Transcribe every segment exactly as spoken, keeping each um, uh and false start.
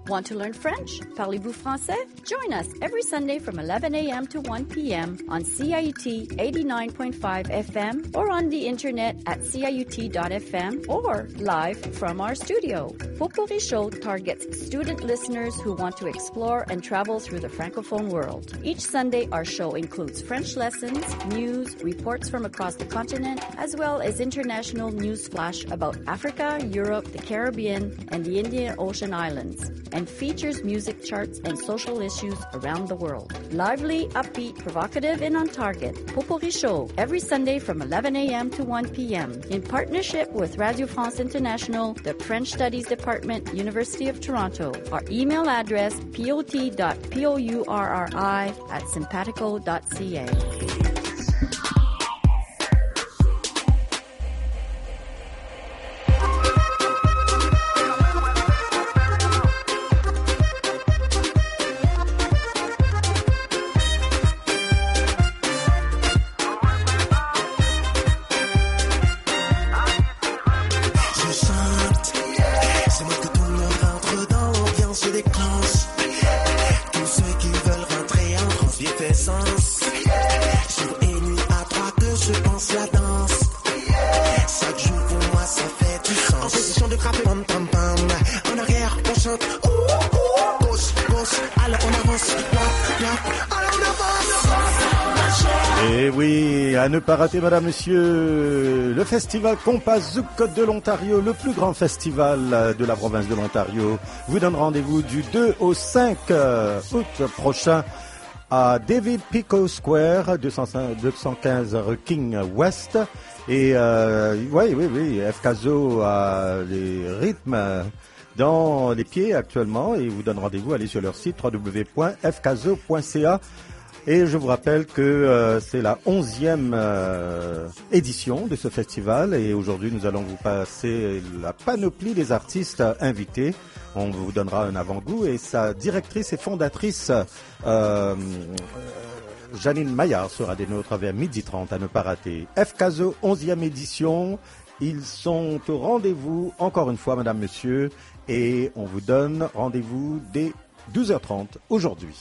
Want to learn French? Parlez-vous français? Join us every Sunday from eleven a.m. to one p.m. on C I U T eighty-nine point five F M or on the internet at C I U T dot F M or live from our studio. Potpourri Show targets student listeners who want to explore and travel through the Francophone world. Each Sunday, our show includes French lessons, news, reports from across the continent, as well as international news flash about Africa, Europe, the Caribbean, and the Indian Ocean Islands, and features music charts and social issues around the world. Lively, upbeat, provocative, and on target. Potpourri Show, every Sunday from eleven a.m. to one p.m. in partnership with Radio France International, the French Studies Department, University of Toronto. Our email address, pot dot pourri at simpatico dot c a. À ne pas rater, madame, monsieur, le festival Compas Zouk de l'Ontario, le plus grand festival de la province de l'Ontario, vous donne rendez-vous du deux au cinq août prochain à David Pico Square, deux cent quinze rue King West. Et euh, oui, oui, oui, F K Z O a les rythmes dans les pieds actuellement et vous donne rendez-vous, allez sur leur site w w w point f k z o point c a. Et je vous rappelle que euh, c'est la onzième euh, édition de ce festival et aujourd'hui nous allons vous passer la panoplie des artistes invités. On vous donnera un avant-goût et sa directrice et fondatrice euh, Janine Maillard sera des nôtres vers midi trente à ne pas rater. F K Z O, onzième édition, ils sont au rendez-vous encore une fois madame, monsieur, et on vous donne rendez-vous dès douze heures trente aujourd'hui.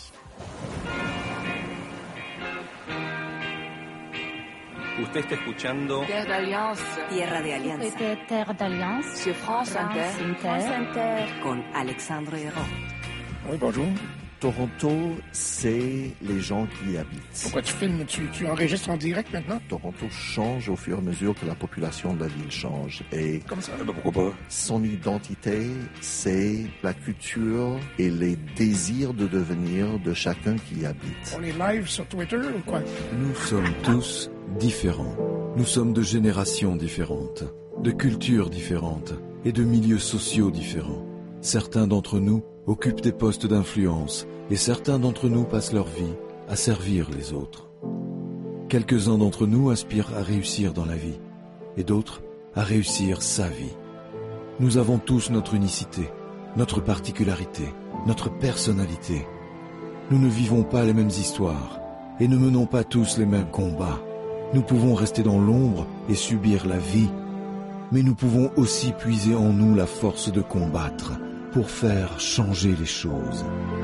Usted está escuchando Terre d'Alliance. Tierra de Alianza. Terre d'Alliance. Sur France Inter. France Inter. Con Alexandre Hérault. Oui, bonjour. Toronto, c'est les gens qui y habitent. Pourquoi tu filmes? Tu, tu enregistres en direct maintenant? Toronto change au fur et à mesure que la population de la ville change. Et comme ça, ben pourquoi pas? Son identité, c'est la culture et les désirs de devenir de chacun qui y habite. On est live sur Twitter ou quoi? Nous sommes tous différents. Nous sommes de générations différentes, de cultures différentes et de milieux sociaux différents. Certains d'entre nous occupent des postes d'influence et certains d'entre nous passent leur vie à servir les autres. Quelques-uns d'entre nous aspirent à réussir dans la vie et d'autres à réussir sa vie. Nous avons tous notre unicité, notre particularité, notre personnalité. Nous ne vivons pas les mêmes histoires et ne menons pas tous les mêmes combats. Nous pouvons rester dans l'ombre et subir la vie, mais nous pouvons aussi puiser en nous la force de combattre pour faire changer les choses.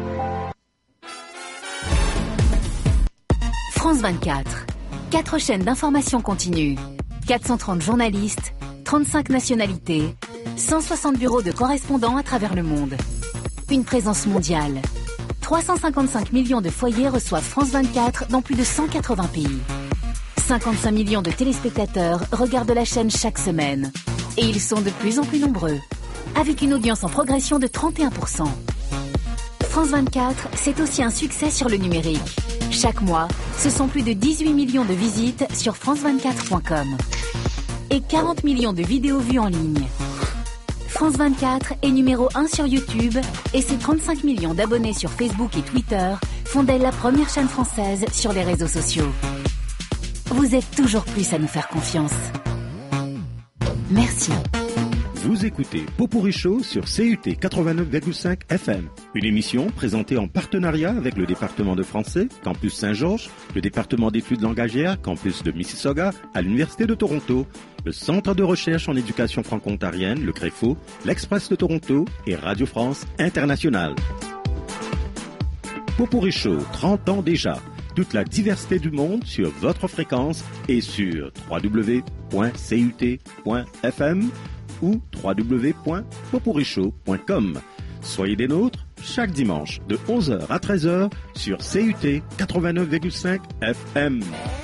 France vingt-quatre. Quatre chaînes d'information continue. quatre cent trente journalistes, trente-cinq nationalités, cent soixante bureaux de correspondants à travers le monde. Une présence mondiale. trois cent cinquante-cinq millions de foyers reçoivent France vingt-quatre dans plus de cent quatre-vingts pays. cinquante-cinq millions de téléspectateurs regardent la chaîne chaque semaine. Et ils sont de plus en plus nombreux, avec une audience en progression de trente et un pour cent. France vingt-quatre, c'est aussi un succès sur le numérique. Chaque mois, ce sont plus de dix-huit millions de visites sur france vingt-quatre point com et quarante millions de vidéos vues en ligne. France vingt-quatre est numéro un sur YouTube et ses trente-cinq millions d'abonnés sur Facebook et Twitter font d'elle la première chaîne française sur les réseaux sociaux. Vous êtes toujours plus à nous faire confiance. Merci. Vous écoutez Popurrí Show sur C U T quatre-vingt-neuf virgule cinq F M. Une émission présentée en partenariat avec le département de français, Campus Saint-Georges, le département d'études langagières, Campus de Mississauga, à l'Université de Toronto, le Centre de recherche en éducation franco-ontarienne, le CREFO, l'Express de Toronto et Radio France Internationale. Popurrí Show, trente ans déjà. Toute la diversité du monde sur votre fréquence et sur w w w point c u t point f m ou w w w point popurrí show point com. Soyez des nôtres chaque dimanche de onze heures à treize heures sur C U T quatre-vingt-neuf virgule cinq F M.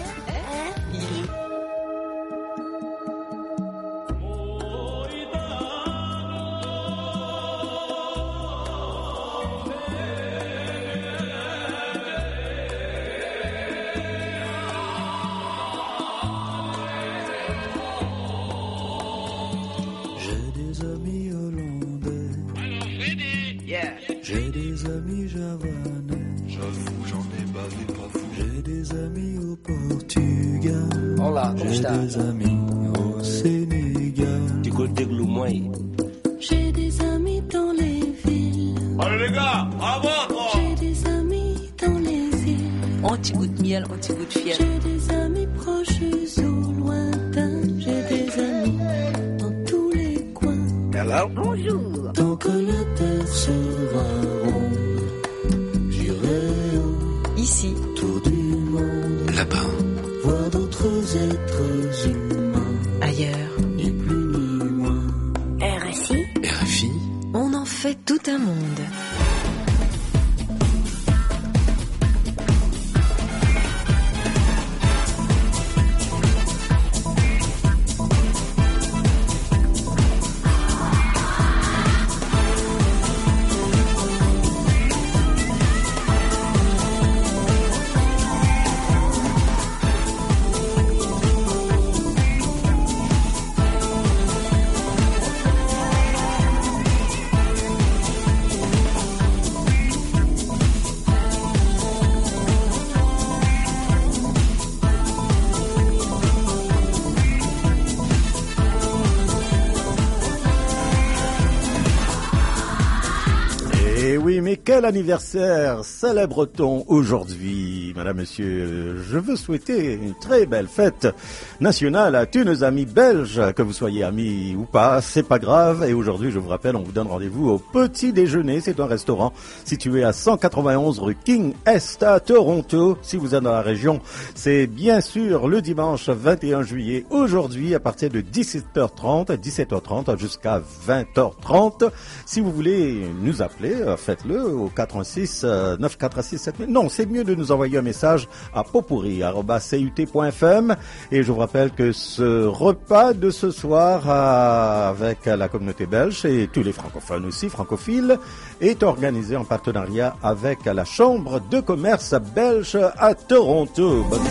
J'ai des amis javanais. J'avoue, j'en ai bavé pas fou. J'ai des amis au Portugal. Olá, como J'ai está? des amis au Sénégal. Du côté de Loumoy. J'ai des amis dans les villes. Allez les gars, bravo toi. J'ai des amis dans les îles. Un petit goût de miel, un petit goût de fiel. J'ai des amis proches ou lointains. J'ai des amis dans tous les coins. Hello. Bonjour. Tant que la terre sera ronde, j'irai au Ici, tour du monde. Là-bas, Voir d'autres êtres humains. ailleurs, Ni plus ni moins. R F I, R F I, on en fait tout un monde. Quel anniversaire célèbre-t-on aujourd'hui, madame, monsieur? Je veux souhaiter une très belle fête nationale à tous nos amis belges, que vous soyez amis ou pas, c'est pas grave. Et aujourd'hui, je vous rappelle, on vous donne rendez-vous au Petit Déjeuner. C'est un restaurant situé à cent quatre-vingt-onze rue King Est à Toronto. Si vous êtes dans la région, c'est bien sûr le dimanche vingt et un juillet, aujourd'hui, à partir de dix-sept heures trente, dix-sept heures trente jusqu'à vingt heures trente. Si vous voulez nous appeler, faites-le au quatre un six neuf quatre six sept mille. Non, c'est mieux de nous envoyer un message à popurrí arobase c u t point f m. Et je vous rappelle que ce repas de ce soir euh, avec la communauté belge et tous les francophones aussi, francophiles, est organisé en partenariat avec la Chambre de commerce belge à Toronto. Bonne...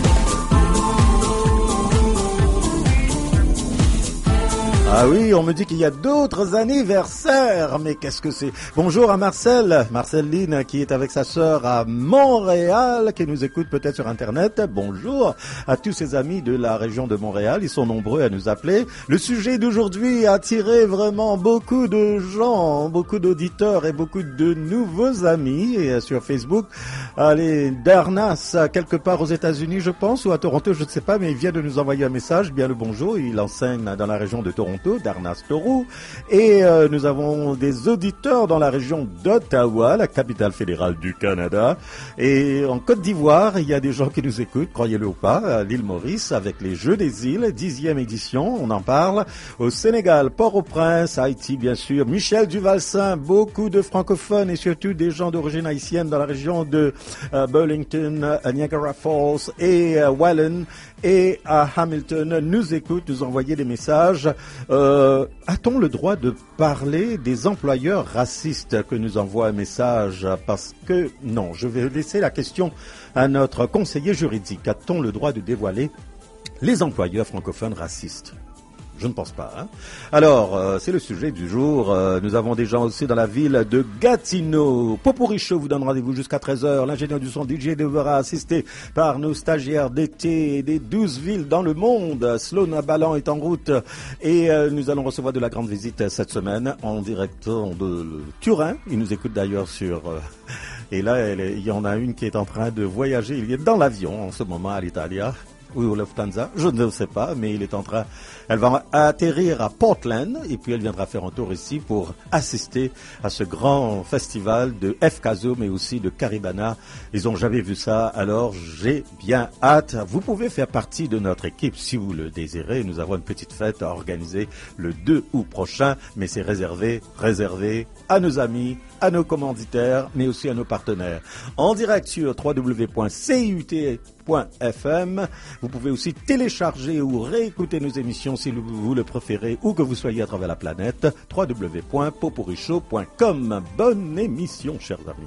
Ah oui, on me dit qu'il y a d'autres anniversaires, mais qu'est-ce que c'est? Bonjour à Marcel, Marceline qui est avec sa sœur à Montréal, qui nous écoute peut-être sur Internet. Bonjour à tous ses amis de la région de Montréal, ils sont nombreux à nous appeler. Le sujet d'aujourd'hui a attiré vraiment beaucoup de gens, beaucoup d'auditeurs et beaucoup de nouveaux amis et sur Facebook. Allez, Darnas, quelque part aux États-Unis, je pense, ou à Toronto, je ne sais pas, mais il vient de nous envoyer un message. Bien le bonjour, il enseigne dans la région de Toronto. Darnas Toru, et euh, nous avons des auditeurs dans la région d'Ottawa, la capitale fédérale du Canada, et en Côte d'Ivoire, il y a des gens qui nous écoutent, croyez-le ou pas, à l'île Maurice, avec les Jeux des îles, dixième édition, on en parle, au Sénégal, Port-au-Prince, Haïti bien sûr, Michel Duvalsain, beaucoup de francophones et surtout des gens d'origine haïtienne dans la région de euh, Burlington, euh, Niagara Falls et euh, Welland, et à Hamilton nous écoutent, nous envoyer des messages. Euh, a-t-on le droit de parler des employeurs racistes que nous envoie un message? Parce que non, je vais laisser la question à notre conseiller juridique. A-t-on le droit de dévoiler les employeurs francophones racistes? Je ne pense pas. Hein. Alors, euh, c'est le sujet du jour. Euh, nous avons des gens aussi dans la ville de Gatineau. Popurrí Show vous donne rendez-vous jusqu'à treize heures. L'ingénieur du son D J devra assister par nos stagiaires d'été des douze villes dans le monde. Sloan Ballan est en route et euh, nous allons recevoir de la grande visite cette semaine en direct de Turin. Il nous écoute d'ailleurs sur... Euh, et là, elle est, il y en a une qui est en train de voyager. Il est dans l'avion en ce moment à l'Italia. Ou au Lufthansa, je ne sais pas, mais il est en train... Elle va atterrir à Portland et puis elle viendra faire un tour ici pour assister à ce grand festival de F K Z O, mais aussi de Caribana. Ils n'ont jamais vu ça, alors j'ai bien hâte. Vous pouvez faire partie de notre équipe si vous le désirez. Nous avons une petite fête à organiser le deux août prochain, mais c'est réservé, réservé à nos amis, à nos commanditaires, mais aussi à nos partenaires. En direct sur w w w point c u t point f m. Vous pouvez aussi télécharger ou réécouter nos émissions si vous le préférez, où que vous soyez à travers la planète. w w w point popurrí show point com. Bonne émission, chers amis.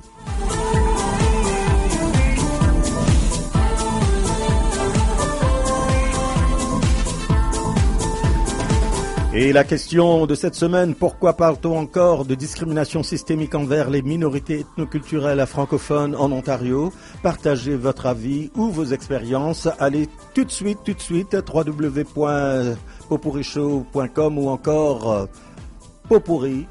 Et la question de cette semaine, pourquoi parle-t-on encore de discrimination systémique envers les minorités ethnoculturelles francophones en Ontario? Partagez votre avis ou vos expériences. Allez tout de suite, tout de suite, w w w point popurrí show point com ou encore popurrí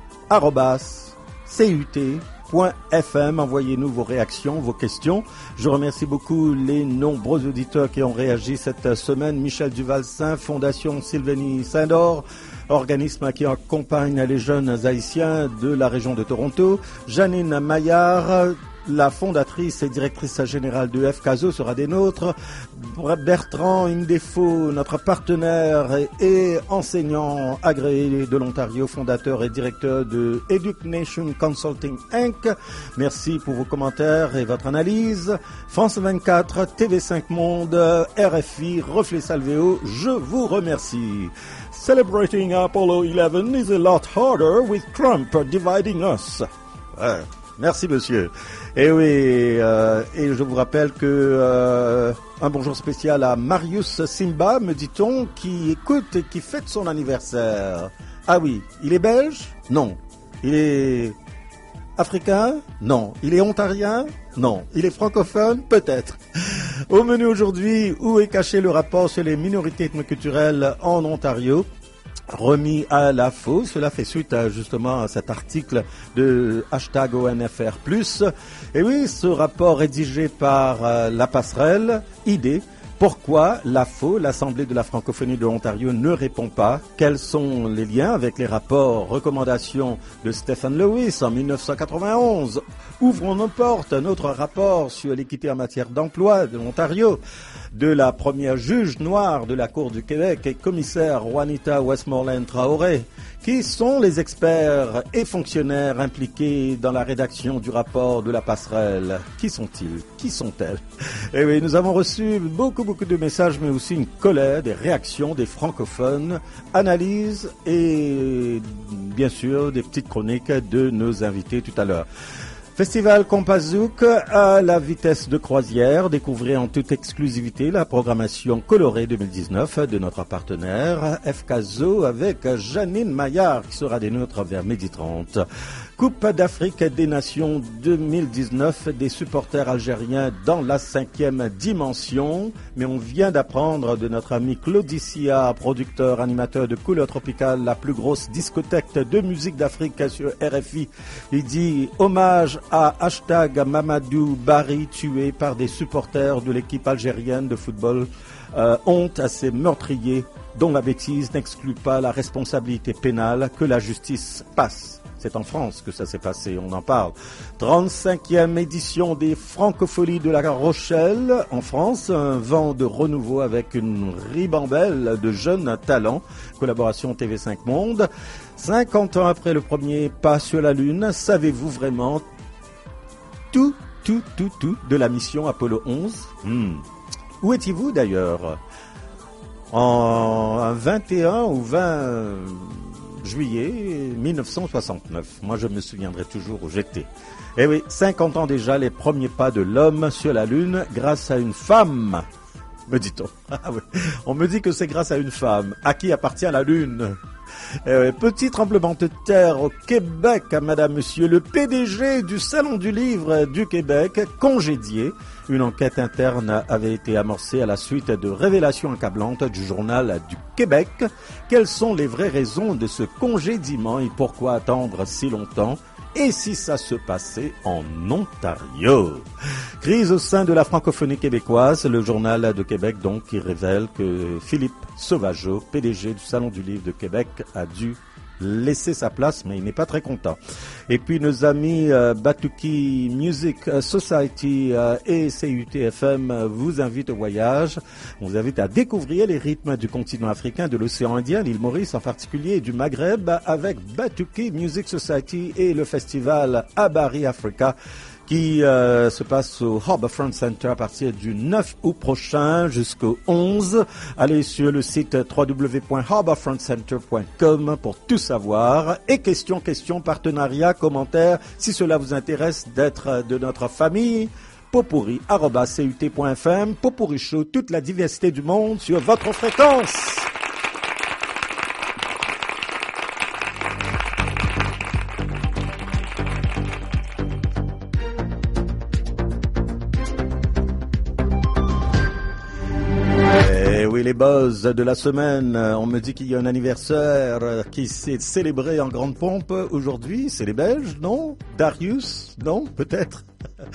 arobase c u t point f m. Envoyez-nous vos réactions, vos questions. Je remercie beaucoup les nombreux auditeurs qui ont réagi cette semaine. Michel Duval-Saint, Fondation Sylvanie Saint-Dor, organisme qui accompagne les jeunes haïtiens de la région de Toronto. Janine Maillard, la fondatrice et directrice générale de F K Z O, sera des nôtres. Bertrand Indefo, notre partenaire et enseignant agréé de l'Ontario, fondateur et directeur de Education Consulting Incorporated. Merci pour vos commentaires et votre analyse. France vingt-quatre, T V cinq Monde, R F I, Reflet Salvéo, je vous remercie. Celebrating Apollo eleven is a lot harder with Trump dividing us. Ouais. Merci monsieur. Et oui, euh, et je vous rappelle que euh, un bonjour spécial à Marius Simba, me dit-on, qui écoute et qui fête son anniversaire. Ah oui, il est belge? Non. Il est africain? Non. Il est ontarien? Non. Il est francophone? Peut-être. Au menu aujourd'hui, où est caché le rapport sur les minorités ethnoculturelles en Ontario? Remis à la faux. Cela fait suite à, justement à cet article de hashtag O N F R plus. Et oui, ce rapport rédigé par euh, la passerelle I D. Pourquoi l'A F O, l'Assemblée de la francophonie de l'Ontario, ne répond pas? Quels sont les liens avec les rapports, recommandations de Stephen Lewis en mille neuf cent quatre-vingt-onze? Ouvrons nos portes, notre rapport sur l'équité en matière d'emploi de l'Ontario, de la première juge noire de la Cour du Québec et commissaire Juanita Westmoreland Traoré. Qui sont les experts et fonctionnaires impliqués dans la rédaction du rapport de la passerelle? Qui sont-ils? Qui sont-elles? Eh oui, nous avons reçu beaucoup, beaucoup de messages, mais aussi une colère, des réactions des francophones, analyses et bien sûr des petites chroniques de nos invités tout à l'heure. Festival Compazouk à la vitesse de croisière. Découvrez en toute exclusivité la programmation colorée deux mille dix-neuf de notre partenaire F K Z O avec Janine Maillard qui sera des nôtres vers midi trente. Coupe d'Afrique des Nations deux mille dix-neuf, des supporters algériens dans la cinquième dimension. Mais on vient d'apprendre de notre ami Claudicia, producteur, animateur de Couleur Tropicale, la plus grosse discothèque de musique d'Afrique sur R F I. Il dit hommage à hashtag Mamadou Barry, tué par des supporters de l'équipe algérienne de football. Euh, honte à ces meurtriers dont la bêtise n'exclut pas la responsabilité pénale, que la justice passe. C'est en France que ça s'est passé, on en parle. trente-cinquième édition des Francopholies de La Rochelle en France. Un vent de renouveau avec une ribambelle de jeunes talents. Collaboration T V cinq Monde. cinquante ans après le premier pas sur la Lune, savez-vous vraiment tout, tout, tout, tout de la mission Apollo onze? hmm. Où étiez-vous d'ailleurs? En vingt et un ou vingt juillet mille neuf cent soixante-neuf. Moi, je me souviendrai toujours où j'étais. Eh oui, cinquante ans déjà, les premiers pas de l'homme sur la Lune grâce à une femme. me dit-on. Ah oui. On me dit que c'est grâce à une femme. À qui appartient la Lune? Euh, petit tremblement de terre au Québec, madame, monsieur. Le P D G du Salon du Livre du Québec, congédié. Une enquête interne avait été amorcée à la suite de révélations accablantes du Journal du Québec. Quelles sont les vraies raisons de ce congédiement et pourquoi attendre si longtemps? Et si ça se passait en Ontario? Crise au sein de la francophonie québécoise, le Journal de Québec donc qui révèle que Philippe Sauvageau, P D G du Salon du Livre de Québec, a dû laisser sa place, mais il n'est pas très content. Et puis nos amis euh, Batuki Music Society euh, et C U T F M vous invitent au voyage. On vous invite à découvrir les rythmes du continent africain, de l'océan Indien, l'île Maurice en particulier, et du Maghreb avec Batuki Music Society et le festival Abari Africa qui euh, se passe au Harbourfront Center à partir du neuf août prochain jusqu'au onze. Allez sur le site w w w point harbourfront center point com pour tout savoir. Et questions, questions, partenariats, commentaires, si cela vous intéresse d'être de notre famille. Popurri arobase c u t point f m, Popurri Show, toute la diversité du monde sur votre fréquence. Les buzz de la semaine, on me dit qu'il y a un anniversaire qui s'est célébré en grande pompe aujourd'hui, c'est les Belges, non? Darius, non? Peut-être.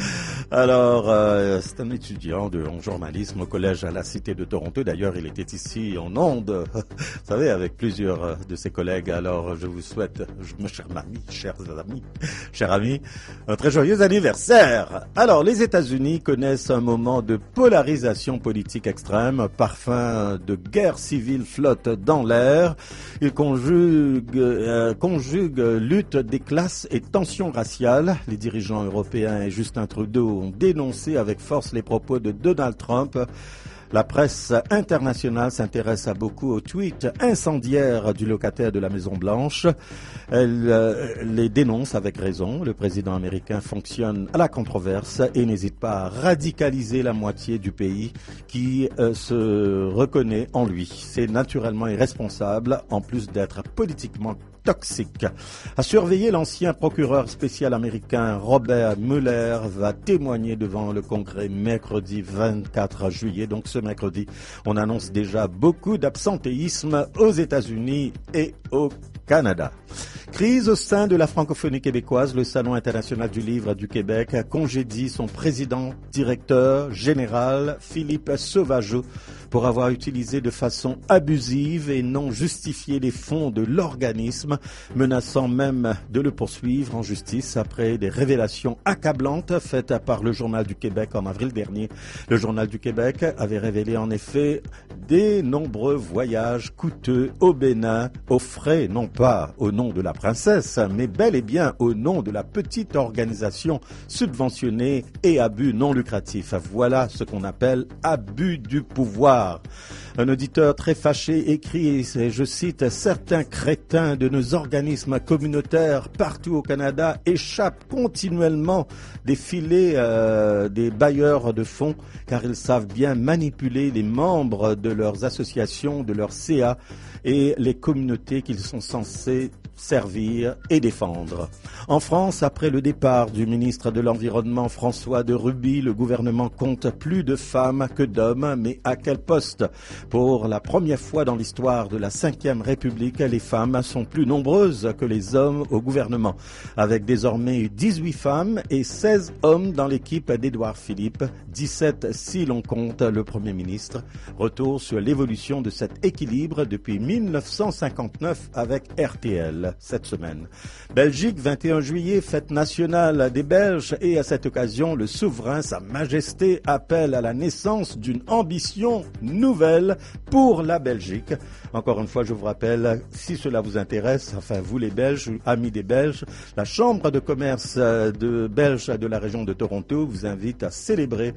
Alors, euh, c'est un étudiant de, en journalisme au collège à la Cité de Toronto. D'ailleurs, il était ici en ondes, vous savez, avec plusieurs de ses collègues. Alors, je vous souhaite, mes chers amis, chers amis, chers amis, un très joyeux anniversaire. Alors, les États-Unis connaissent un moment de polarisation politique extrême, parfum de guerre civile flotte dans l'air. Ils conjuguent, euh, conjuguent lutte des classes et tensions raciales. Les dirigeants européens et Justin Trudeau ont dénoncé avec force les propos de Donald Trump. La presse internationale s'intéresse à beaucoup aux tweets incendiaires du locataire de la Maison-Blanche. Elle euh, les dénonce avec raison. Le président américain fonctionne à la controverse et n'hésite pas à radicaliser la moitié du pays qui euh, se reconnaît en lui. C'est naturellement irresponsable, en plus d'être politiquement toxique. À surveiller, l'ancien procureur spécial américain Robert Mueller va témoigner devant le Congrès mercredi vingt-quatre juillet. Donc ce mercredi, on annonce déjà beaucoup d'absentéisme aux États-Unis et au Canada. Crise au sein de la francophonie québécoise. Le Salon international du livre du Québec congédie son président directeur général Philippe Sauvageau pour avoir utilisé de façon abusive et non justifiée les fonds de l'organisme, menaçant même de le poursuivre en justice après des révélations accablantes faites par le Journal du Québec en avril dernier. Le Journal du Québec avait révélé en effet des nombreux voyages coûteux au Bénin, aux frais, non pas au nom de la princesse, mais bel et bien au nom de la petite organisation subventionnée et abus non lucratifs. Voilà ce qu'on appelle abus du pouvoir. Un auditeur très fâché écrit, et je cite, « Certains crétins de nos organismes communautaires partout au Canada échappent continuellement des filets euh, des bailleurs de fonds car ils savent bien manipuler les membres de leurs associations, de leurs C A et les communautés qu'ils sont censés servir et défendre. » En France, après le départ du ministre de l'Environnement François de Ruby, le gouvernement compte plus de femmes que d'hommes, mais à quel poste? Pour la première fois dans l'histoire de la cinquième République, les femmes sont plus nombreuses que les hommes au gouvernement, avec désormais dix-huit femmes et seize hommes dans l'équipe d'Édouard Philippe, dix-sept si l'on compte le Premier ministre. Retour sur l'évolution de cet équilibre depuis mille neuf cent cinquante-neuf avec R T L cette semaine. Belgique, vingt et un juillet, fête nationale des Belges, et à cette occasion, le souverain, Sa Majesté, appelle à la naissance d'une ambition nouvelle pour la Belgique. Encore une fois, je vous rappelle, si cela vous intéresse, enfin vous les Belges, amis des Belges, la Chambre de commerce de Belge de la région de Toronto vous invite à célébrer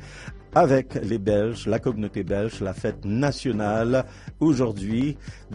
avec les Belges, la communauté belge, la fête nationale aujourd'hui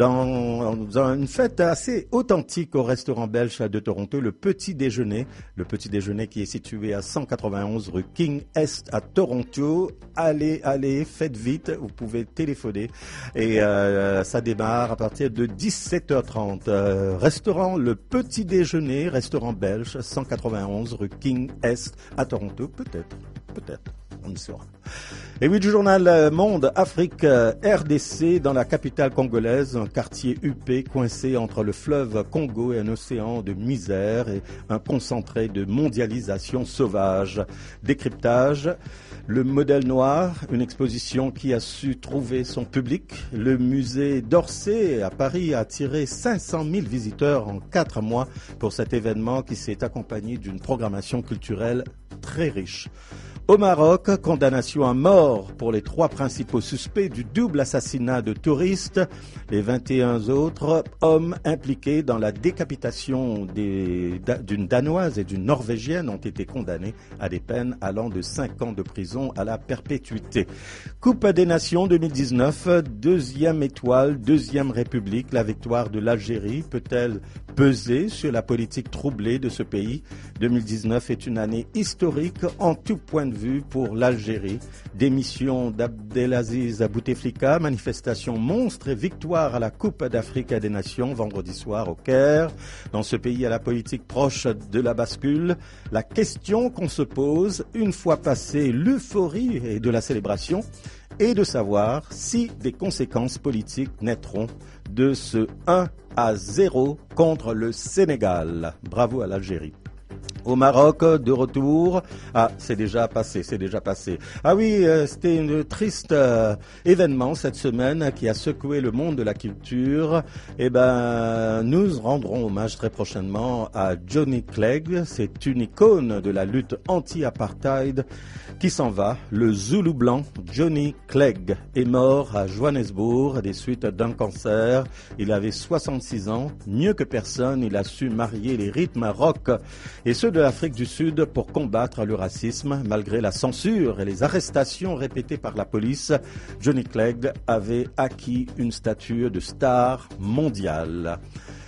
dans, dans une fête assez authentique au restaurant belge de Toronto, le Petit Déjeuner. Le Petit Déjeuner qui est situé à cent quatre-vingt-onze rue King Est à Toronto. Allez, allez, faites vite, vous pouvez téléphoner et euh, ça démarre à partir de dix-sept heures trente. Euh, restaurant Le Petit Déjeuner, restaurant belge, cent quatre-vingt-onze rue King Est à Toronto, peut-être, peut-être. On y sera. Et oui, du journal Monde Afrique R D C dans la capitale congolaise, un quartier huppé coincé entre le fleuve Congo et un océan de misère et un concentré de mondialisation sauvage. Décryptage, le modèle noir, une exposition qui a su trouver son public. Le musée d'Orsay à Paris a attiré cinq cent mille visiteurs en quatre mois pour cet événement qui s'est accompagné d'une programmation culturelle très riche. Au Maroc, condamnation à mort pour les trois principaux suspects du double assassinat de touristes. Les vingt et un autres hommes impliqués dans la décapitation des, d'une Danoise et d'une Norvégienne ont été condamnés à des peines allant de cinq ans de prison à la perpétuité. Coupe des Nations deux mille dix-neuf, deuxième étoile, deuxième République. La victoire de l'Algérie peut-elle peser sur la politique troublée de ce pays? deux mille dix-neuf est une année historique en tout point de vue pour l'Algérie. Démission d'Abdelaziz Bouteflika, manifestation monstre et victoire à la Coupe d'Afrique des Nations vendredi soir au Caire. Dans ce pays à la politique proche de la bascule, la question qu'on se pose une fois passée l'euphorie et de la célébration est de savoir si des conséquences politiques naîtront de ce un à zéro contre le Sénégal. Bravo à l'Algérie. Au Maroc, de retour. Ah, c'est déjà passé, c'est déjà passé. Ah oui, euh, c'était un triste euh, événement cette semaine qui a secoué le monde de la culture. Eh ben, nous rendrons hommage très prochainement à Johnny Clegg. C'est une icône de la lutte anti-apartheid qui s'en va. Le Zoulou blanc, Johnny Clegg, est mort à Johannesburg des suites d'un cancer. Il avait soixante-six ans. Mieux que personne, il a su marier les rythmes rock et ceux de l'Afrique du Sud pour combattre le racisme. Malgré la censure et les arrestations répétées par la police, Johnny Clegg avait acquis une stature de star mondiale.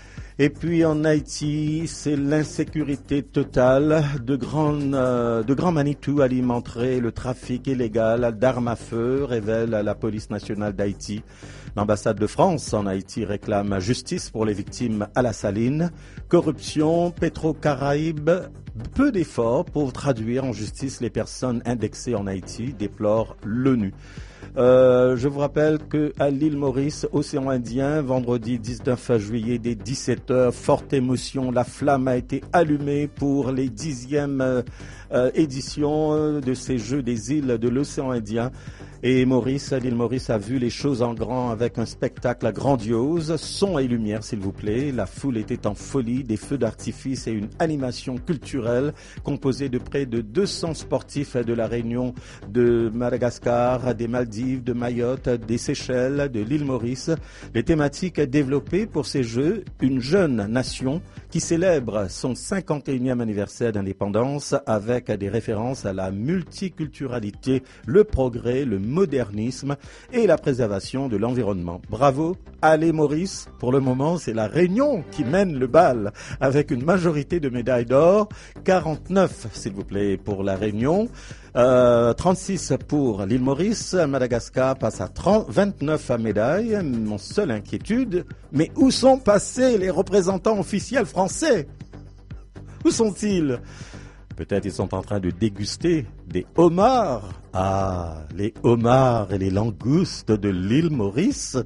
Et puis en Haïti, c'est l'insécurité totale. De grands, euh, de grands Manitou alimenteraient le trafic illégal d'armes à feu, révèle la police nationale d'Haïti. L'ambassade de France en Haïti réclame justice pour les victimes à la saline. Corruption, Pétro-Caraïbes, peu d'efforts pour traduire en justice les personnes indexées en Haïti, déplore l'ONU. Euh, je vous rappelle qu'à l'île Maurice, océan Indien, vendredi dix-neuf juillet dès dix-sept heures, forte émotion, la flamme a été allumée pour les dixièmes euh, éditions de ces Jeux des îles de l'océan Indien. Et Maurice, l'île Maurice a vu les choses en grand avec un spectacle grandiose, son et lumière s'il vous plaît. La foule était en folie, des feux d'artifice et une animation culturelle composée de près de deux cents sportifs de la Réunion, de Madagascar, des Maldives, de Mayotte, des Seychelles, de l'île Maurice. Les thématiques développées pour ces Jeux, une jeune nation qui célèbre son cinquante et unième anniversaire d'indépendance avec des références à la multiculturalité, le progrès, le modernisme et la préservation de l'environnement. Bravo, allez Maurice. Pour le moment, c'est la Réunion qui mène le bal avec une majorité de médailles d'or. quarante-neuf, s'il vous plaît, pour la Réunion. Euh, trente-six pour l'île Maurice. Madagascar passe à trente, vingt-neuf médailles. Mon seule inquiétude, mais où sont passés les représentants officiels français? Où sont-ils? Peut-être ils sont en train de déguster des homards. Ah, les homards et les langoustes de l'île Maurice.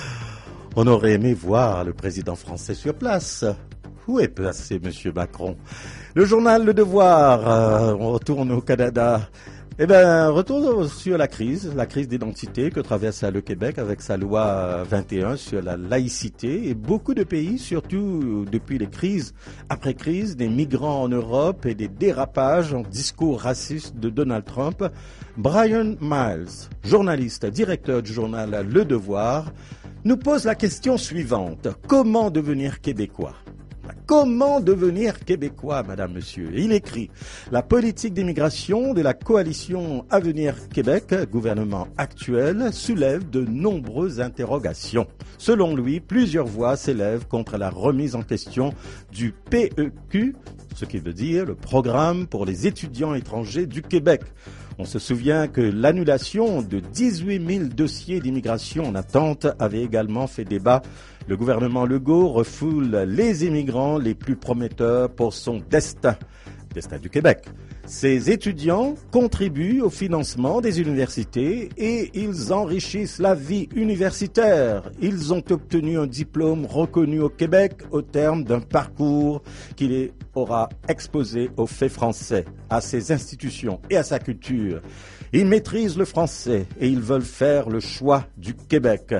On aurait aimé voir le président français sur place. Où est passé Monsieur Macron? Le journal Le Devoir, euh, on retourne au Canada. Eh bien, retour sur la crise, la crise d'identité que traverse le Québec avec sa loi vingt et un sur la laïcité et beaucoup de pays, surtout depuis les crises après crise, des migrants en Europe et des dérapages en discours racistes de Donald Trump. Brian Miles, journaliste, directeur du journal Le Devoir, nous pose la question suivante. Comment devenir québécois? Comment devenir québécois, madame, monsieur? Il écrit « La politique d'immigration de la coalition Avenir Québec, gouvernement actuel, soulève de nombreuses interrogations. Selon lui, plusieurs voix s'élèvent contre la remise en question du P E Q, ce qui veut dire le programme pour les étudiants étrangers du Québec. On se souvient que l'annulation de dix-huit mille dossiers d'immigration en attente avait également fait débat. Le gouvernement Legault refoule les immigrants les plus prometteurs pour son destin, destin du Québec. Ces étudiants contribuent au financement des universités et ils enrichissent la vie universitaire. Ils ont obtenu un diplôme reconnu au Québec au terme d'un parcours qui les aura exposés aux faits français, à ses institutions et à sa culture. Ils maîtrisent le français et ils veulent faire le choix du Québec.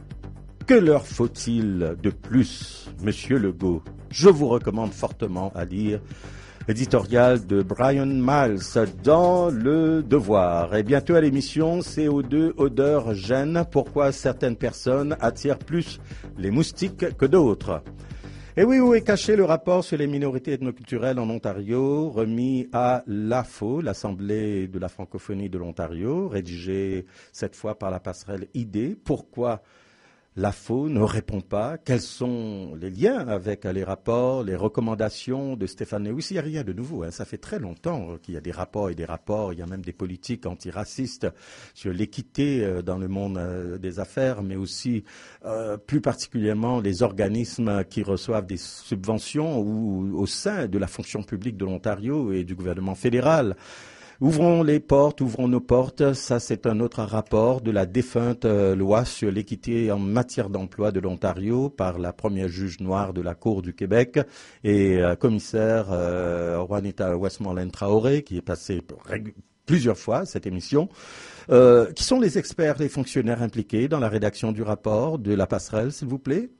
Que leur faut-il de plus, Monsieur Legault? Je vous recommande fortement à lire l'éditorial de Brian Miles dans Le Devoir. Et bientôt à l'émission, C O deux, odeur, gêne. Pourquoi certaines personnes attirent plus les moustiques que d'autres? Et oui, où est caché le rapport sur les minorités ethnoculturelles en Ontario, remis à l'A F O, l'Assemblée de la francophonie de l'Ontario, rédigé cette fois par la passerelle I D. Pourquoi l'A F O ne répond pas? Quels sont les liens avec les rapports, les recommandations de Stéphane Lewis? Il n'y a rien de nouveau, hein. Ça fait très longtemps qu'il y a des rapports et des rapports. Il y a même des politiques antiracistes sur l'équité dans le monde des affaires, mais aussi euh, plus particulièrement les organismes qui reçoivent des subventions ou au sein de la fonction publique de l'Ontario et du gouvernement fédéral. Ouvrons les portes, ouvrons nos portes. Ça, c'est un autre rapport de la défunte euh, loi sur l'équité en matière d'emploi de l'Ontario par la première juge noire de la Cour du Québec et euh, commissaire euh, Juanita Westmoreland-Traoré, qui est passée plusieurs fois à cette émission. Euh, qui sont les experts, les fonctionnaires impliqués dans la rédaction du rapport de la passerelle, s'il vous plaît?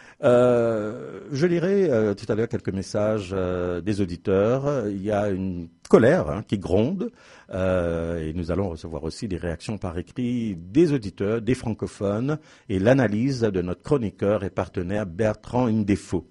Euh, je lirai euh, tout à l'heure quelques messages euh, des auditeurs. Il y a une colère hein, qui gronde euh, et nous allons recevoir aussi des réactions par écrit des auditeurs, des francophones et l'analyse de notre chroniqueur et partenaire Bertrand Indefo.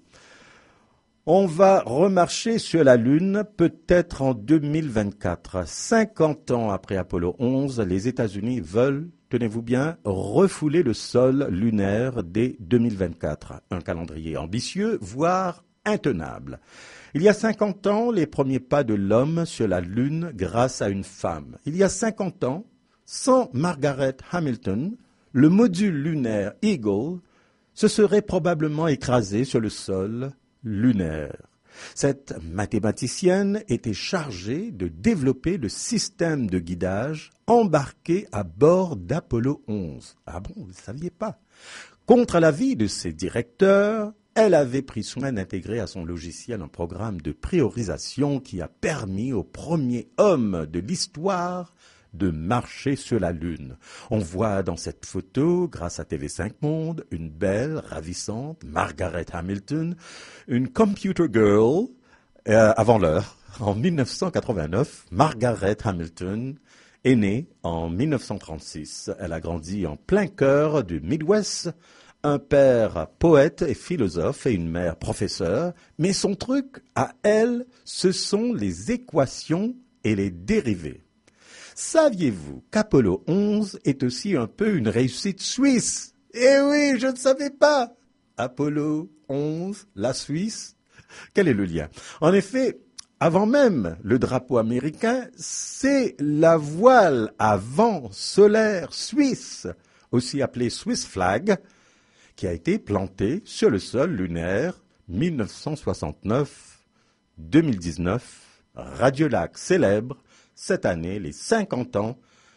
On va remarcher sur la Lune peut-être en deux mille vingt-quatre. cinquante ans après Apollo onze, les États-Unis veulent, tenez-vous bien, refouler le sol lunaire dès deux mille vingt-quatre. Un calendrier ambitieux, voire intenable. Il y a cinquante ans, les premiers pas de l'homme sur la Lune grâce à une femme. Il y a cinquante ans, sans Margaret Hamilton, le module lunaire Eagle se serait probablement écrasé sur le sol lunaire. Cette mathématicienne était chargée de développer le système de guidage embarqué à bord d'Apollo onze. Ah bon, vous ne saviez pas? Contre l'avis de ses directeurs, elle avait pris soin d'intégrer à son logiciel un programme de priorisation qui a permis au premier homme de l'histoire de marcher sur la Lune. On voit dans cette photo, grâce à T V cinq Monde, une belle, ravissante Margaret Hamilton, une computer girl, euh, avant l'heure. En mille neuf cent quatre-vingt-neuf, Margaret Hamilton est née en mille neuf cent trente-six. Elle a grandi en plein cœur du Midwest, un père poète et philosophe et une mère professeure, mais son truc, à elle, ce sont les équations et les dérivés. Saviez-vous qu'Apollo onze est aussi un peu une réussite suisse? Eh oui, je ne savais pas. Apollo onze, la Suisse, quel est le lien? En effet, avant même le drapeau américain, c'est la voile à vent solaire suisse, aussi appelée Swiss Flag, qui a été plantée sur le sol lunaire mille neuf cent soixante-neuf deux mille dix-neuf. Radiolac célèbre cette année les cinquante ans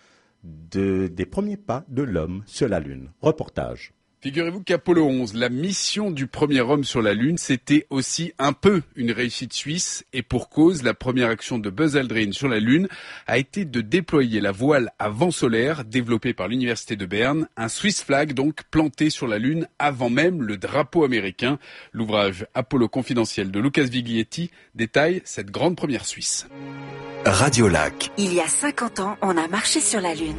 de, des premiers pas de l'homme sur la Lune. Reportage. Figurez-vous qu'Apollo onze, la mission du premier homme sur la Lune, c'était aussi un peu une réussite suisse. Et pour cause, la première action de Buzz Aldrin sur la Lune a été de déployer la voile à vent solaire développée par l'Université de Berne, un Swiss flag donc planté sur la Lune avant même le drapeau américain. L'ouvrage Apollo confidentiel de Lucas Viglietti détaille cette grande première Suisse. Radiolac. Il y a cinquante ans, on a marché sur la Lune.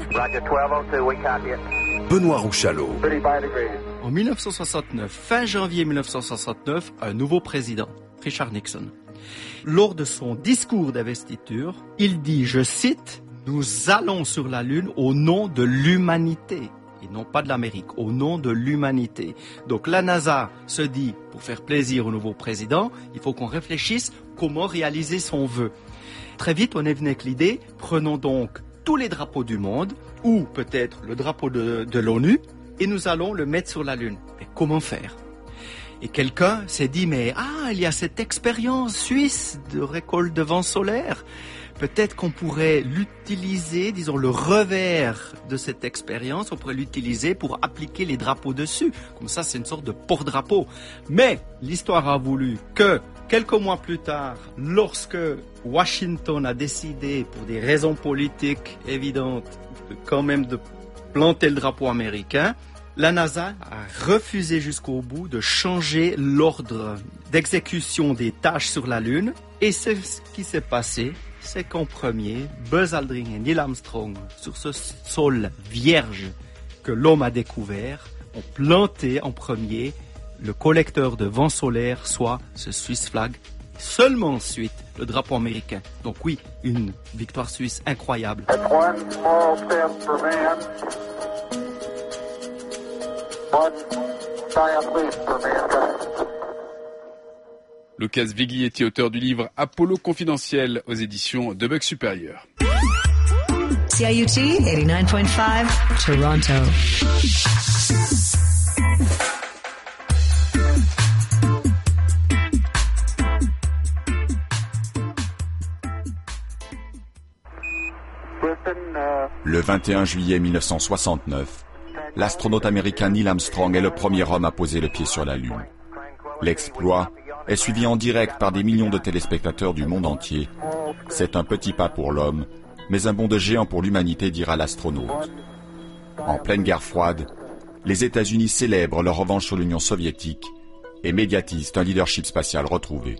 Benoît Rouchalot. En mille neuf cent soixante-neuf, fin janvier mille neuf cent soixante-neuf, un nouveau président. Richard Nixon. Lors de son discours d'investiture, il dit, je cite, « Nous allons sur la Lune au nom de l'humanité ». Et non pas de l'Amérique, au nom de l'humanité. Donc la NASA se dit, pour faire plaisir au nouveau président, il faut qu'on réfléchisse comment réaliser son vœu. Très vite, on est venu avec l'idée, prenons donc tous les drapeaux du monde, ou peut-être le drapeau de, de l'ONU, et nous allons le mettre sur la Lune. Mais comment faire ? Et quelqu'un s'est dit, mais ah, il y a cette expérience suisse de récolte de vent solaire. Peut-être qu'on pourrait l'utiliser, disons le revers de cette expérience, on pourrait l'utiliser pour appliquer les drapeaux dessus. Comme ça, c'est une sorte de porte-drapeau. Mais l'histoire a voulu que, quelques mois plus tard, lorsque Washington a décidé, pour des raisons politiques évidentes, de, quand même de planter le drapeau américain, la NASA a refusé jusqu'au bout de changer l'ordre d'exécution des tâches sur la Lune. Et c'est ce qui s'est passé. C'est qu'en premier, Buzz Aldrin et Neil Armstrong, sur ce sol vierge que l'homme a découvert, ont planté en premier le collecteur de vent solaire, soit ce Swiss flag. Seulement ensuite, le drapeau américain. Donc oui, une victoire suisse incroyable. Lucas Viglietti, auteur du livre Apollo confidentiel aux éditions de Buck Supérieur. C I U T eighty-nine point five, Toronto. Le vingt et un juillet mille neuf cent soixante-neuf, l'astronaute américain Neil Armstrong est le premier homme à poser le pied sur la Lune. L'exploit est suivi en direct par des millions de téléspectateurs du monde entier. C'est un petit pas pour l'homme, mais un bond de géant pour l'humanité, dira l'astronaute. En pleine guerre froide, les États-Unis célèbrent leur revanche sur l'Union soviétique et médiatisent un leadership spatial retrouvé.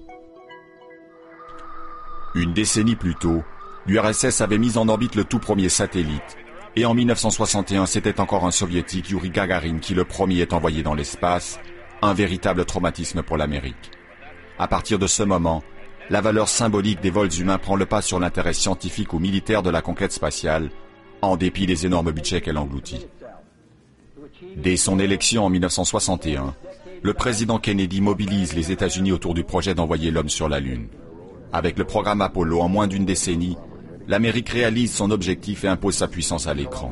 Une décennie plus tôt, l'U R S S avait mis en orbite le tout premier satellite, et en mille neuf cent soixante et un, c'était encore un soviétique, Youri Gagarin, qui le premier est envoyé dans l'espace, un véritable traumatisme pour l'Amérique. À partir de ce moment, la valeur symbolique des vols humains prend le pas sur l'intérêt scientifique ou militaire de la conquête spatiale, en dépit des énormes budgets qu'elle engloutit. Dès son élection en mille neuf cent soixante et un, le président Kennedy mobilise les États-Unis autour du projet d'envoyer l'homme sur la Lune. Avec le programme Apollo, en moins d'une décennie, l'Amérique réalise son objectif et impose sa puissance à l'écran.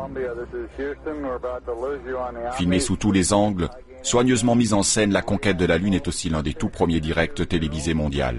Filmé sous tous les angles, soigneusement mise en scène, la conquête de la Lune est aussi l'un des tout premiers directs télévisés mondiaux.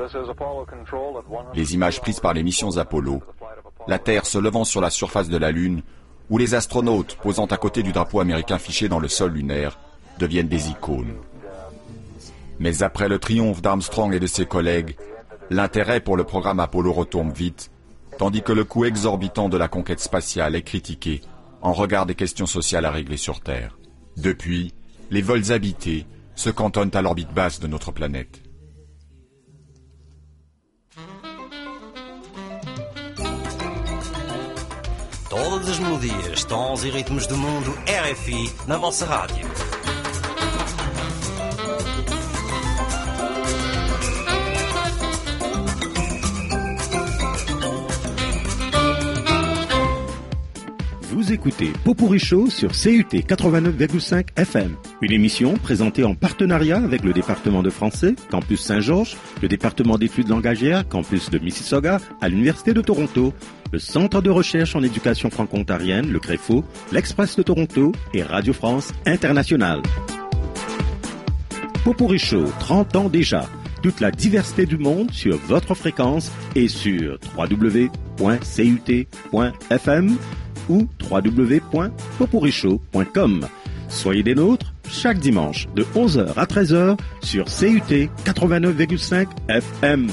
Les images prises par les missions Apollo, la Terre se levant sur la surface de la Lune, ou les astronautes posant à côté du drapeau américain fiché dans le sol lunaire, deviennent des icônes. Mais après le triomphe d'Armstrong et de ses collègues, l'intérêt pour le programme Apollo retombe vite, tandis que le coût exorbitant de la conquête spatiale est critiqué en regard des questions sociales à régler sur Terre. Depuis, les vols habités se cantonnent à l'orbite basse de notre planète. Todas as melodias, tons e ritmos do mundo, R F I, na vossa rádio. Vous écoutez Popurrí Show sur C U T quatre-vingt-neuf virgule cinq F M, une émission présentée en partenariat avec le département de français, Campus Saint-Georges, le département d'études langagières, Campus de Mississauga, à l'Université de Toronto, le Centre de recherche en éducation franco-ontarienne, le CREFO, l'Express de Toronto et Radio France Internationale. Popurrí Show, trente ans déjà, toute la diversité du monde sur votre fréquence et sur w w w point c u t point f m ou w w w point popurrishow point com. Soyez des nôtres chaque dimanche de onze heures à treize heures sur C U T quatre-vingt-neuf virgule cinq F M.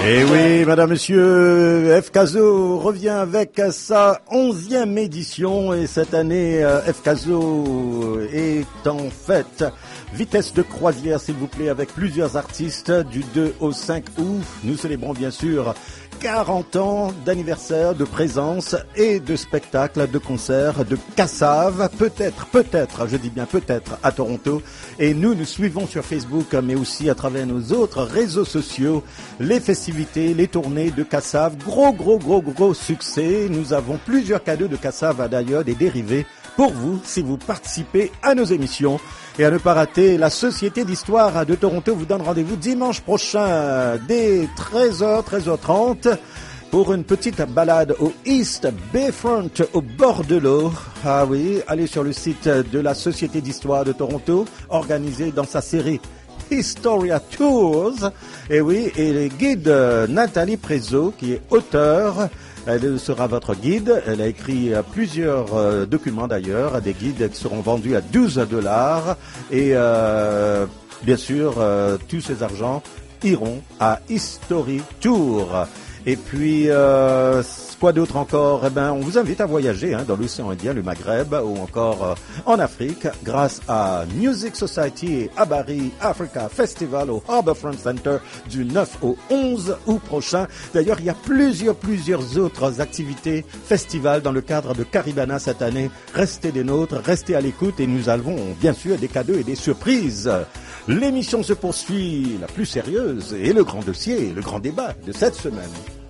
Et oui, madame, monsieur, F Caso revient avec sa onzième édition et cette année, F Caso est en fête. Vitesse de croisière, s'il vous plaît, avec plusieurs artistes du deux au cinq août. Nous célébrons bien sûr quarante ans d'anniversaire, de présence et de spectacle, de concert, de Cassave, peut-être, peut-être, je dis bien peut-être, à Toronto. Et nous, nous suivons sur Facebook, mais aussi à travers nos autres réseaux sociaux, les festivités, les tournées de Cassave. Gros, gros, gros, gros succès. Nous avons plusieurs cadeaux de Cassave, d'ailleurs, des dérivés pour vous, si vous participez à nos émissions. Et à ne pas rater, la Société d'Histoire de Toronto vous donne rendez-vous dimanche prochain dès treize heures, treize heures trente pour une petite balade au East Bayfront au bord de l'eau. Ah oui, allez sur le site de la Société d'Histoire de Toronto, organisée dans sa série Historia Tours. Et oui, et les guides Nathalie Prézot, qui est auteure, elle sera votre guide. Elle a écrit plusieurs euh, documents d'ailleurs, des guides qui seront vendus à douze dollars. Et euh, bien sûr, euh, tous ces argents iront à History Tour. Et puis, euh, quoi d'autre encore? Eh ben, on vous invite à voyager hein, dans l'océan Indien, le Maghreb ou encore euh, en Afrique grâce à Music Society et Abari Africa Festival au Harbourfront Center du neuf au onze août prochain. D'ailleurs, il y a plusieurs, plusieurs autres activités, festivals dans le cadre de Caribana cette année. Restez des nôtres, restez à l'écoute et nous avons bien sûr des cadeaux et des surprises. L'émission se poursuit, la plus sérieuse et le grand dossier, le grand débat de cette semaine.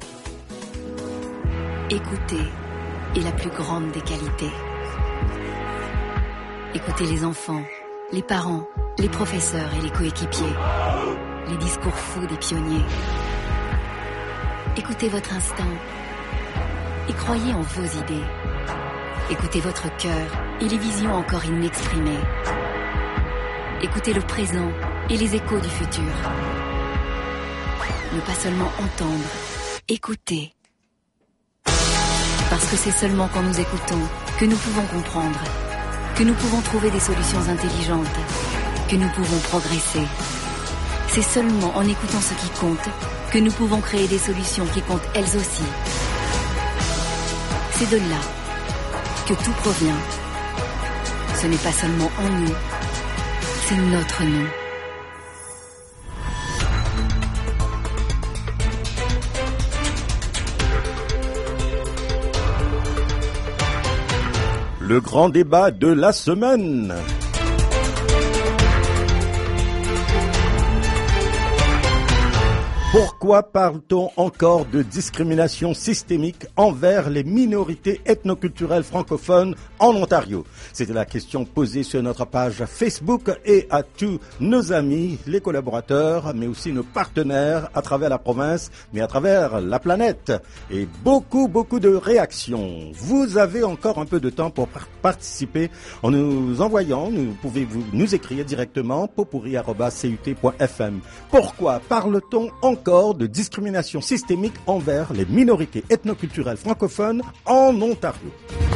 Écouter est la plus grande des qualités. Écoutez les enfants, les parents, les professeurs et les coéquipiers, les discours fous des pionniers. Écoutez votre instinct et croyez en vos idées. Écoutez votre cœur et les visions encore inexprimées. Écoutez le présent et les échos du futur. Ne pas seulement entendre, écouter. Parce que c'est seulement quand nous écoutons que nous pouvons comprendre, que nous pouvons trouver des solutions intelligentes, que nous pouvons progresser. C'est seulement en écoutant ce qui compte que nous pouvons créer des solutions qui comptent elles aussi. C'est de là que tout provient. Ce n'est pas seulement en nous, c'est notre nous. Le grand débat de la semaine. Pourquoi parle-t-on encore de discrimination systémique envers les minorités ethnoculturelles francophones en Ontario? C'était la question posée sur notre page Facebook et à tous nos amis, les collaborateurs, mais aussi nos partenaires à travers la province, mais à travers la planète. Et beaucoup, beaucoup de réactions. Vous avez encore un peu de temps pour participer en nous envoyant, vous pouvez vous nous écrire directement potpourri arobase c u t point f m. Pourquoi parle-t-on encore de discrimination systémique envers les minorités ethnoculturelles francophones en Ontario?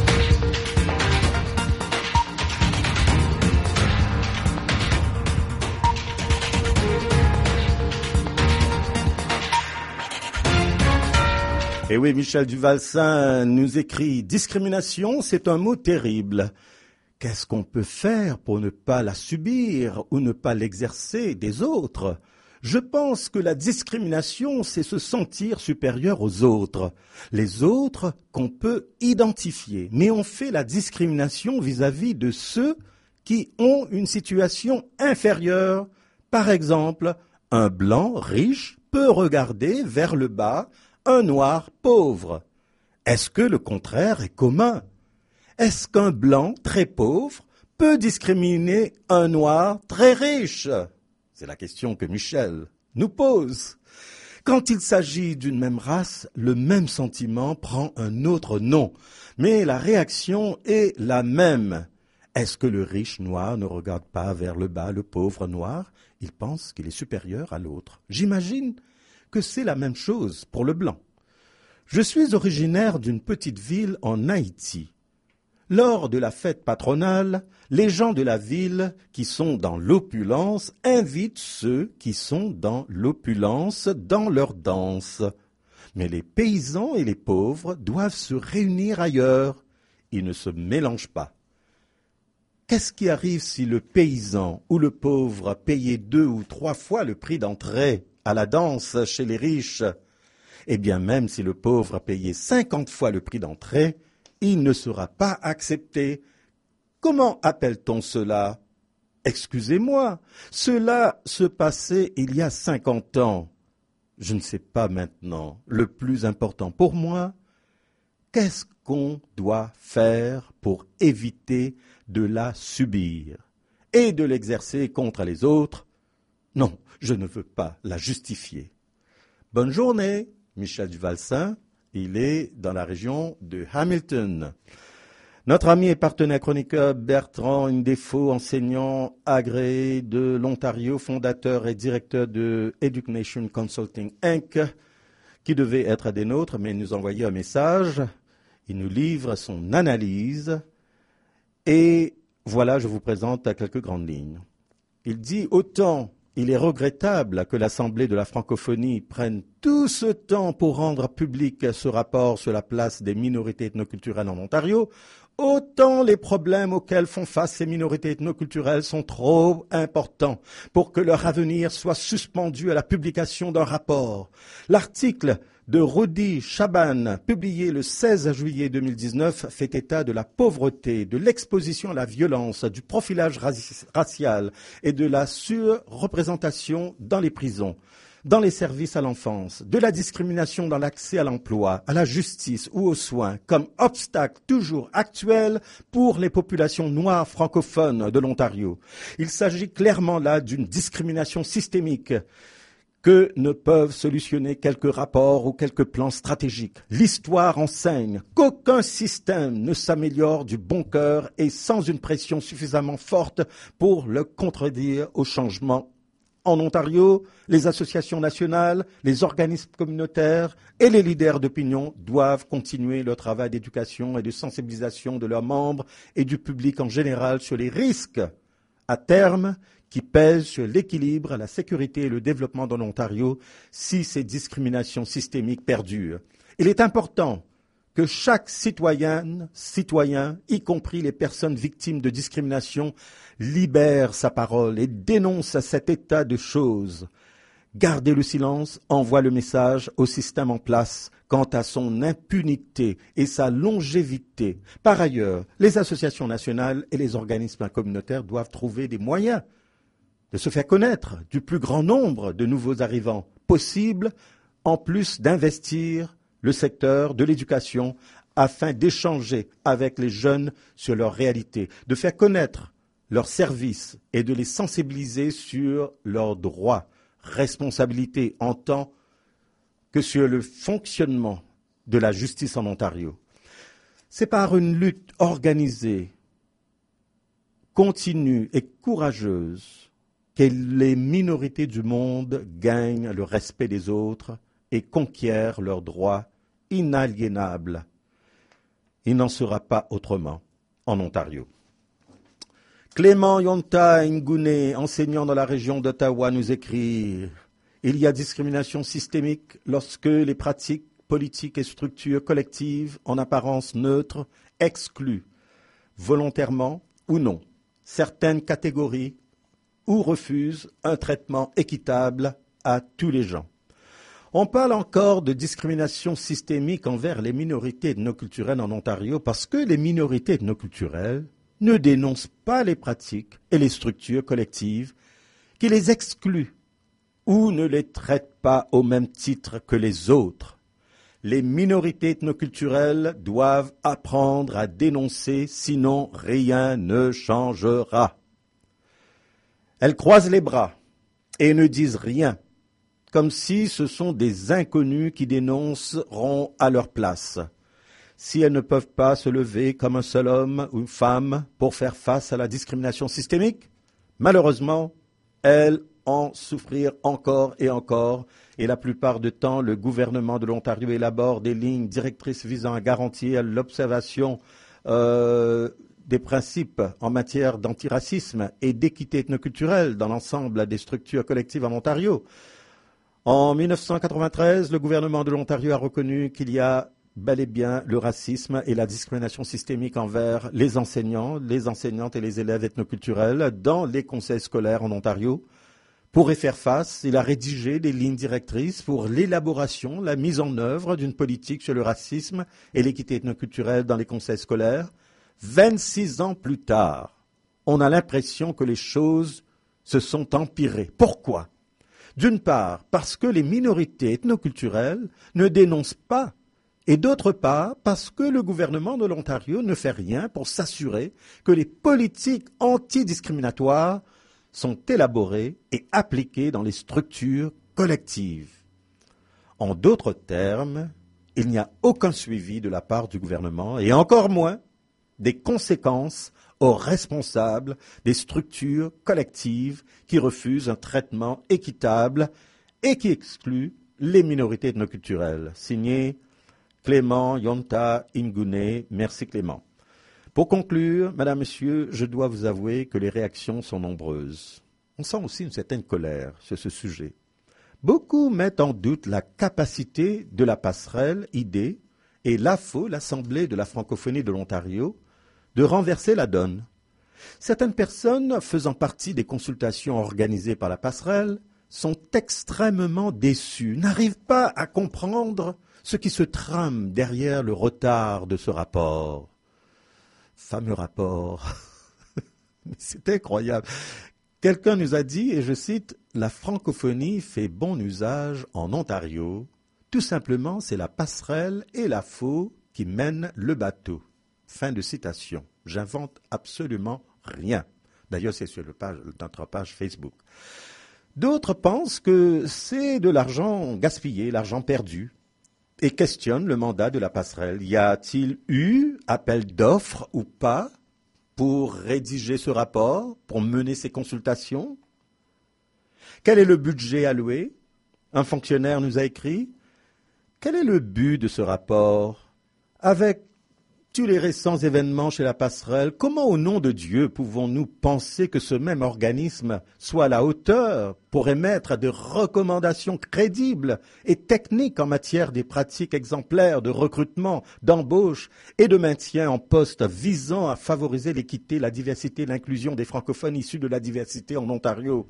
Et oui, Michel Duvalsin nous écrit « Discrimination, c'est un mot terrible. Qu'est-ce qu'on peut faire pour ne pas la subir ou ne pas l'exercer des autres ? Je pense que la discrimination, c'est se sentir supérieur aux autres. Les autres qu'on peut identifier. Mais on fait la discrimination vis-à-vis de ceux qui ont une situation inférieure. Par exemple, un blanc riche peut regarder vers le bas un noir pauvre. Est-ce que le contraire est commun? Est-ce qu'un blanc très pauvre peut discriminer un noir très riche? C'est la question que Michel nous pose. Quand il s'agit d'une même race, le même sentiment prend un autre nom, mais la réaction est la même. Est-ce que le riche noir ne regarde pas vers le bas le pauvre noir? Il pense qu'il est supérieur à l'autre. J'imagine que c'est la même chose pour le blanc. Je suis originaire d'une petite ville en Haïti. Lors de la fête patronale, les gens de la ville qui sont dans l'opulence invitent ceux qui sont dans l'opulence dans leur danse. Mais les paysans et les pauvres doivent se réunir ailleurs. Ils ne se mélangent pas. Qu'est-ce qui arrive si le paysan ou le pauvre payait deux ou trois fois le prix d'entrée à la danse chez les riches? Eh bien, même si le pauvre payait cinquante fois le prix d'entrée, il ne sera pas accepté. Comment appelle-t-on cela? Excusez-moi, cela se passait il y a cinquante ans. Je ne sais pas maintenant. Le plus important pour moi, qu'est-ce qu'on doit faire pour éviter de la subir et de l'exercer contre les autres? Non, je ne veux pas la justifier. Bonne journée, Michel Duvalsin. Il est dans la région de Hamilton. Notre ami et partenaire chroniqueur Bertrand Ndefo, enseignant agréé de l'Ontario, fondateur et directeur de Education Consulting Incorporated, qui devait être des nôtres, mais nous envoyait un message. Il nous livre son analyse. Et voilà, je vous présente quelques grandes lignes. Il dit « Autant il est regrettable que l'Assemblée de la francophonie prenne tout ce temps pour rendre public ce rapport sur la place des minorités ethnoculturelles en Ontario, autant les problèmes auxquels font face ces minorités ethnoculturelles sont trop importants pour que leur avenir soit suspendu à la publication d'un rapport. » L'article de Rudy Chaban, publié le seize juillet deux mille dix-neuf, fait état de la pauvreté, de l'exposition à la violence, du profilage racial et de la surreprésentation dans les prisons, dans les services à l'enfance, de la discrimination dans l'accès à l'emploi, à la justice ou aux soins, comme obstacle toujours actuel pour les populations noires francophones de l'Ontario. Il s'agit clairement là d'une discrimination systémique que ne peuvent solutionner quelques rapports ou quelques plans stratégiques. L'histoire enseigne qu'aucun système ne s'améliore du bon cœur et sans une pression suffisamment forte pour le contredire au changement. En Ontario, les associations nationales, les organismes communautaires et les leaders d'opinion doivent continuer leur travail d'éducation et de sensibilisation de leurs membres et du public en général sur les risques à terme qui pèsent sur l'équilibre, la sécurité et le développement de l'Ontario si ces discriminations systémiques perdurent. Il est important que chaque citoyenne, citoyen, y compris les personnes victimes de discrimination, libère sa parole et dénonce cet état de choses. Garder le silence envoie le message au système en place quant à son impunité et sa longévité. Par ailleurs, les associations nationales et les organismes communautaires doivent trouver des moyens de se faire connaître du plus grand nombre de nouveaux arrivants possible, en plus d'investir le secteur de l'éducation afin d'échanger avec les jeunes sur leur réalité, de faire connaître leurs services et de les sensibiliser sur leurs droits, responsabilités en tant que sur le fonctionnement de la justice en Ontario. C'est par une lutte organisée, continue et courageuse que les minorités du monde gagnent le respect des autres et conquièrent leurs droits inaliénables. Il n'en sera pas autrement en Ontario. Clément Yonta Ngouné, enseignant dans la région d'Ottawa, nous écrit « Il y a discrimination systémique lorsque les pratiques politiques et structures collectives, en apparence neutres, excluent, volontairement ou non, certaines catégories ou refusent un traitement équitable à tous les gens. On parle encore de discrimination systémique envers les minorités ethnoculturelles en Ontario parce que les minorités ethnoculturelles ne dénoncent pas les pratiques et les structures collectives qui les excluent ou ne les traitent pas au même titre que les autres. Les minorités ethnoculturelles doivent apprendre à dénoncer, sinon rien ne changera. Elles croisent les bras et ne disent rien, comme si ce sont des inconnus qui dénonceront à leur place. Si elles ne peuvent pas se lever comme un seul homme ou une femme pour faire face à la discrimination systémique, malheureusement, elles en souffrir encore et encore, et la plupart du temps, le gouvernement de l'Ontario élabore des lignes directrices visant à garantir l'observation euh, des principes en matière d'antiracisme et d'équité ethnoculturelle dans l'ensemble des structures collectives en Ontario. En mille neuf cent quatre-vingt-treize, le gouvernement de l'Ontario a reconnu qu'il y a bel et bien le racisme et la discrimination systémique envers les enseignants, les enseignantes et les élèves ethnoculturels dans les conseils scolaires en Ontario. Pour y faire face, il a rédigé des lignes directrices pour l'élaboration, la mise en œuvre d'une politique sur le racisme et l'équité ethnoculturelle dans les conseils scolaires. vingt-six ans plus tard, on a l'impression que les choses se sont empirées. Pourquoi ? D'une part, parce que les minorités ethnoculturelles ne dénoncent pas, et d'autre part, parce que le gouvernement de l'Ontario ne fait rien pour s'assurer que les politiques antidiscriminatoires sont élaborées et appliquées dans les structures collectives. En d'autres termes, il n'y a aucun suivi de la part du gouvernement, et encore moins des conséquences aux responsables des structures collectives qui refusent un traitement équitable et qui excluent les minorités ethnoculturelles. Signé Clément Yonta Ingune. Merci Clément. Pour conclure, Madame, Monsieur, je dois vous avouer que les réactions sont nombreuses. On sent aussi une certaine colère sur ce sujet. Beaucoup mettent en doute la capacité de la passerelle I D et l'A F O, l'Assemblée de la francophonie de l'Ontario, de renverser la donne. Certaines personnes faisant partie des consultations organisées par la passerelle sont extrêmement déçues, n'arrivent pas à comprendre ce qui se trame derrière le retard de ce rapport. Fameux rapport. C'est incroyable. Quelqu'un nous a dit, et je cite, « La francophonie fait bon usage en Ontario. Tout simplement, c'est la passerelle et la F O qui mènent le bateau. » Fin de citation. J'invente absolument rien. D'ailleurs, c'est sur le page, notre page Facebook. D'autres pensent que c'est de l'argent gaspillé, l'argent perdu, et questionnent le mandat de la passerelle. Y a-t-il eu appel d'offres ou pas pour rédiger ce rapport, pour mener ces consultations? Quel est le budget alloué? Un fonctionnaire nous a écrit. Quel est le but de ce rapport? Avec tous les récents événements chez la passerelle, comment au nom de Dieu pouvons-nous penser que ce même organisme soit à la hauteur pour émettre des recommandations crédibles et techniques en matière des pratiques exemplaires de recrutement, d'embauche et de maintien en poste visant à favoriser l'équité, la diversité et l'inclusion des francophones issus de la diversité en Ontario?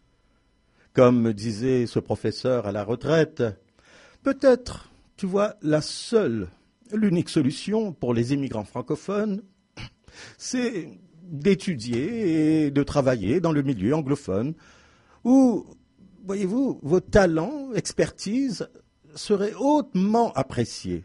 Comme me disait ce professeur à la retraite, peut-être, tu vois, la seule L'unique solution pour les immigrants francophones, c'est d'étudier et de travailler dans le milieu anglophone où, voyez-vous, vos talents, expertise seraient hautement appréciés.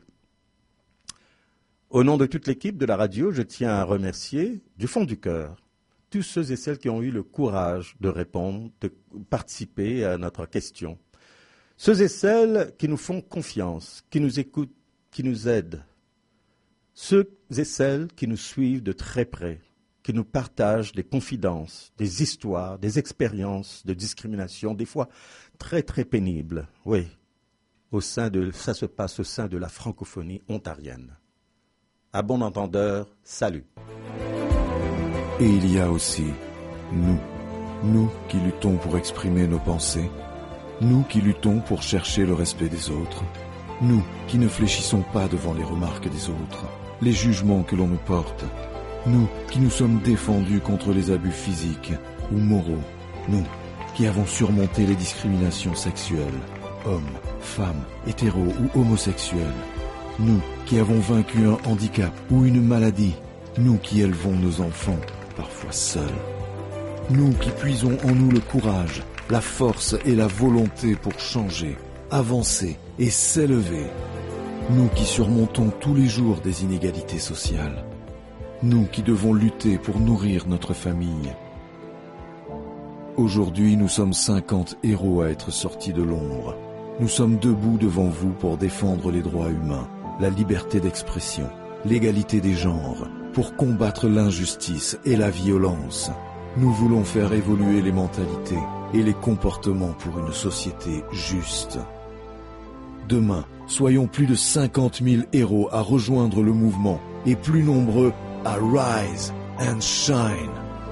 Au nom de toute l'équipe de la radio, je tiens à remercier du fond du cœur tous ceux et celles qui ont eu le courage de répondre, de participer à notre question. Ceux et celles qui nous font confiance, qui nous écoutent, qui nous aident, ceux et celles qui nous suivent de très près, qui nous partagent des confidences, des histoires, des expériences de discrimination, des fois très très pénibles, oui, au sein de, ça se passe au sein de la francophonie ontarienne. À bon entendeur, salut. Et il y a aussi nous, nous qui luttons pour exprimer nos pensées, nous qui luttons pour chercher le respect des autres, nous qui ne fléchissons pas devant les remarques des autres, les jugements que l'on nous porte, nous qui nous sommes défendus contre les abus physiques ou moraux, nous qui avons surmonté les discriminations sexuelles, hommes, femmes, hétéros ou homosexuels, nous qui avons vaincu un handicap ou une maladie, nous qui élevons nos enfants, parfois seuls, nous qui puisons en nous le courage, la force et la volonté pour changer, avancer et s'élever. Nous qui surmontons tous les jours des inégalités sociales. Nous qui devons lutter pour nourrir notre famille. Aujourd'hui, nous sommes cinquante héros à être sortis de l'ombre. Nous sommes debout devant vous pour défendre les droits humains, la liberté d'expression, l'égalité des genres, pour combattre l'injustice et la violence. Nous voulons faire évoluer les mentalités et les comportements pour une société juste. Demain, soyons plus de cinquante mille héros à rejoindre le mouvement et plus nombreux à rise and shine.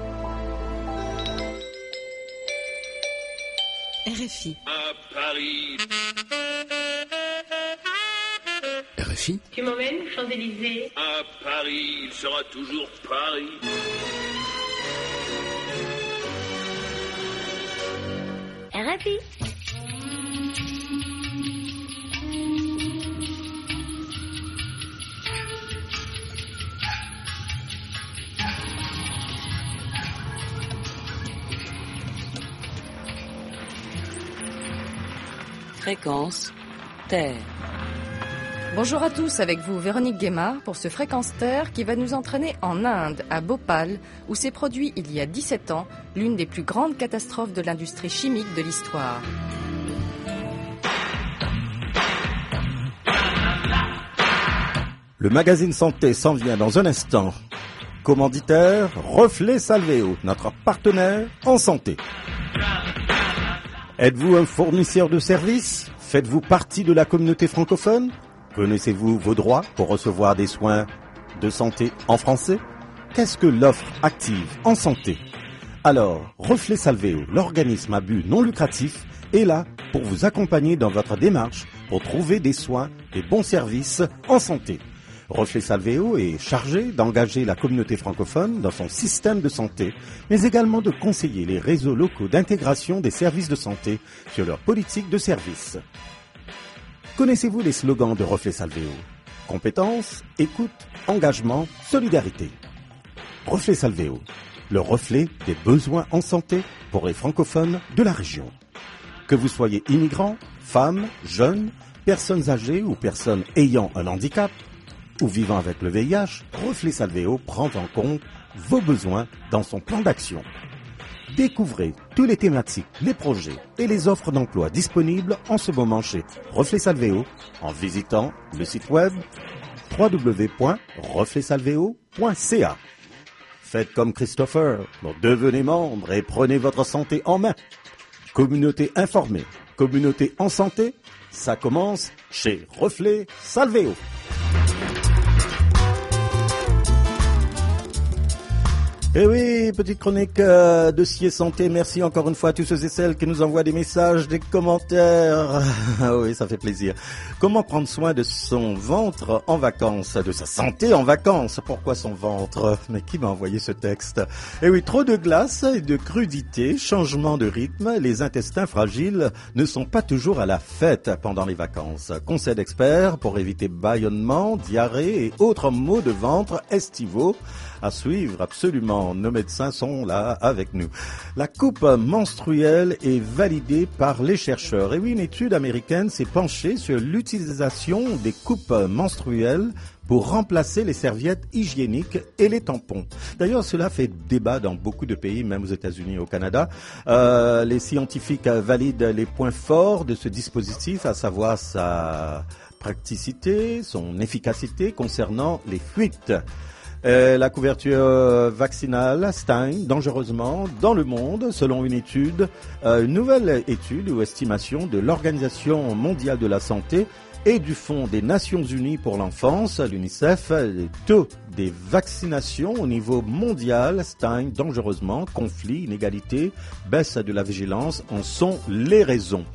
R F I. À Paris. R F I. Tu m'emmènes aux Champs-Élysées? À Paris, il sera toujours Paris. R F I. Fréquence Terre. Bonjour à tous, avec vous Véronique Guémard pour ce Fréquence Terre qui va nous entraîner en Inde, à Bhopal, où s'est produit il y a dix-sept ans l'une des plus grandes catastrophes de l'industrie chimique de l'histoire. Le magazine Santé s'en vient dans un instant. Commanditaire, Reflet Salvéo, notre partenaire en santé. Êtes-vous un fournisseur de services? Faites-vous partie de la communauté francophone? Connaissez-vous vos droits pour recevoir des soins de santé en français? Qu'est-ce que l'offre active en santé? Alors, Reflet Salvéo, l'organisme à but non lucratif, est là pour vous accompagner dans votre démarche pour trouver des soins et bons services en santé. Reflet Salvéo est chargé d'engager la communauté francophone dans son système de santé, mais également de conseiller les réseaux locaux d'intégration des services de santé sur leur politique de service. Connaissez-vous les slogans de Reflet Salvéo? Compétence, écoute, engagement, solidarité. Reflet Salvéo, le reflet des besoins en santé pour les francophones de la région. Que vous soyez immigrants, femmes, jeunes, personnes âgées ou personnes ayant un handicap, ou vivant avec le V I H, Reflet Salvéo prend en compte vos besoins dans son plan d'action. Découvrez tous les thématiques, les projets et les offres d'emploi disponibles en ce moment chez Reflet Salvéo en visitant le site web w w w point reflet salvéo point c a. Faites comme Christopher, devenez membre et prenez votre santé en main. Communauté informée, communauté en santé, ça commence chez Reflet Salvéo. Eh oui, petite chronique euh, de Dossier Santé. Merci encore une fois à tous ceux et celles qui nous envoient des messages, des commentaires. Ah oui, ça fait plaisir. Comment prendre soin de son ventre en vacances, de sa santé en vacances? Pourquoi son ventre? Mais qui m'a envoyé ce texte? Eh oui, trop de glace et de crudité, changement de rythme, les intestins fragiles ne sont pas toujours à la fête pendant les vacances. Conseil d'experts pour éviter bâillonnement, diarrhée et autres maux de ventre estivaux. À suivre, absolument. Nos médecins sont là avec nous. La coupe menstruelle est validée par les chercheurs. Et oui, une étude américaine s'est penchée sur l'utilisation des coupes menstruelles pour remplacer les serviettes hygiéniques et les tampons. D'ailleurs, cela fait débat dans beaucoup de pays, même aux États-Unis et au Canada. Euh, les scientifiques valident les points forts de ce dispositif, à savoir sa praticité, son efficacité concernant les fuites. Euh, la couverture vaccinale stagne dangereusement dans le monde, selon une étude, euh, une nouvelle étude ou estimation de l'Organisation mondiale de la santé et du Fonds des Nations Unies pour l'enfance, l'UNICEF. Les taux des vaccinations au niveau mondial stagnent dangereusement. Conflits, inégalités, baisse de la vigilance en sont les raisons.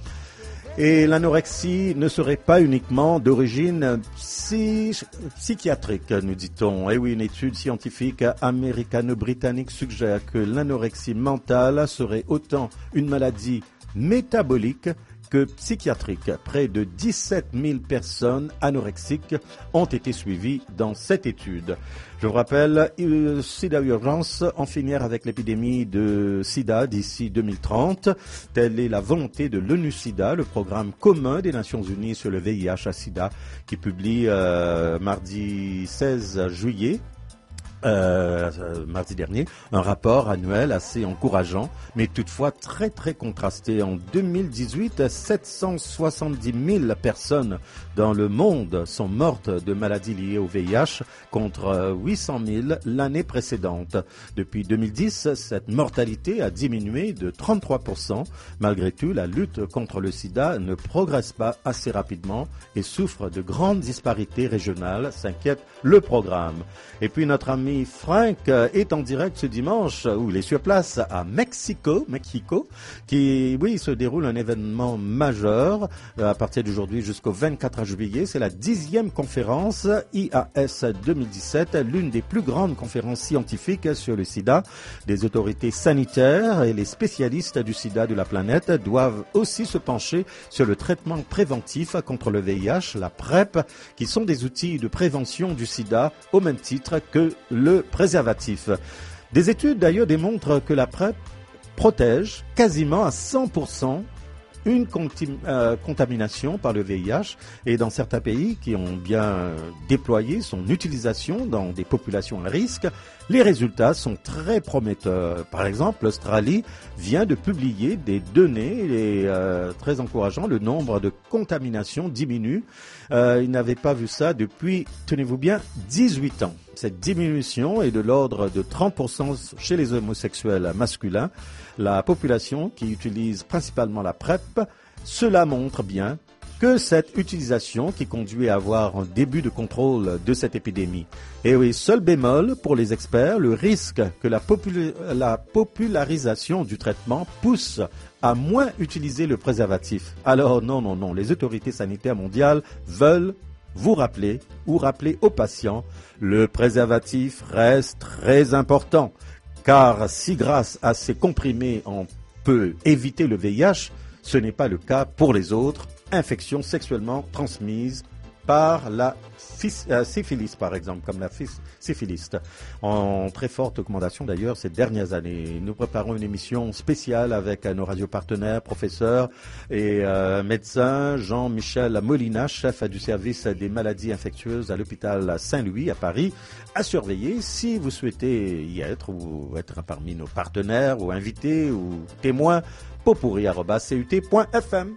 Et l'anorexie ne serait pas uniquement d'origine psy- psychiatrique, nous dit-on. Et oui, une étude scientifique américano-britannique suggère que l'anorexie mentale serait autant une maladie métabolique que psychiatrique. Près de dix-sept mille personnes anorexiques ont été suivies dans cette étude. Je vous rappelle, euh, Sida Urgence en finir avec l'épidémie de sida d'ici deux mille trente. Telle est la volonté de l'ONU-Sida, le programme commun des Nations Unies sur le V I H à sida, qui publie euh, mardi seize juillet Euh, euh, mardi dernier, un rapport annuel assez encourageant, mais toutefois très très contrasté. En deux mille dix-huit, sept cent soixante-dix mille personnes dans le monde sont mortes de maladies liées au V I H contre huit cent mille l'année précédente. Depuis deux mille dix, cette mortalité a diminué de trente-trois pour cent. Malgré tout, la lutte contre le sida ne progresse pas assez rapidement et souffre de grandes disparités régionales, s'inquiète le programme. Et puis notre ami Frank est en direct ce dimanche, où il est sur place à Mexico, Mexico, qui, oui, se déroule un événement majeur à partir d'aujourd'hui jusqu'au vingt-quatre juillet. C'est la dixième conférence I A S deux mille dix-sept, l'une des plus grandes conférences scientifiques sur le sida. Des autorités sanitaires et les spécialistes du sida de la planète doivent aussi se pencher sur le traitement préventif contre le V I H, la PrEP, qui sont des outils de prévention du sida au même titre que le préservatif. Des études d'ailleurs démontrent que la PrEP protège quasiment à cent pour cent une contim- euh, contamination par le V I H, et dans certains pays qui ont bien déployé son utilisation dans des populations à risque, les résultats sont très prometteurs. Par exemple, l'Australie vient de publier des données et, euh, très encourageants. Le nombre de contaminations diminue. Euh, ils n'avaient pas vu ça depuis, tenez-vous bien, dix-huit ans. Cette diminution est de l'ordre de trente pour cent chez les homosexuels masculins. La population qui utilise principalement la PrEP, cela montre bien que cette utilisation qui conduit à avoir un début de contrôle de cette épidémie. Et oui, seul bémol pour les experts, le risque que la, popul- la popularisation du traitement pousse à moins utiliser le préservatif. Alors non, non, non, les autorités sanitaires mondiales veulent vous rappeler ou rappeler aux patients, le préservatif reste très important. Car si grâce à ces comprimés on peut éviter le V I H, ce n'est pas le cas pour les autres infections sexuellement transmises par la fis- euh, syphilis, par exemple, comme la fis- syphilis. En très forte augmentation d'ailleurs ces dernières années. Nous préparons une émission spéciale avec nos radiopartenaires, professeurs et euh, médecins. Jean-Michel Molina, chef du service des maladies infectieuses à l'hôpital Saint-Louis à Paris, à surveiller. Si vous souhaitez y être ou être parmi nos partenaires ou invités ou témoins, potpourri arobase c u t point f m.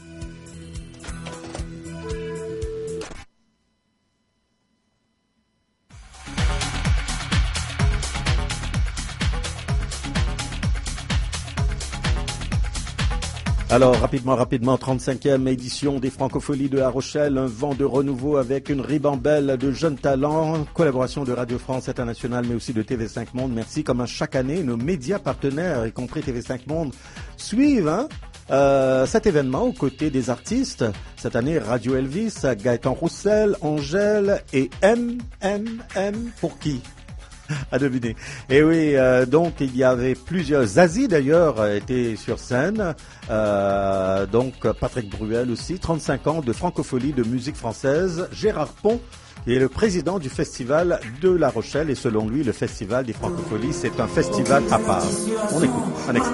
Alors, rapidement, rapidement, trente-cinquième édition des Francopholies de La Rochelle, un vent de renouveau avec une ribambelle de jeunes talents, collaboration de Radio France Internationale, mais aussi de T V cinq Monde. Merci, comme à chaque année, nos médias partenaires, y compris T V cinq Monde, suivent hein, euh, cet événement aux côtés des artistes. Cette année, Radio Elvis, Gaëtan Roussel, Angèle et M, M, M, pour qui ? À deviner. Et oui, euh, donc il y avait plusieurs. Zazie d'ailleurs était sur scène. Euh, donc Patrick Bruel aussi. trente-cinq ans de francophonie de musique française. Gérard Pont, qui est le président du festival de La Rochelle. Et selon lui, le festival des francopholies, c'est un festival à part. On écoute. Un extrait.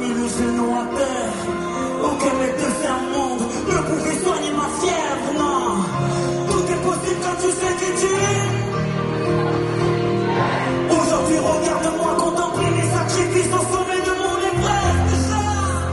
Regarde-moi contempler les sacrifices au sommet de mon épreuve de ça.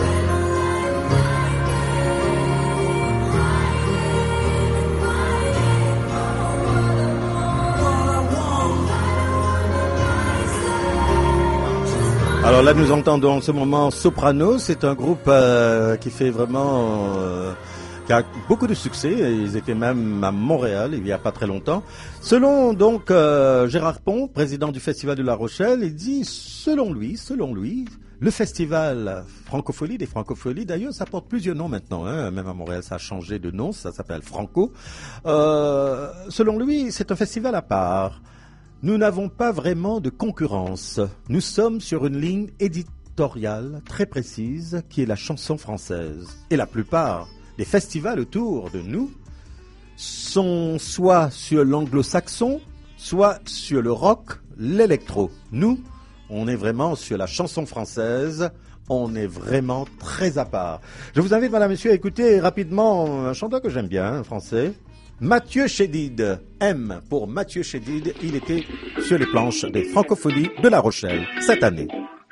Alors là, nous entendons en ce moment Soprano. C'est un groupe euh, qui fait vraiment... Euh, qui a beaucoup de succès. Ils étaient même à Montréal il n'y a pas très longtemps. Selon donc euh, Gérard Pont, président du Festival de La Rochelle, il dit, selon lui, selon lui, le festival Francophonie des Francopholies, d'ailleurs, ça porte plusieurs noms maintenant. Hein, même à Montréal, ça a changé de nom, ça s'appelle Franco. Euh, selon lui, c'est un festival à part. Nous n'avons pas vraiment de concurrence. Nous sommes sur une ligne éditoriale très précise qui est la chanson française. Et la plupart des festivals autour de nous sont soit sur l'anglo-saxon, soit sur le rock, l'électro. Nous, on est vraiment sur la chanson française, on est vraiment très à part. Je vous invite, madame, monsieur, à écouter rapidement un chanteur que j'aime bien, un français, Mathieu Chédid, M pour Mathieu Chédid, il était sur les planches des Francopholies de La Rochelle cette année.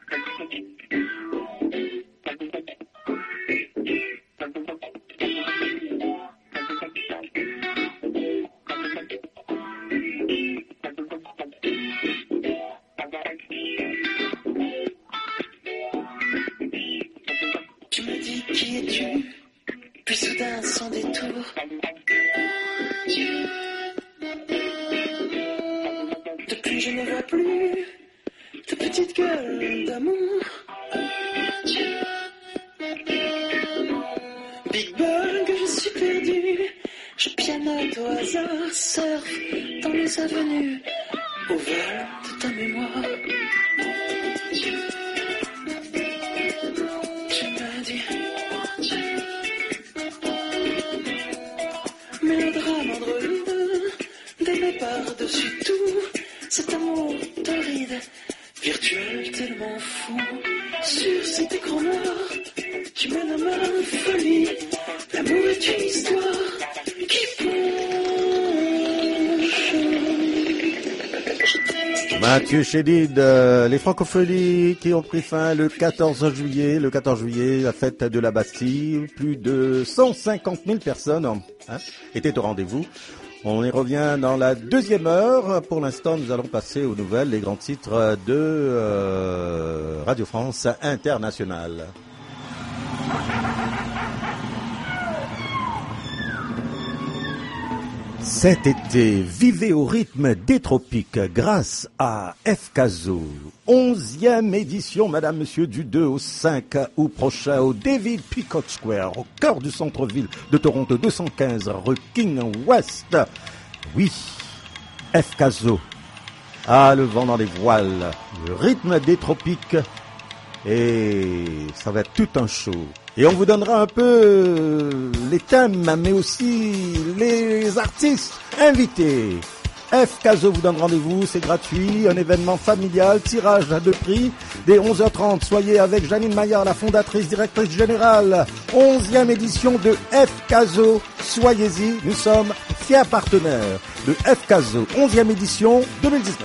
Tu me dis qui es-tu, puis soudain sans détour. Depuis je ne vois plus ta petite gueule d'amour. Big Bang, je suis perdu, je pianote au hasard, surfe dans les avenues, au vol de ta mémoire. Tu m'as dit mélodrame androïde, d'aimer par-dessus tout, cet amour torride, virtuel tellement fou. Sur cet écran noir, tu mènes à ma folie, l'amour est une histoire qui Mathieu Chédid, euh, les Francopholies qui ont pris fin le quatorze juillet. Le quatorze juillet, la fête de la Bastille. Plus de cent cinquante mille personnes hein, étaient au rendez-vous. On y revient dans la deuxième heure. Pour l'instant, nous allons passer aux nouvelles, les grands titres de euh, Radio France Internationale. Cet été, vivez au rythme des tropiques grâce à F Caso. Onzième édition, madame, monsieur, du deux au cinq août prochain au David Peacock Square, au cœur du centre-ville de Toronto, deux cent quinze rue King West. Oui, F Caso. Ah, le vent dans les voiles, le rythme des tropiques. Et ça va être tout un show. Et on vous donnera un peu les thèmes, mais aussi les artistes invités. F Caso vous donne rendez-vous, c'est gratuit, un événement familial, tirage de prix dès onze heures trente. Soyez avec Janine Maillard, la fondatrice, directrice générale. onzième édition de F Caso. Soyez-y, nous sommes fiers partenaires de F Caso. onzième édition deux mille dix-neuf.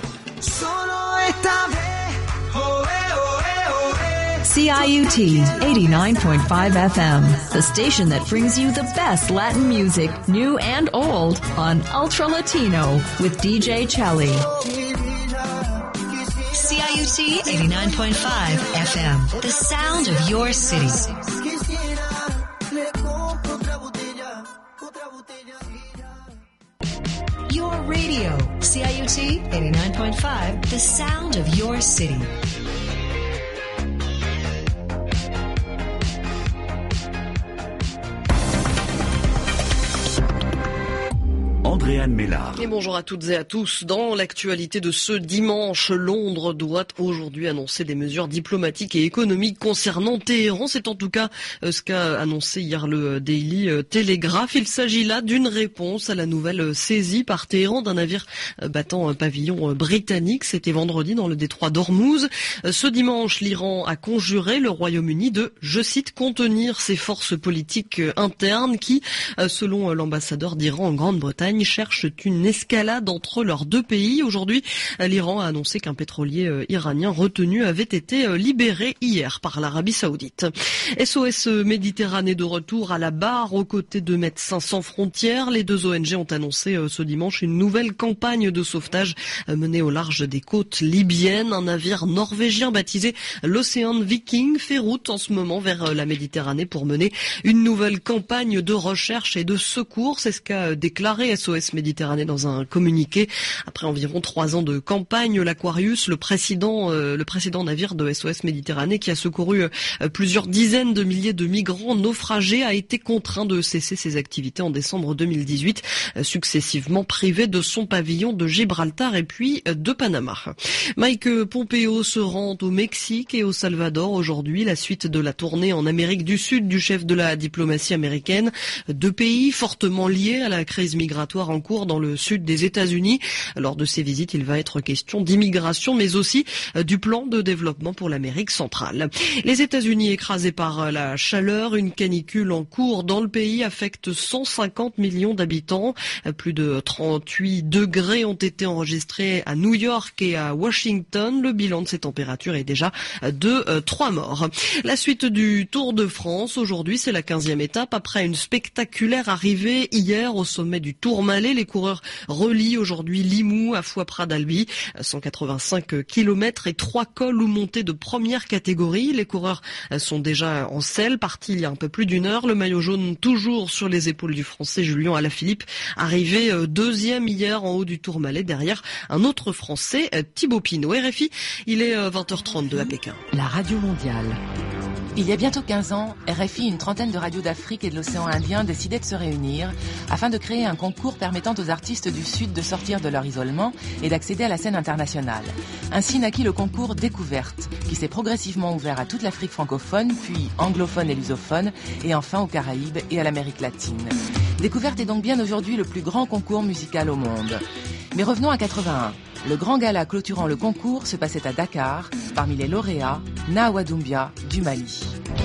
C I U T eighty-nine point five F M, the station that brings you the best Latin music, new and old, on Ultra Latino with D J Chelly. C I U T eighty-nine point five F M, the sound of your city. Your radio, C I U T eighty-nine point five, the sound of your city. Andréane Mélard. Et bonjour à toutes et à tous. Dans l'actualité de ce dimanche, Londres doit aujourd'hui annoncer des mesures diplomatiques et économiques concernant Téhéran. C'est en tout cas ce qu'a annoncé hier le Daily Telegraph. Il s'agit là d'une réponse à la nouvelle saisie par Téhéran d'un navire battant un pavillon britannique. C'était vendredi dans le détroit d'Ormuz. Ce dimanche, l'Iran a conjuré le Royaume-Uni de, je cite, contenir ses forces politiques internes qui, selon l'ambassadeur d'Iran en Grande-Bretagne, cherchent une escalade entre leurs deux pays. Aujourd'hui, l'Iran a annoncé qu'un pétrolier iranien retenu avait été libéré hier par l'Arabie Saoudite. S O S Méditerranée de retour à la barre aux côtés de Médecins sans frontières. Les deux O N G ont annoncé ce dimanche une nouvelle campagne de sauvetage menée au large des côtes libyennes. Un navire norvégien baptisé l'Ocean Viking fait route en ce moment vers la Méditerranée pour mener une nouvelle campagne de recherche et de secours. C'est ce qu'a déclaré S O S Méditerranée dans un communiqué. Après environ trois ans de campagne, l'Aquarius, le précédent, euh, le précédent navire de S O S Méditerranée qui a secouru euh, plusieurs dizaines de milliers de migrants naufragés, a été contraint de cesser ses activités en décembre deux mille dix-huit, euh, successivement privé de son pavillon de Gibraltar et puis euh, de Panama. Mike Pompeo se rend au Mexique et au Salvador aujourd'hui, la suite de la tournée en Amérique du Sud du chef de la diplomatie américaine. Deux pays fortement liés à la crise migratoire en en cours dans le sud des États-Unis. Lors de ces visites, il va être question d'immigration, mais aussi du plan de développement pour l'Amérique centrale. Les États-Unis écrasés par la chaleur, une canicule en cours dans le pays affecte cent cinquante millions d'habitants. Plus de trente-huit degrés ont été enregistrés à New York et à Washington. Le bilan de ces températures est déjà de trois morts. La suite du Tour de France, aujourd'hui, c'est la quinzième étape. Après une spectaculaire arrivée hier au sommet du Tourmalet, les coureurs relient aujourd'hui Limoux à Foix-Prat-d'Albi. cent quatre-vingt-cinq kilomètres et trois cols ou montées de première catégorie. Les coureurs sont déjà en selle, partis il y a un peu plus d'une heure. Le maillot jaune toujours sur les épaules du Français Julien Alaphilippe, arrivé deuxième hier en haut du Tourmalet, derrière un autre Français, Thibaut Pinot. R F I, il est vingt heures trente-deux à Pékin. La radio mondiale. Il y a bientôt quinze ans, R F I, une trentaine de radios d'Afrique et de l'océan Indien décidaient de se réunir afin de créer un concours permettant aux artistes du Sud de sortir de leur isolement et d'accéder à la scène internationale. Ainsi naquit le concours Découverte, qui s'est progressivement ouvert à toute l'Afrique francophone, puis anglophone et lusophone, et enfin aux Caraïbes et à l'Amérique latine. Découverte est donc bien aujourd'hui le plus grand concours musical au monde. Mais revenons à quatre-vingt-un. Le grand gala clôturant le concours se passait à Dakar, parmi les lauréats, Nawa Doumbia du Mali.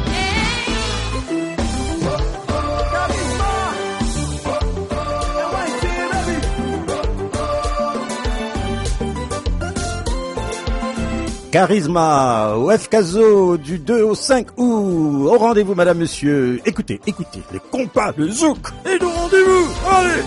Charisma au F Caso du deux au cinq août. Au rendez-vous, madame, monsieur. Écoutez, écoutez, les compas, le zouk. Et au rendez-vous, allez!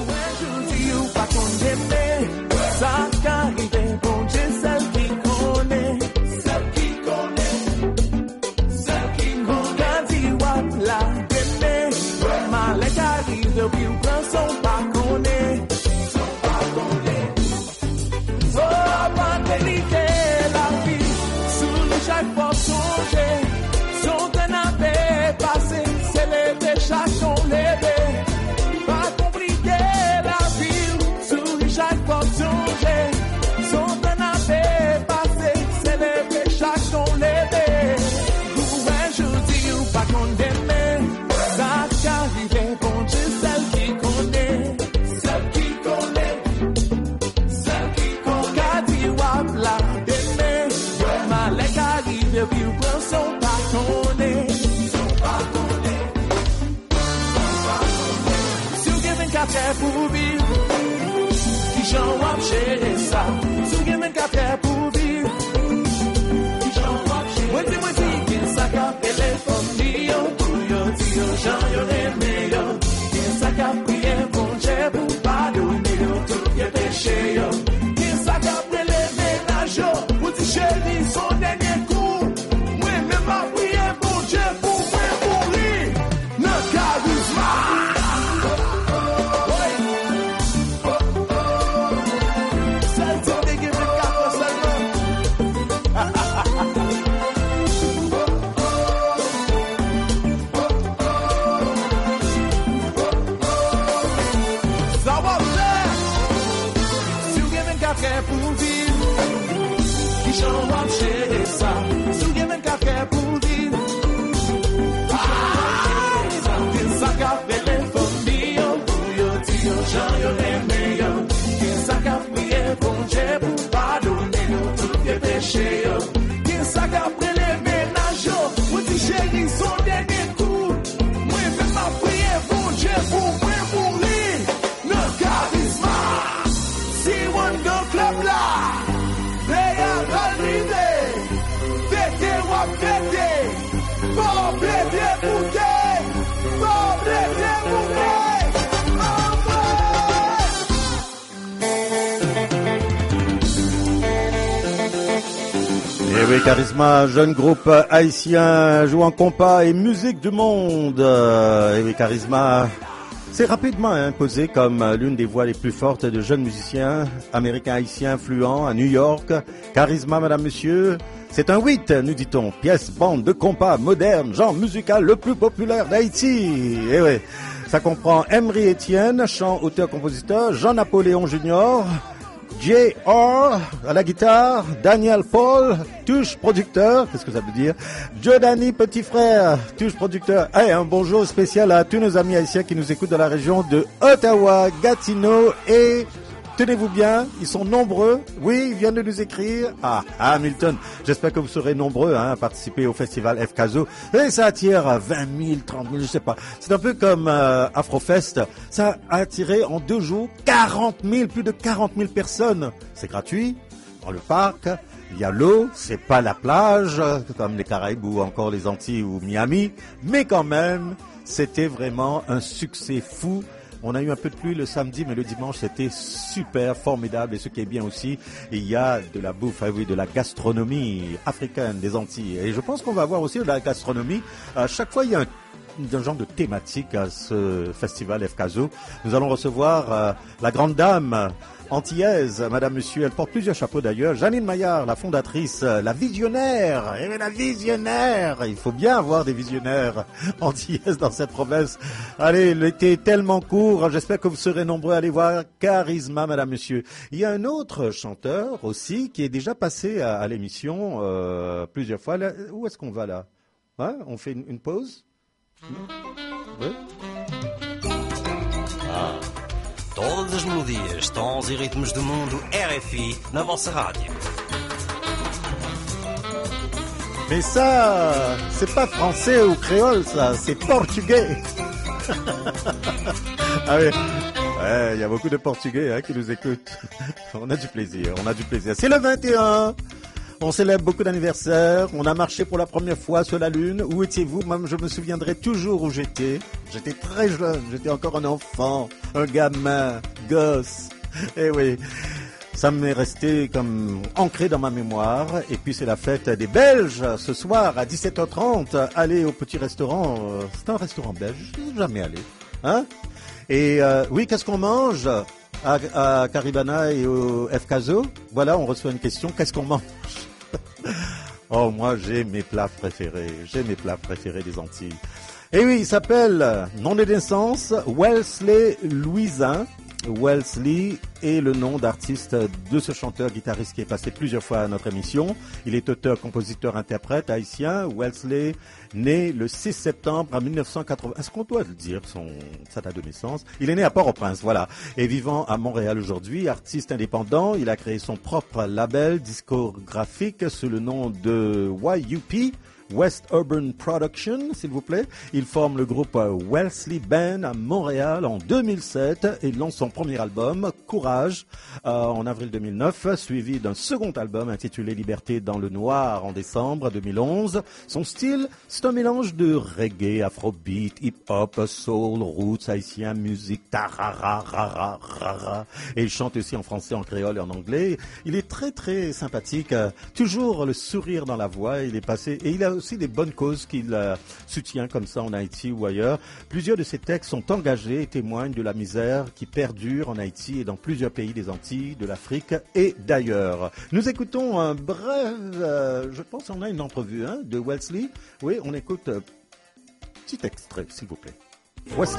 Pour vivre, qui j'en va chez ça, sous game café pour vivre, qui j'en va chez moi, dis moi dis qui ça qu'a fait les familles, pour yo dis yo j'en yo les meilleurs, qui ça qu'a prié pour Dieu pour pardonner tout les péchés, qui ça qu'a fait les ménages, pour dire chérie son dernier coup, moi même pas prié pour Dieu pour moi mourir, notre charisme. Pour vivre, qui j'en va chez ça, sous game café pour vivre. Ah, qui ça qu'a fait les familles, pour yo dire j'en yo les meilleurs, qui ça qu'a prié pour Dieu pour pardonner tous les péchés, qui ça qu'a fait les ménages, pour dire chérie son dernier coup, moi même pas prié pour Dieu pour moi mourir, notre charisme. Si one go club là, they are arrivés, fêté ou fêté, bon bébé bouquet, bon bébé bouquet. Et oui, Charisma, jeune groupe haïtien jouant compas et musique du monde. Et oui, Charisma s'est rapidement imposé comme l'une des voix les plus fortes de jeunes musiciens américains haïtiens influents à New York. Charisma, madame, monsieur, c'est un huit, nous dit-on. Pièce, bande de compas moderne, genre musical le plus populaire d'Haïti. Et oui, ça comprend Emery Etienne, chant, auteur, compositeur, Jean-Napoléon Junior, J R à la guitare, Daniel Paul, touche producteur, qu'est-ce que ça veut dire? Giordani petit frère, touche producteur. Et un bonjour spécial à tous nos amis haïtiens qui nous écoutent dans la région de Ottawa, Gatineau et... Tenez-vous bien, ils sont nombreux. Oui, ils viennent de nous écrire. Ah, Hamilton, j'espère que vous serez nombreux hein, à participer au festival F Caso. Et ça attire vingt mille, trente mille, je sais pas. C'est un peu comme euh, Afrofest. Ça a attiré en deux jours quarante mille, plus de quarante mille personnes. C'est gratuit, dans le parc. Il y a l'eau, c'est pas la plage, comme les Caraïbes ou encore les Antilles ou Miami. Mais quand même, c'était vraiment un succès fou. On a eu un peu de pluie le samedi, mais le dimanche, c'était super formidable. Et ce qui est bien aussi, il y a de la bouffe, ah oui, de la gastronomie africaine des Antilles. Et je pense qu'on va avoir aussi de la gastronomie. À chaque fois, il y a un, un genre de thématique à ce festival F Caso. Nous allons recevoir euh, la grande dame antillaise, madame, monsieur, elle porte plusieurs chapeaux d'ailleurs. Janine Maillard, la fondatrice, la visionnaire, et la visionnaire, il faut bien avoir des visionnaires antillaises dans cette province. Allez, l'été est tellement court, j'espère que vous serez nombreux à aller voir Charisma, madame, monsieur. Il y a un autre chanteur aussi qui est déjà passé à, à l'émission euh, plusieurs fois. Là, où est-ce qu'on va là hein On fait une, une pause oui. Ah. Todas as melodias, tons e ritmos do mundo R F I na vossa rádio. Mais ça, c'est pas français ou créole, ça, c'est portugais. Ah oui, ouais, il y a beaucoup de Portugais hein, qui nous écoutent. On a du plaisir, on a du plaisir. C'est le vingt et un. On célèbre beaucoup d'anniversaires. On a marché pour la première fois sur la Lune. Où étiez-vous? Même je me souviendrai toujours où j'étais. J'étais très jeune. J'étais encore un enfant, un gamin, gosse. Eh oui, ça m'est resté comme ancré dans ma mémoire. Et puis c'est la fête des Belges ce soir à dix-sept heures trente. Allez au petit restaurant. C'est un restaurant belge. Je ne suis jamais allé. Hein? Et euh, oui, qu'est-ce qu'on mange à, à Caribana et au F Caso? Voilà, on reçoit une question. Qu'est-ce qu'on mange? Oh, moi, j'ai mes plats préférés. J'ai mes plats préférés des Antilles. Et oui, il s'appelle, nom de naissance, Wellesley Louisin. Wellesley est le nom d'artiste de ce chanteur guitariste qui est passé plusieurs fois à notre émission. Il est auteur, compositeur, interprète haïtien. Wellesley, né le six septembre mille neuf cent quatre-vingts. Est-ce qu'on doit le dire, son, sa date de naissance? Il est né à Port-au-Prince, voilà. Et vivant à Montréal aujourd'hui, artiste indépendant, il a créé son propre label discographique sous le nom de Y U P. West Urban Production, s'il vous plaît. Il forme le groupe Wellesley Band à Montréal en deux mille sept et lance son premier album, Courage, euh, en avril deux mille neuf, suivi d'un second album intitulé Liberté dans le Noir en décembre deux mille onze. Son style, c'est un mélange de reggae, afrobeat, hip-hop, soul, roots, haïtien, musique, tarara, rara, rara. Et il chante aussi en français, en créole et en anglais. Il est très très sympathique, euh, toujours le sourire dans la voix. Il est passé et il a aussi des bonnes causes qu'il euh, soutient comme ça en Haïti ou ailleurs. Plusieurs de ses textes sont engagés et témoignent de la misère qui perdure en Haïti et dans plusieurs pays des Antilles, de l'Afrique et d'ailleurs. Nous écoutons un bref, euh, je pense qu'on a une entrevue hein, de Wellesley. Oui, on écoute euh, petit extrait, s'il vous plaît. Voici.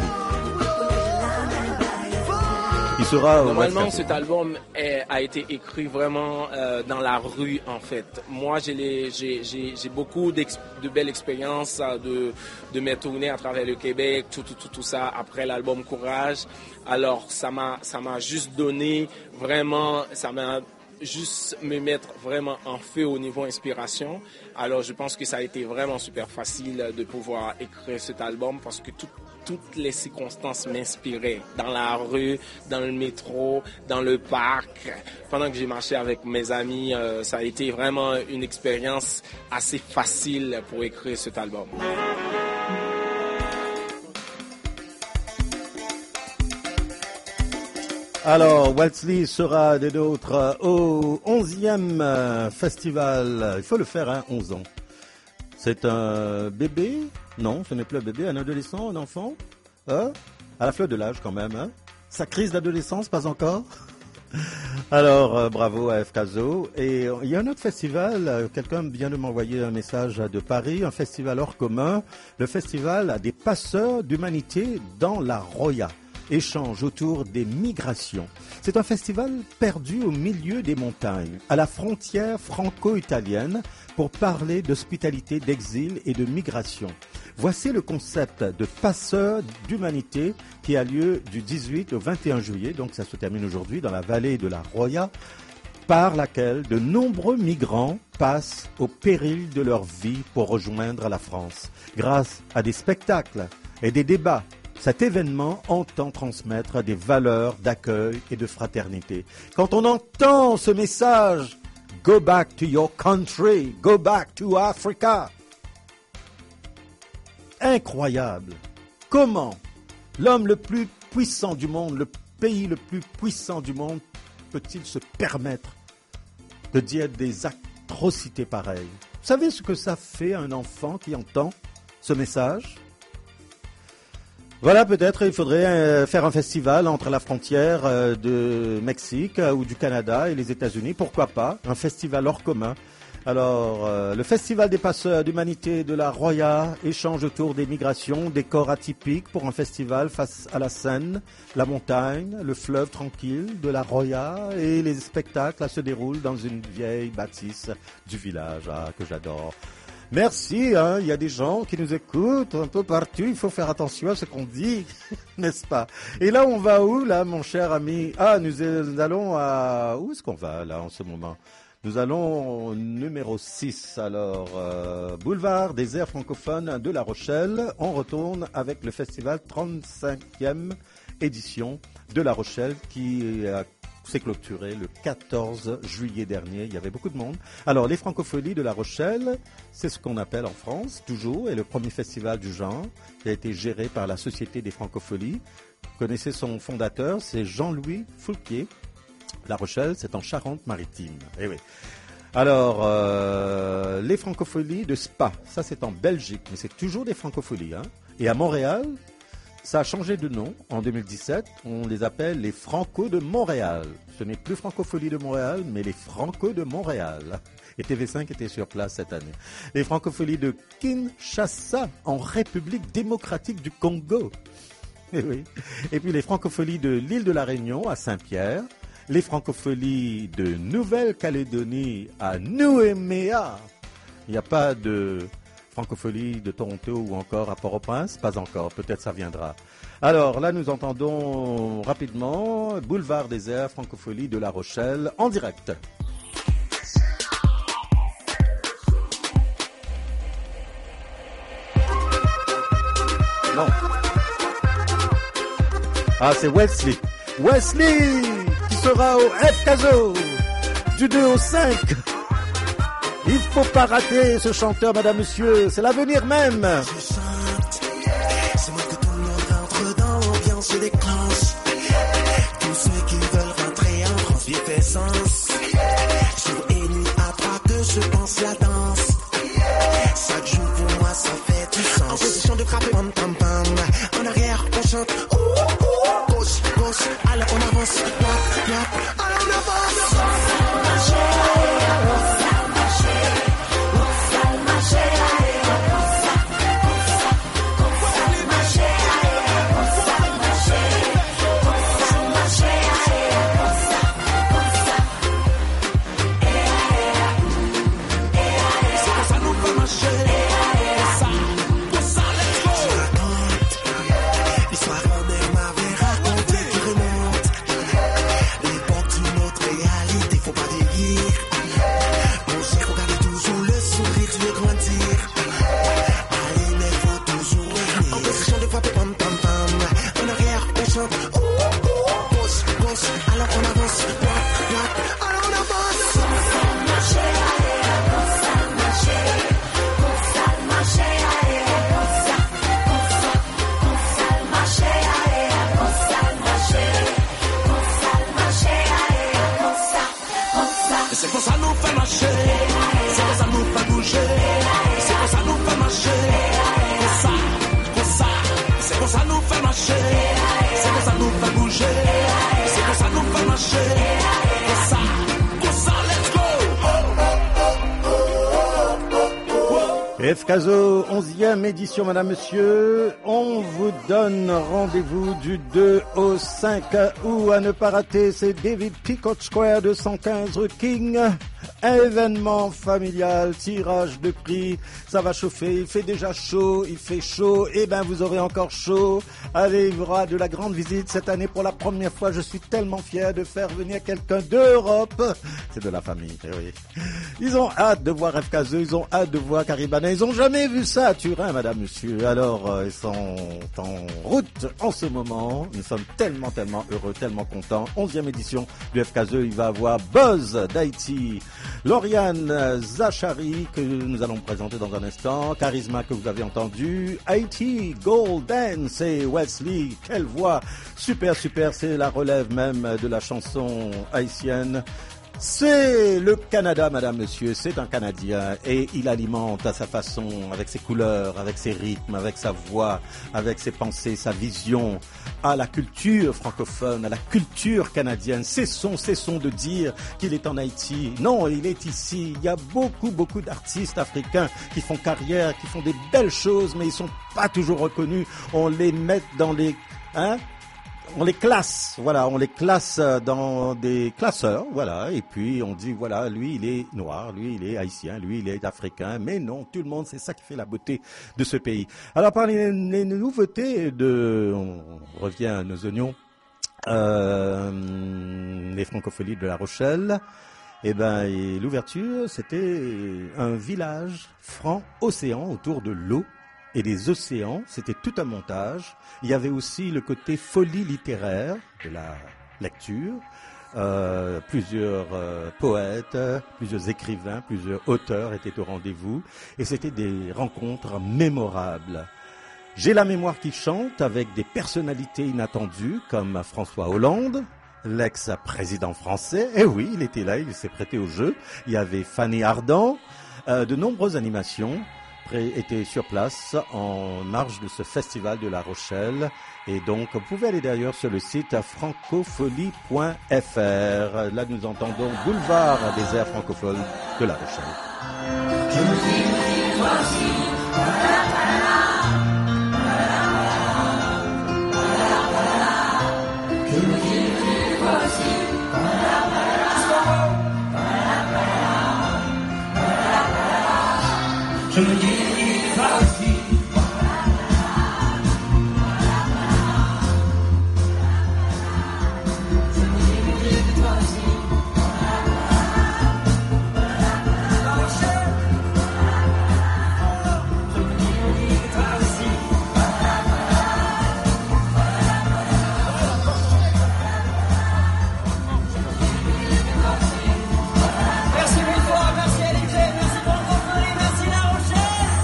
Il sera Normalement, cet album est, a été écrit vraiment euh, dans la rue, en fait. Moi, j'ai, les, j'ai, j'ai, j'ai beaucoup de belles expériences de, de mes tournées à travers le Québec, tout, tout, tout, tout ça, après l'album Courage. Alors, ça m'a, ça m'a juste donné vraiment, ça m'a juste me mettre vraiment en feu au niveau inspiration. Alors, je pense que ça a été vraiment super facile de pouvoir écrire cet album parce que tout toutes les circonstances m'inspiraient. Dans la rue, dans le métro, dans le parc. Pendant que j'ai marché avec mes amis, euh, ça a été vraiment une expérience assez facile pour écrire cet album. Alors, Wellesley sera des nôtres au onzième festival. Il faut le faire, hein, onze ans. C'est un bébé? Non, ce n'est plus un bébé, un adolescent, un enfant. Hein? À la fleur de l'âge quand même. Hein? Sa crise d'adolescence, pas encore. Alors, euh, bravo à F Caso. Et euh, il y a un autre festival, euh, quelqu'un vient de m'envoyer un message de Paris, un festival hors commun, le festival des passeurs d'humanité dans la Roya. échange autour des migrations. C'est un festival perdu au milieu des montagnes, à la frontière franco-italienne, pour parler d'hospitalité, d'exil et de migration. Voici le concept de passeur d'humanité qui a lieu du dix-huit au vingt et un juillet, donc ça se termine aujourd'hui dans la vallée de la Roya, par laquelle de nombreux migrants passent au péril de leur vie pour rejoindre la France. Grâce à des spectacles et des débats, cet événement entend transmettre des valeurs d'accueil et de fraternité. Quand on entend ce message, « Go back to your country, go back to Africa », incroyable. Comment l'homme le plus puissant du monde, le pays le plus puissant du monde, peut-il se permettre de dire des atrocités pareilles? Vous savez ce que ça fait à un enfant qui entend ce message? Voilà, peut-être il faudrait faire un festival entre la frontière de Mexique ou du Canada et les États-Unis. Pourquoi pas? Un festival hors commun. Alors, euh, le Festival des passeurs d'humanité de la Roya échange autour des migrations, décor atypique pour un festival face à la Seine, la montagne, le fleuve tranquille de la Roya, et les spectacles là, se déroulent dans une vieille bâtisse du village, ah, que j'adore. Merci, hein, il y a des gens qui nous écoutent un peu partout, il faut faire attention à ce qu'on dit, n'est-ce pas? Et là, on va où, là, mon cher ami? Ah, nous, nous allons à... Où est-ce qu'on va, là, en ce moment? Nous allons au numéro six, alors, euh, boulevard des aires francophones de La Rochelle. On retourne avec le festival trente-cinquième édition de La Rochelle qui a s'est clôturé le quatorze juillet dernier. Il y avait beaucoup de monde. Alors, les Francopholies de La Rochelle, c'est ce qu'on appelle en France, toujours, est le premier festival du genre qui a été géré par la Société des Francopholies. Vous connaissez son fondateur, c'est Jean-Louis Foulquier. La Rochelle, c'est en Charente-Maritime. Eh oui. Alors, euh, les Francopholies de Spa, ça c'est en Belgique, mais c'est toujours des Francopholies. Hein. Et à Montréal, ça a changé de nom en deux mille dix-sept. On les appelle les Franco de Montréal. Ce n'est plus Francophonie de Montréal, mais les Franco de Montréal. Et T V cinq était sur place cette année. Les Francopholies de Kinshasa, en République démocratique du Congo. Eh oui. Et puis les Francopholies de l'île de la Réunion à Saint-Pierre. Les Francopholies de Nouvelle-Calédonie à Nouméa. Il n'y a pas de Francophonie de Toronto ou encore à Port-au-Prince? Pas encore, peut-être ça viendra. Alors là, nous entendons rapidement Boulevard des Airs, Francophonie de La Rochelle, en direct. Non. Ah, c'est Wesley. Wesley qui sera au F Caso du deux au cinq. Il faut pas rater ce chanteur, madame, monsieur. C'est l'avenir même. C'est moi que tout le monde rentre dans l'ambiance se déclenche. Tous ceux qui veulent rentrer en France, bien fait sens. Jour et nuit à trois que je pense la danse. Chaque jour pour moi ça fait du sens. En position de frapper, pam pam pam. En arrière on chante. Ouh, ouh. Gauche, gauche, alors on avance. Yap, yap, alors on avance. F Caso, onzième édition, madame, monsieur. On vous donne rendez-vous du deux au cinq août à ne pas rater. C'est David Peacock Square, deux cent quinze rue King. Événement familial, tirage de prix, ça va chauffer, il fait déjà chaud, il fait chaud, et ben vous aurez encore chaud. Allez, il y aura de la grande visite cette année pour la première fois. Je suis tellement fier de faire venir quelqu'un d'Europe. C'est de la famille, oui. Ils ont hâte de voir F K Z, ils ont hâte de voir Caribana, ils ont jamais vu ça à Turin, madame, monsieur. Alors, euh, ils sont en route en ce moment. Nous sommes tellement, tellement heureux, tellement contents. onzième édition du F K Z, il va avoir Buzz d'Haïti, Lauriane Zachary que nous allons présenter dans un instant, Charisma que vous avez entendu, Haïti, Gold Dance et Wesley, quelle voix, super super, c'est la relève même de la chanson haïtienne. C'est le Canada, madame, monsieur, c'est un Canadien et il alimente à sa façon, avec ses couleurs, avec ses rythmes, avec sa voix, avec ses pensées, sa vision, à la culture francophone, à la culture canadienne. Cessons, cessons de dire qu'il est en Haïti. Non, il est ici. Il y a beaucoup, beaucoup d'artistes africains qui font carrière, qui font des belles choses, mais ils sont pas toujours reconnus. On les met dans les... Hein On les classe, voilà, on les classe dans des classeurs, voilà, et puis on dit, voilà, lui il est noir, lui il est haïtien, lui il est africain, mais non, tout le monde, c'est ça qui fait la beauté de ce pays. Alors par les, les nouveautés de, on revient à nos oignons, euh, les francopholies de La Rochelle, et ben et l'ouverture, c'était un village franc-océan autour de l'eau et des océans, c'était tout un montage. Il y avait aussi le côté folie littéraire de la lecture. Euh, plusieurs euh, poètes, plusieurs écrivains, plusieurs auteurs étaient au rendez-vous. Et c'était des rencontres mémorables. J'ai la mémoire qui chante avec des personnalités inattendues comme François Hollande, l'ex-président français. Et oui, il était là, il s'est prêté au jeu. Il y avait Fanny Ardant, euh, de nombreuses animations était sur place en marge de ce festival de La Rochelle. Et donc, vous pouvez aller d'ailleurs sur le site francophonie point f r. Là, nous entendons Boulevard des airs francophones de La Rochelle. Je me dis, toi aussi, je me dis, toi aussi. Je me dis, toi aussi. Merci mille fois, merci L I G, merci pour le contrôle, merci La Rochelle.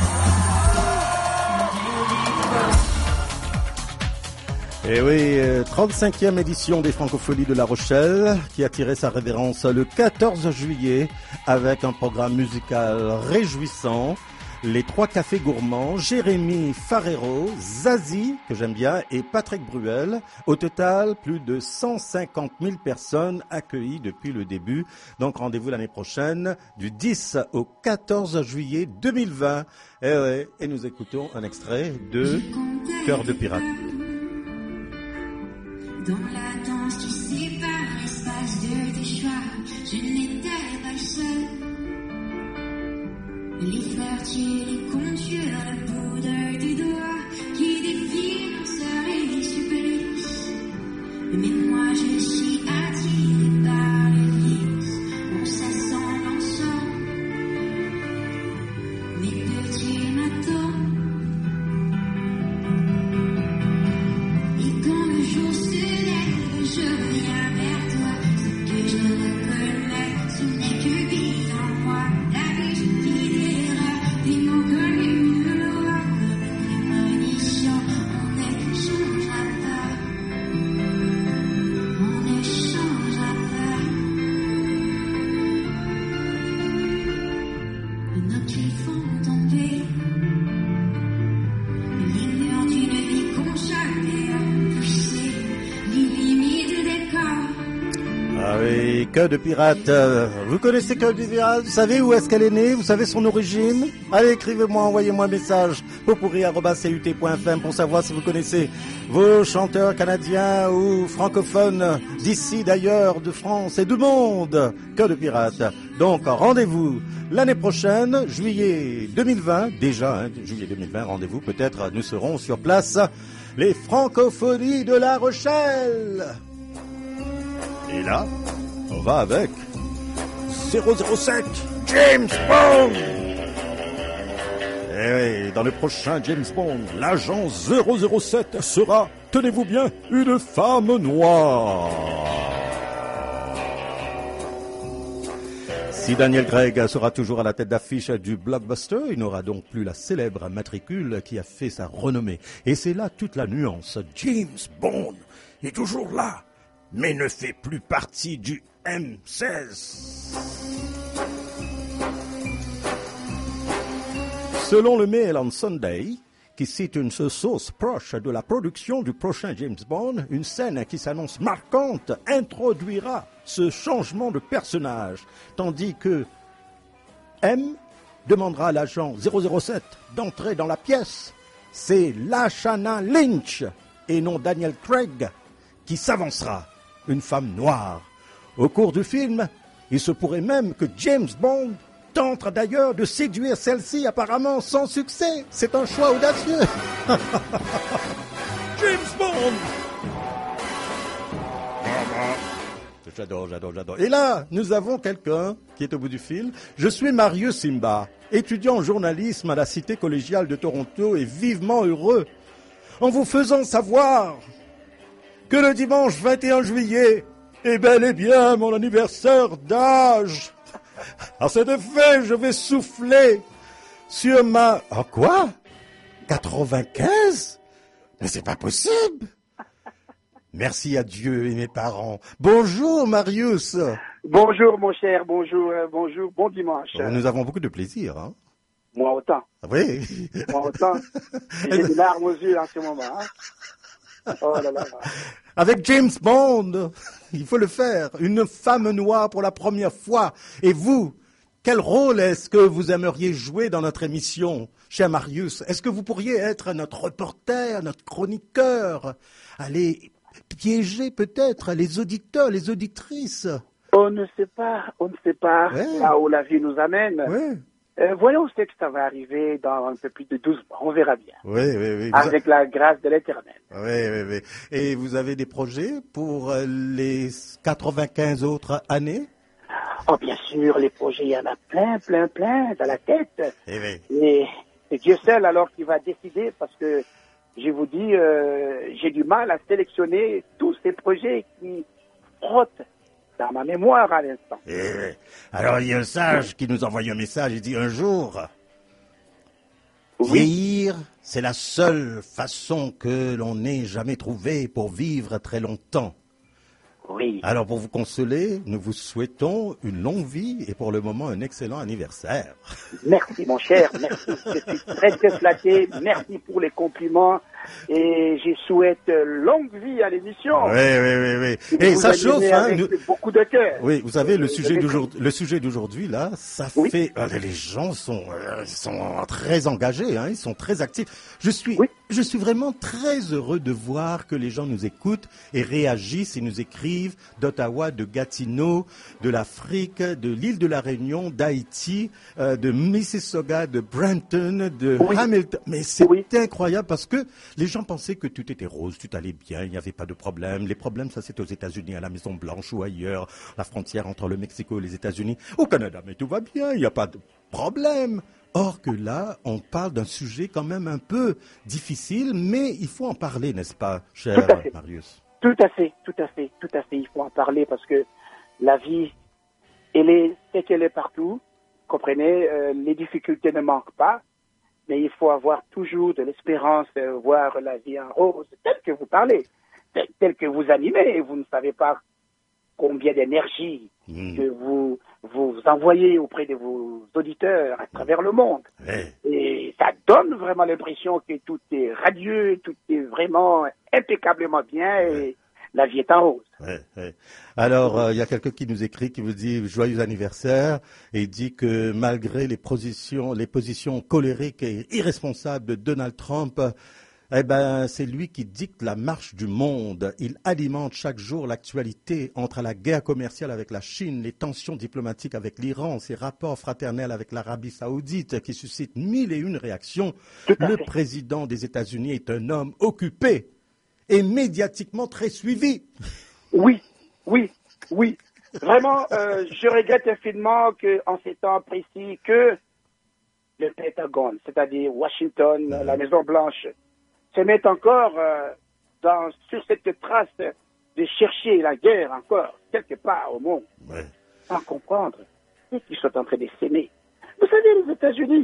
Et oui, trente-cinquième édition des Francopholies de La Rochelle qui a tiré sa révérence le quatorze juillet avec un programme musical réjouissant. Les trois cafés gourmands, Jérémy Farero, Zazie, que j'aime bien, et Patrick Bruel. Au total, plus de cent cinquante mille personnes accueillies depuis le début. Donc rendez-vous l'année prochaine du dix au quatorze juillet deux mille vingt. Et, ouais, et nous écoutons un extrait de Cœur de pirate. Dans la danse qui sépare l'espace de tes choix, je n'étais pas seule. Les flirts, les contours, la poudre des doigts qui défilent nos sœurs et les supplices. Mais moi je suis attirée par le vice, on s'assemble ensemble. Mais petit matin, et quand le jour se lève, je reviens vers toi. Ce que je reconnais, ce n'est que vide en moi. La vie, je guidera, des mots comme une loi. Cœur de Pirate. Euh, vous connaissez Cœur de Pirate? Vous savez où est-ce qu'elle est née? Vous savez son origine? Allez, écrivez-moi, envoyez-moi un message popurri arobase c u t point f m pour savoir si vous connaissez vos chanteurs canadiens ou francophones d'ici, d'ailleurs, de France et du monde. Cœur de Pirate. Donc, rendez-vous l'année prochaine, juillet deux mille vingt. Déjà, hein, juillet deux mille vingt, rendez-vous. Peut-être nous serons sur place. Les Francophonies de La Rochelle. Et là, on va avec zéro zéro sept, James Bond. Et oui, dans le prochain James Bond, l'agent zéro zéro sept sera, tenez-vous bien, une femme noire. Si Daniel Craig sera toujours à la tête d'affiche du blockbuster, il n'aura donc plus la célèbre matricule qui a fait sa renommée. Et c'est là toute la nuance. James Bond est toujours là, mais ne fait plus partie du M seize. Selon le Mail on Sunday, qui cite une source proche de la production du prochain James Bond, une scène qui s'annonce marquante introduira ce changement de personnage, tandis que M demandera à l'agent zéro zéro sept d'entrer dans la pièce. C'est Lashana Lynch et non Daniel Craig qui s'avancera, une femme noire. Au cours du film, il se pourrait même que James Bond tente d'ailleurs de séduire celle-ci, apparemment sans succès. C'est un choix audacieux. James Bond. J'adore, j'adore, j'adore. Et là, nous avons quelqu'un qui est au bout du fil. Je suis Marius Simba, étudiant en journalisme à la Cité collégiale de Toronto et vivement heureux en vous faisant savoir que le dimanche vingt et un juillet est bel et bien mon anniversaire d'âge. À cet effet, je vais souffler sur ma... Oh quoi? quatre-vingt-quinze? Mais c'est pas possible. Merci à Dieu et mes parents. Bonjour Marius. Bonjour mon cher, bonjour, euh, bonjour, bon dimanche. Oh, nous avons beaucoup de plaisir, hein? Moi autant. Oui. Moi autant. J'ai des larmes aux yeux en ce moment. Hein? Oh là là. Avec James Bond, il faut le faire. Une femme noire pour la première fois. Et vous, quel rôle est-ce que vous aimeriez jouer dans notre émission, cher Marius? Est-ce que vous pourriez être notre reporter, notre chroniqueur? Allez piéger peut-être les auditeurs, les auditrices. On ne sait pas, on ne sait pas ouais. Là où la vie nous amène. Ouais. Euh, voyons ce que ça va arriver dans un peu plus de douze mois. On verra bien. Oui, oui, oui. Avec a... la grâce de l'Éternel. Oui, oui, oui. Et vous avez des projets pour les quatre-vingt-quinze autres années? Oh, bien sûr, les projets, il y en a plein, plein, plein dans la tête. Eh oui. Et c'est Dieu seul alors qui va décider parce que je vous dis, euh, j'ai du mal à sélectionner tous ces projets qui frottent dans ma mémoire à l'instant. Eh, alors il y a un sage qui nous envoie un message, il dit un jour, oui. Vieillir, c'est la seule façon que l'on n'ait jamais trouvée pour vivre très longtemps. Oui. Alors pour vous consoler, nous vous souhaitons une longue vie et pour le moment un excellent anniversaire. Merci mon cher, merci. Je suis très très flatté, merci pour les compliments et je souhaite longue vie à l'émission. Oui, oui, oui, oui. Et ça chauffe, hein. Nous... beaucoup de cœur. Oui, vous savez, le sujet d'aujourd'hui, le sujet d'aujourd'hui là, ça oui. fait, euh, les gens sont, euh, sont très engagés, hein, ils sont très actifs. Je suis, oui. je suis vraiment très heureux de voir que les gens nous écoutent et réagissent et nous écrivent d'Ottawa, de Gatineau, de l'Afrique, de l'île de la Réunion, d'Haïti, euh, de Mississauga, de Brampton, de oui. Hamilton. Mais c'est oui. incroyable parce que les gens pensaient que tout était rose, tout allait bien, il n'y avait pas de problème. Les problèmes, ça c'est aux États-Unis, à la Maison Blanche ou ailleurs, la frontière entre le Mexique et les États-Unis. Au Canada, mais tout va bien, il n'y a pas de problème. Or que là, on parle d'un sujet quand même un peu difficile, mais il faut en parler, n'est-ce pas, cher Marius? Tout à fait, tout à fait, tout à fait. Il faut en parler parce que la vie, elle est, c'est qu'elle est partout. Comprenez, euh, les difficultés ne manquent pas, mais il faut avoir toujours de l'espérance, euh, voir la vie en rose, tel que vous parlez, tel, tel que vous animez. Vous ne savez pas combien d'énergie mmh. que vous vous envoyez auprès de vos auditeurs à travers le monde. Ouais. Et ça donne vraiment l'impression que tout est radieux, tout est vraiment impeccablement bien. Et la vie est en rose. Ouais, ouais. Alors, il euh, y a quelqu'un qui nous écrit, qui vous dit joyeux anniversaire, et il dit que malgré les positions, les positions colériques et irresponsables de Donald Trump, eh ben, c'est lui qui dicte la marche du monde. Il alimente chaque jour l'actualité entre la guerre commerciale avec la Chine, les tensions diplomatiques avec l'Iran, ses rapports fraternels avec l'Arabie Saoudite qui suscitent mille et une réactions. Le fait. Président des États-Unis est un homme occupé et médiatiquement très suivi. Oui, oui, oui. Vraiment, euh, je regrette infiniment qu'en ces temps précis, que le Pentagone, c'est-à-dire Washington, mmh. la Maison-Blanche, se mettent encore euh, dans, sur cette trace de chercher la guerre encore quelque part au monde, ouais. sans comprendre ce qu'ils sont en train de s'aimer. Vous savez, les États-Unis,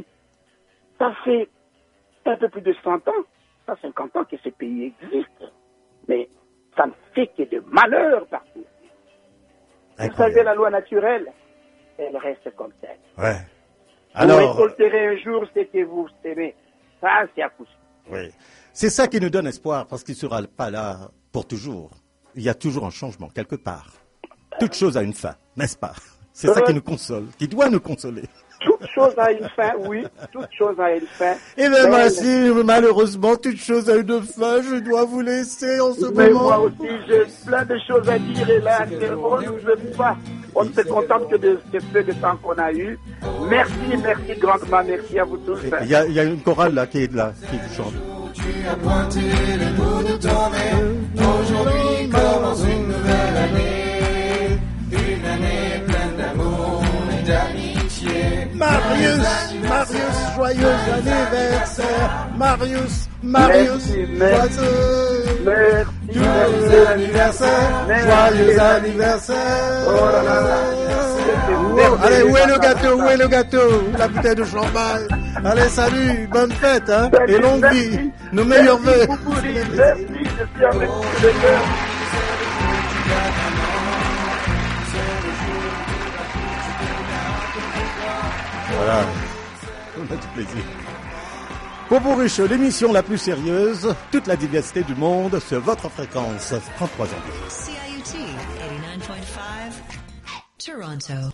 ça fait un peu plus de cent ans, cent cinquante ans que ce pays existe, mais ça ne fait que de malheur partout. Incroyable. Vous savez, la loi naturelle, elle reste comme telle. Ouais. Alors... Vous récolterez un jour ce que vous aimez. Ça, c'est à coup sûr. Oui. C'est ça qui nous donne espoir, parce qu'il ne sera pas là pour toujours. Il y a toujours un changement, quelque part. Toute chose a une fin, n'est-ce pas? C'est euh, ça qui nous console, qui doit nous consoler. Toute chose a une fin, oui. Toute chose a une fin. Et bien, merci. Malheureusement, toute chose a une fin. Je dois vous laisser en ce mais moment. Moi aussi, j'ai plein de choses à dire. Et là, on ne se pas. On ne se contente que de ce peu de temps qu'on a eu. Merci, merci grandement. Merci à vous tous. Il y a, il y a une chorale là qui est là, qui chante. Tu as pointé le bout de ton nez. Aujourd'hui commence une nouvelle année. Une année pleine d'amour et d'amitié. Marius, Marius, joyeux anniversaire. Marius, Marius, merci, joyeux, merci, joyeux anniversaire. Joyeux anniversaire. Oh là là là. Oh, allez, où est le gâteau? Où est le gâteau? La bouteille de champagne. Allez, salut, bonne fête, hein, salut, et longue merci, vie. Nos meilleurs vœux. Merci, merci, je suis avec vous les cœurs. Voilà, on a du plaisir. Popurrí Show, l'émission la plus sérieuse, toute la diversité du monde sur votre fréquence, trente-trois ans. C I U T eighty-nine point five, Toronto.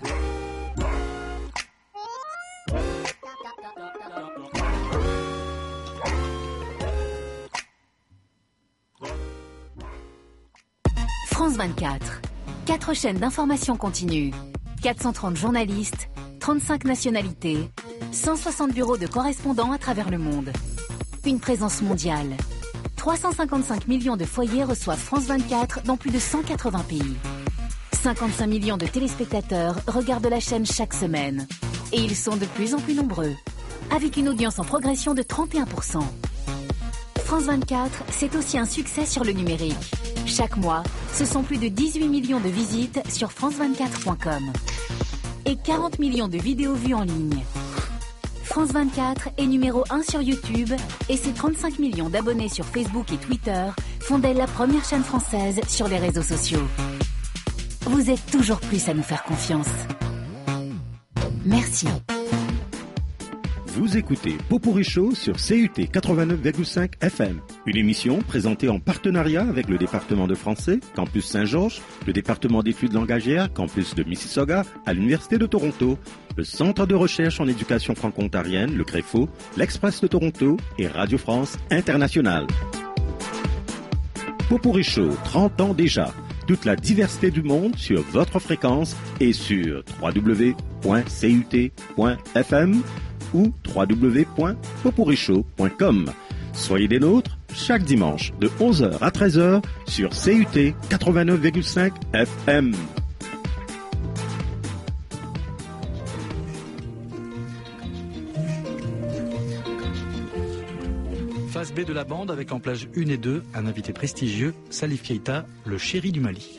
France vingt-quatre. Quatre chaînes d'information continue. quatre cent trente journalistes, trente-cinq nationalités, cent soixante bureaux de correspondants à travers le monde. Une présence mondiale. trois cent cinquante-cinq millions de foyers reçoivent France vingt-quatre dans plus de cent quatre-vingts pays. cinquante-cinq millions de téléspectateurs regardent la chaîne chaque semaine. Et ils sont de plus en plus nombreux, avec une audience en progression de trente et un pour cent. France vingt-quatre, c'est aussi un succès sur le numérique. Chaque mois, ce sont plus de dix-huit millions de visites sur france vingt-quatre point com et quarante millions de vidéos vues en ligne. France vingt-quatre est numéro un sur YouTube et ses trente-cinq millions d'abonnés sur Facebook et Twitter font d'elle la première chaîne française sur les réseaux sociaux. Vous êtes toujours plus à nous faire confiance. Merci. Vous écoutez Popurrí Show sur C U T quatre-vingt-neuf virgule cinq F M. Une émission présentée en partenariat avec le département de français, Campus Saint-Georges, le département d'études langagières, Campus de Mississauga, à l'Université de Toronto, le Centre de recherche en éducation franco-ontarienne, le CREFO, l'Express de Toronto et Radio France Internationale. Popurrí Show, trente ans déjà. Toute la diversité du monde sur votre fréquence et sur w w w point c u t point f m ou w w w point popurrí show point com. Soyez des nôtres chaque dimanche de onze heures à treize heures sur C U T quatre-vingt-neuf virgule cinq F M. Phase B de la bande avec en plage un et deux un invité prestigieux, Salif Keita, le chéri du Mali.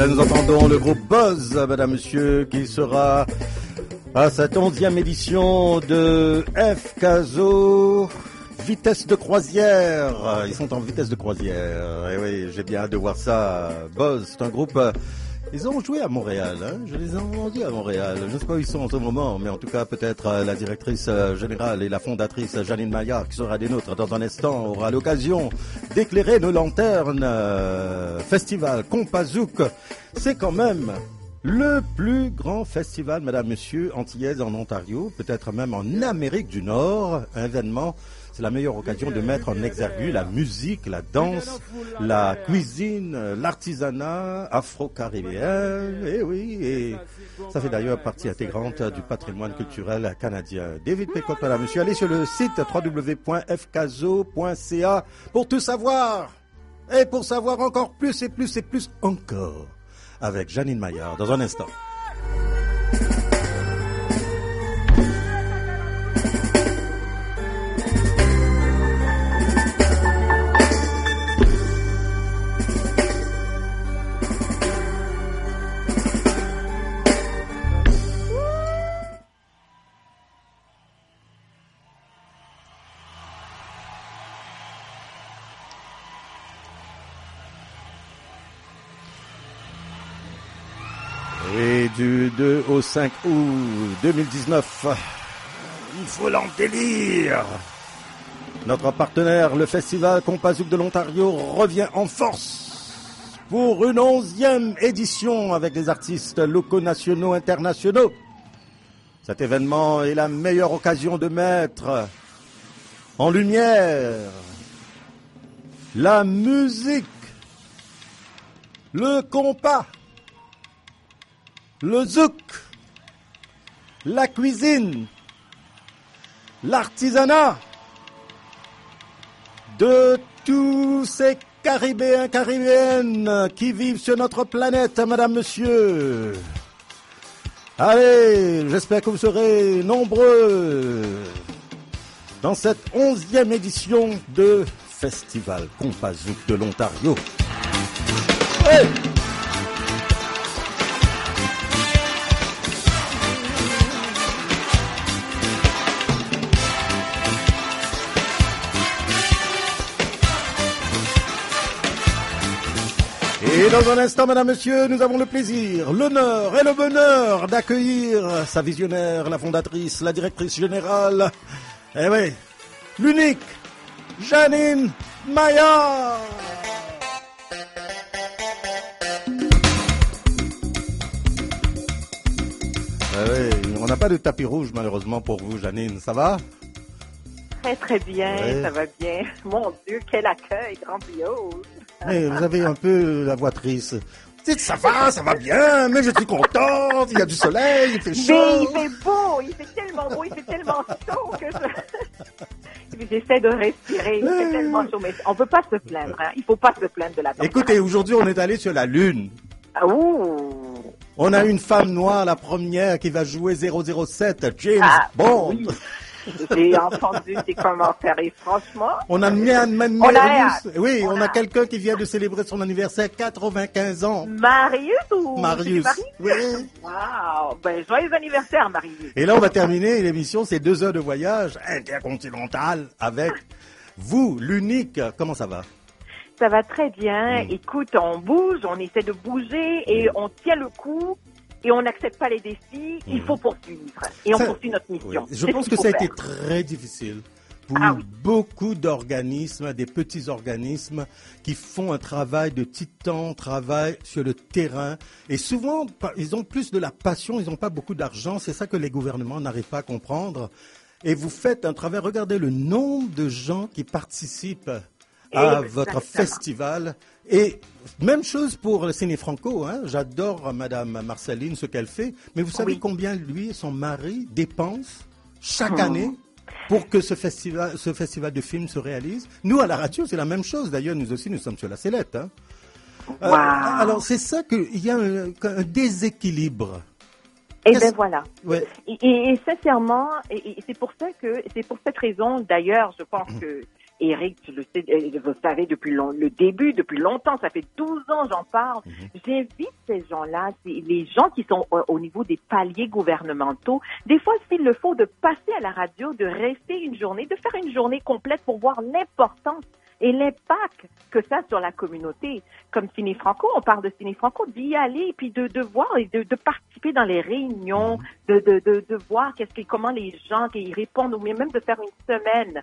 nous entendons le groupe Buzz, madame, monsieur, qui sera à cette onzième édition de F Caso Vitesse de croisière. Ils sont en vitesse de croisière. Et oui, j'ai bien hâte de voir ça. Buzz, c'est un groupe... Ils ont joué à Montréal, hein. Je les ai entendus à Montréal. Je ne sais pas où ils sont en ce moment, mais en tout cas, peut-être la directrice générale et la fondatrice Janine Maillard, qui sera des nôtres dans un instant, aura l'occasion d'éclairer nos lanternes. Festival Compazouk, c'est quand même le plus grand festival, madame, monsieur, antillaise en Ontario, peut-être même en Amérique du Nord. Un événement, c'est la meilleure occasion de mettre en exergue la musique, la danse, la cuisine, l'artisanat afro-caribéen. Et oui, et ça fait d'ailleurs partie intégrante du patrimoine culturel canadien. David Pécotte, madame, monsieur, allez sur le site w w w point f caso point c a pour tout savoir. Et pour savoir encore plus et plus et plus encore. Avec Janine Maillard, dans un instant. Et du deux au cinq août deux mille dix-neuf, il faut l'en délire. Notre partenaire, le Festival Compazouk de l'Ontario, revient en force pour une onzième édition avec des artistes locaux, nationaux, internationaux. Cet événement est la meilleure occasion de mettre en lumière la musique, le compas, le zouk, la cuisine, l'artisanat de tous ces Caribéens, Caribéennes qui vivent sur notre planète, madame, monsieur. Allez, j'espère que vous serez nombreux dans cette onzième édition de Festival Compazouk de l'Ontario. Hey! Et dans un instant, madame, monsieur, nous avons le plaisir, l'honneur et le bonheur d'accueillir sa visionnaire, la fondatrice, la directrice générale, eh oui, l'unique Janine Maillard. Eh oui, on n'a pas de tapis rouge malheureusement pour vous, Janine, ça va? Très très bien, ouais. Ça va bien. Mon Dieu, quel accueil grandiose. Mais vous avez un peu la voix triste. Dites, ça va, ça va bien, mais je suis contente, il y a du soleil, il fait chaud. Mais il fait beau, il fait tellement beau, il fait tellement chaud que je... J'essaie de respirer, il fait tellement chaud, mais on ne peut pas se plaindre, hein. Il ne faut pas se plaindre de la température. Écoutez, aujourd'hui on est allé sur la Lune. Ah, ouh. On a une femme noire, la première, qui va jouer zéro zéro sept, James ah, Bond. Oui. J'ai entendu tes commentaires et franchement... On a mis un... On a oui, on, on a, a quelqu'un qui vient de célébrer son anniversaire, quatre-vingt-quinze ans. Marius ou... Marius. Oui. Waouh. Ben, joyeux anniversaire, Marius. Et là, on va terminer l'émission, c'est deux heures de voyage intercontinental avec vous, l'unique. Comment ça va? Ça va très bien. Mmh. Écoute, on bouge, on essaie de bouger et on tient le coup. Et on n'accepte pas les défis, il faut poursuivre. Et on ça, poursuit notre mission. Oui. Je pense que ça a été très difficile pour ah, oui. beaucoup d'organismes, des petits organismes qui font un travail de titan, travail sur le terrain. Et souvent, ils ont plus de la passion, ils n'ont pas beaucoup d'argent. C'est ça que les gouvernements n'arrivent pas à comprendre. Et vous faites un travail, regardez le nombre de gens qui participent à Exactement. votre festival. Et même chose pour le Ciné Franco, hein. J'adore Madame Marceline, ce qu'elle fait. Mais vous savez oui. combien lui et son mari dépensent chaque oh. année pour que ce festival, ce festival de films se réalise? Nous, à la radio, c'est la même chose. D'ailleurs, nous aussi, nous sommes sur la sellette. Hein. Wow. Euh, alors, c'est ça qu'il y a un, un déséquilibre. Et ben voilà. Ouais. Et, et, et sincèrement, et, et c'est pour ça que, c'est pour cette raison, d'ailleurs, je pense que Eric, tu le sais, vous savez, depuis long, le début, depuis longtemps, ça fait douze ans, j'en parle. Mm-hmm. J'invite ces gens-là, les gens qui sont au, au niveau des paliers gouvernementaux, des fois, s'il le faut, de passer à la radio, de rester une journée, de faire une journée complète pour voir l'importance et l'impact que ça a sur la communauté. Comme Ciné Franco, on parle de Ciné Franco, d'y aller, puis de, de voir et de, de participer dans les réunions, de, de, de, de voir qu'est-ce que, comment les gens qui y répondent, ou même de faire une semaine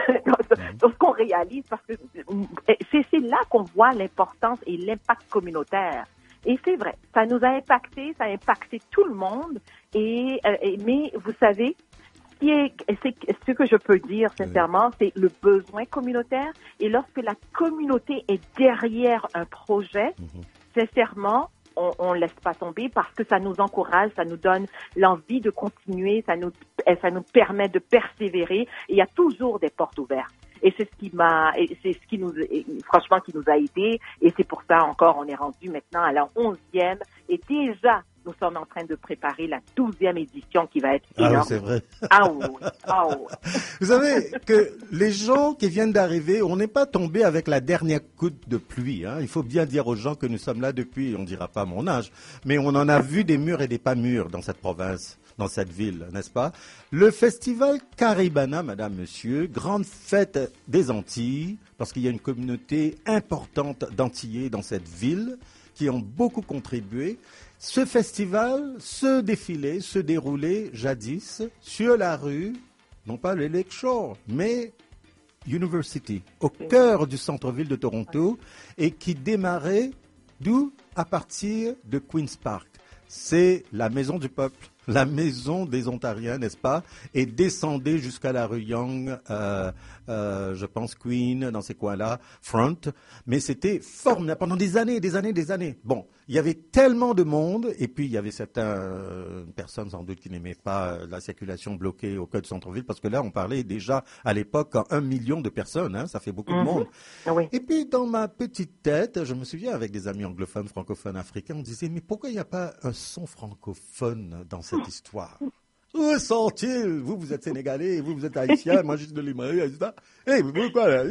dans, dans ce qu'on réalise, parce que c'est, c'est là qu'on voit l'importance et l'impact communautaire. Et c'est vrai, ça nous a impacté, ça a impacté tout le monde, et, euh, et mais vous savez, Est, c'est, ce que je peux dire sincèrement, c'est le besoin communautaire. Et lorsque la communauté est derrière un projet, mmh. sincèrement, on ne laisse pas tomber parce que ça nous encourage, ça nous donne l'envie de continuer, ça nous, ça nous permet de persévérer. Et il y a toujours des portes ouvertes. Et c'est ce qui m'a, et c'est ce qui nous, franchement, qui nous a aidés. Et c'est pour ça encore, on est rendu maintenant à la onzième. Et déjà, nous sommes en train de préparer la douzième édition qui va être énorme. Ah oui, c'est vrai. Ah oui, ah oui. Vous savez que les gens qui viennent d'arriver, on n'est pas tombé avec la dernière goutte de pluie. Hein. Il faut bien dire aux gens que nous sommes là depuis, on ne dira pas mon âge, mais on en a vu des murs et des pas mûrs dans cette province, dans cette ville, n'est-ce pas? Le festival Caribana, madame, monsieur, grande fête des Antilles, parce qu'il y a une communauté importante d'Antillais dans cette ville qui ont beaucoup contribué. Ce festival se défilait, se déroulait jadis sur la rue, non pas le Lake Shore, mais University, au cœur du centre-ville de Toronto, et qui démarrait d'où? À partir de Queen's Park. C'est la maison du peuple, la maison des Ontariens, n'est-ce pas? Et descendait jusqu'à la rue Young, euh, euh, je pense Queen, dans ces coins-là, Front. Mais c'était formidable pendant des années, des années, des années. Bon, il y avait tellement de monde, et puis il y avait certaines euh, personnes sans doute qui n'aimaient pas euh, la circulation bloquée au cœur du centre-ville, parce que là, on parlait déjà à l'époque en un million de personnes, hein, ça fait beaucoup mm-hmm. de monde. Oui. Et puis, dans ma petite tête, je me souviens avec des amis anglophones, francophones, africains, on disait, mais pourquoi il n'y a pas un son francophone dans cette histoire? Où sont-ils? Vous, vous êtes Sénégalais, vous, vous êtes Haïtien, moi, je suis de l'Imaï, et cetera. Eh, mais pourquoi, là?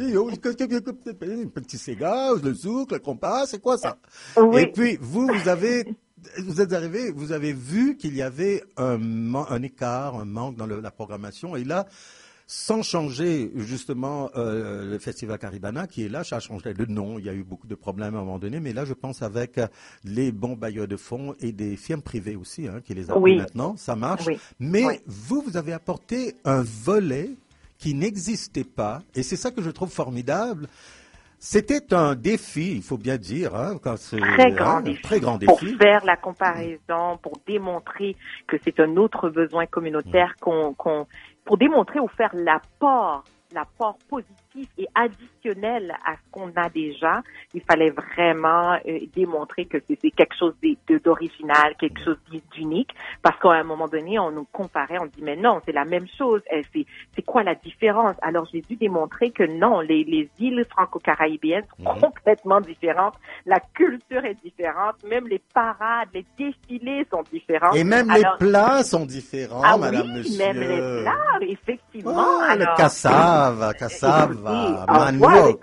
Petit Séga, le zouk, le compas, c'est quoi ça? Oui. Et puis, vous, vous avez, vous êtes arrivé, vous avez vu qu'il y avait un, un écart, un manque dans le, la programmation, et là, sans changer justement euh, le Festival Caribana qui est là, ça a changé de nom, il y a eu beaucoup de problèmes à un moment donné, mais là je pense avec les bons bailleurs de fonds et des firmes privées aussi hein, qui les appuient oui. maintenant, ça marche. Oui. Mais oui. vous, vous avez apporté un volet qui n'existait pas et c'est ça que je trouve formidable. C'était un défi, il faut bien dire, hein, quand c'est très grand, hein, défi. très grand défi. Pour faire la comparaison, pour démontrer que c'est un autre besoin communautaire mmh. qu'on, qu'on pour démontrer ou faire l'apport, l'apport positif et additionnel à ce qu'on a déjà, il fallait vraiment euh, démontrer que c'est, c'est quelque chose de, de, d'original, quelque chose d'unique, parce qu'à un moment donné, on nous comparait, on dit mais non, c'est la même chose, c'est, c'est quoi la différence? Alors j'ai dû démontrer que non, les, les îles franco-caribéennes sont mmh. complètement différentes, la culture est différente, même les parades, les défilés sont différents. Et même Alors, les plats sont différents, ah madame, oui, monsieur. même les plats, effectivement. Oh, Alors, le cassave, cassave. Ah, manioc.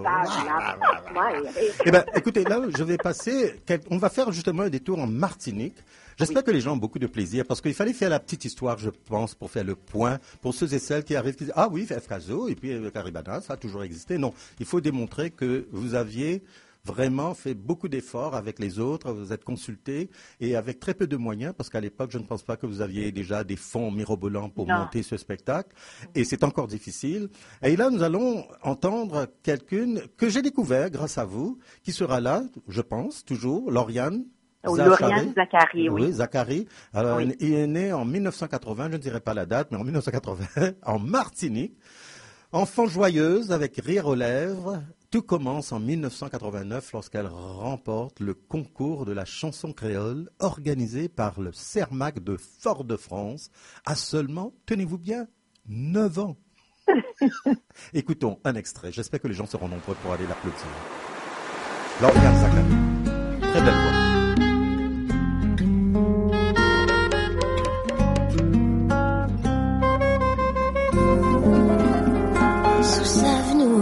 Eh ben, écoutez, là, je vais passer. On va faire justement un détour en Martinique. J'espère oui. que les gens ont beaucoup de plaisir parce qu'il fallait faire la petite histoire, je pense, pour faire le point pour ceux et celles qui arrivent. Qui disent, ah oui, F C A S O et puis Caribana, ça a toujours existé. Non, il faut démontrer que vous aviez vraiment fait beaucoup d'efforts avec les autres, vous êtes consultés et avec très peu de moyens, parce qu'à l'époque, je ne pense pas que vous aviez déjà des fonds mirobolants pour non. monter ce spectacle, et c'est encore difficile. Et là, nous allons entendre quelqu'une que j'ai découvert grâce à vous, qui sera là, je pense, toujours, Lauriane. Oh, Lauriane Zachary, oui. Oui, Zachary. Alors, oui. il est né en mille neuf cent quatre-vingts, je ne dirai pas la date, mais en mille neuf cent quatre-vingts, en Martinique. Enfant joyeuse, avec rire aux lèvres. Tout commence en mille neuf cent quatre-vingt-neuf lorsqu'elle remporte le concours de la chanson créole organisé par le CERMAC de Fort-de-France à seulement, tenez-vous bien, neuf ans. Écoutons un extrait. J'espère que les gens seront nombreux pour aller l'applaudir. Lauriane Zachary. Très belle voix. Sous sa venue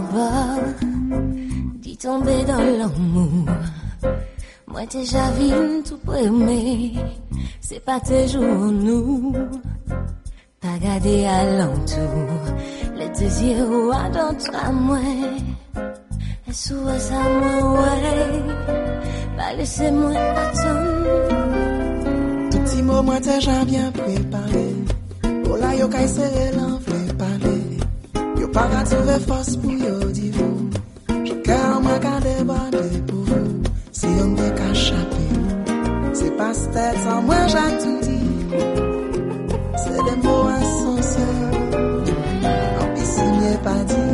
tombé dans l'amour. Moi déjà vu tout pour aimer. C'est pas toujours nous. T'as gardé à l'entour. Les désirs rois dans toi moi. Et souvent ça moi ouais. Pas laisser moi attendre. Tout petit moment déjà bien préparé. Oh là yo kay serré l'envle parler. Yo pas qu'à trouver force pour yo dire vous. Je cœur moi garder bandé pour vous. Si on me cachaper. C'est pas tête sans moi j'ai tout dit. C'est des mots insensés. En piscine pas dit.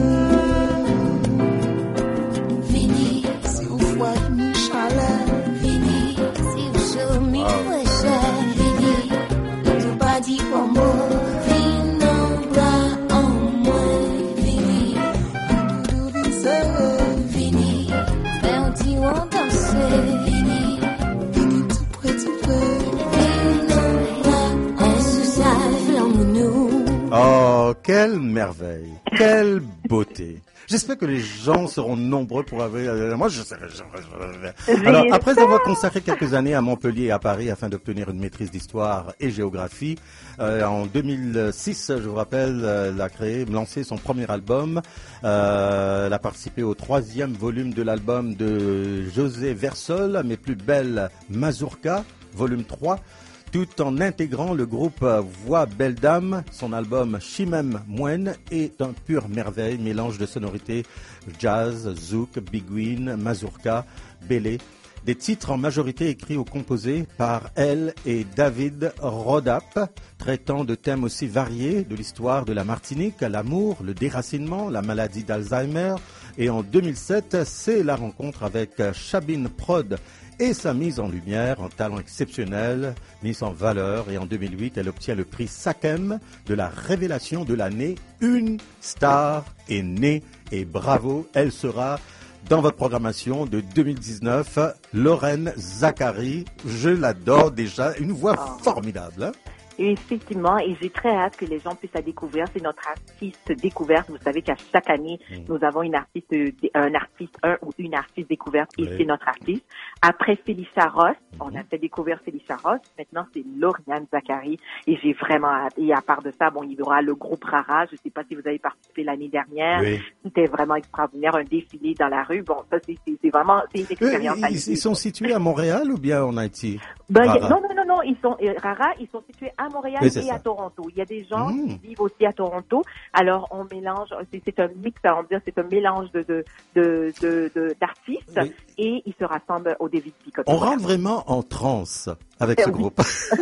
Fini. Si vous fouette mi chalet. Fini. Si vous chaud mi wesh. Fini. Tout pas dit pour moi. Fini non pas en moi. Fini. Tout vite c'est. Fini. Fais un petit on danser. Fini. Fini tout près tout près. Fini non pas en sous-salle nous. Oh, quelle merveille, quelle beauté. J'espère que les gens seront nombreux pour avoir... Moi, je serai... Alors, après avoir consacré quelques années à Montpellier et à Paris afin d'obtenir une maîtrise d'histoire et géographie, euh, en deux mille six, je vous rappelle, euh, elle a créé, lancé son premier album. Euh, elle a participé au troisième volume de l'album de José Versol, Mes plus belles Mazurka, volume trois. Tout en intégrant le groupe Voix Belle Dame. Son album Chimem Moine est un pur merveille, mélange de sonorités jazz, zouk, biguine, mazurka, bélé. Des titres en majorité écrits ou composés par elle et David Rodap, traitant de thèmes aussi variés de l'histoire de la Martinique, l'amour, le déracinement, la maladie d'Alzheimer. Et en deux mille sept, c'est la rencontre avec Chabine Prod et sa mise en lumière, un talent exceptionnel, mise en valeur. Et en deux mille huit, elle obtient le prix Sakem de la révélation de l'année. Une star est née et bravo, elle sera dans votre programmation de deux mille dix-neuf. Lorraine Zachary, je l'adore déjà, une voix oh. formidable. Hein? Et effectivement, et j'ai très hâte que les gens puissent la découvrir. C'est notre artiste découverte. Vous savez qu'à chaque année, mmh. nous avons une artiste, un artiste, un ou une artiste découverte, et oui. c'est notre artiste. Après Felicia Ross, mmh. on a fait découvrir Felicia Ross. Maintenant, c'est Lauriane Zachary, et j'ai vraiment hâte. Et à part de ça, bon, il y aura le groupe Rara. Je ne sais pas si vous avez participé l'année dernière. Oui. C'était vraiment extraordinaire, un défilé dans la rue. Bon, ça, c'est, c'est, c'est vraiment, c'est une expérience. Euh, ils, ils sont situés à Montréal ou bien en Haïti? Ben, non, non, non, non, ils sont, euh, Rara, ils sont situés à Montréal oui, et ça. à Toronto. Il y a des gens mmh. qui vivent aussi à Toronto. Alors, on mélange, c'est, c'est un mix, on va dire, c'est un mélange de, de, de, de, de d'artistes oui. et ils se rassemblent au David Picot. On rentre vraiment en transe avec ce oui. groupe.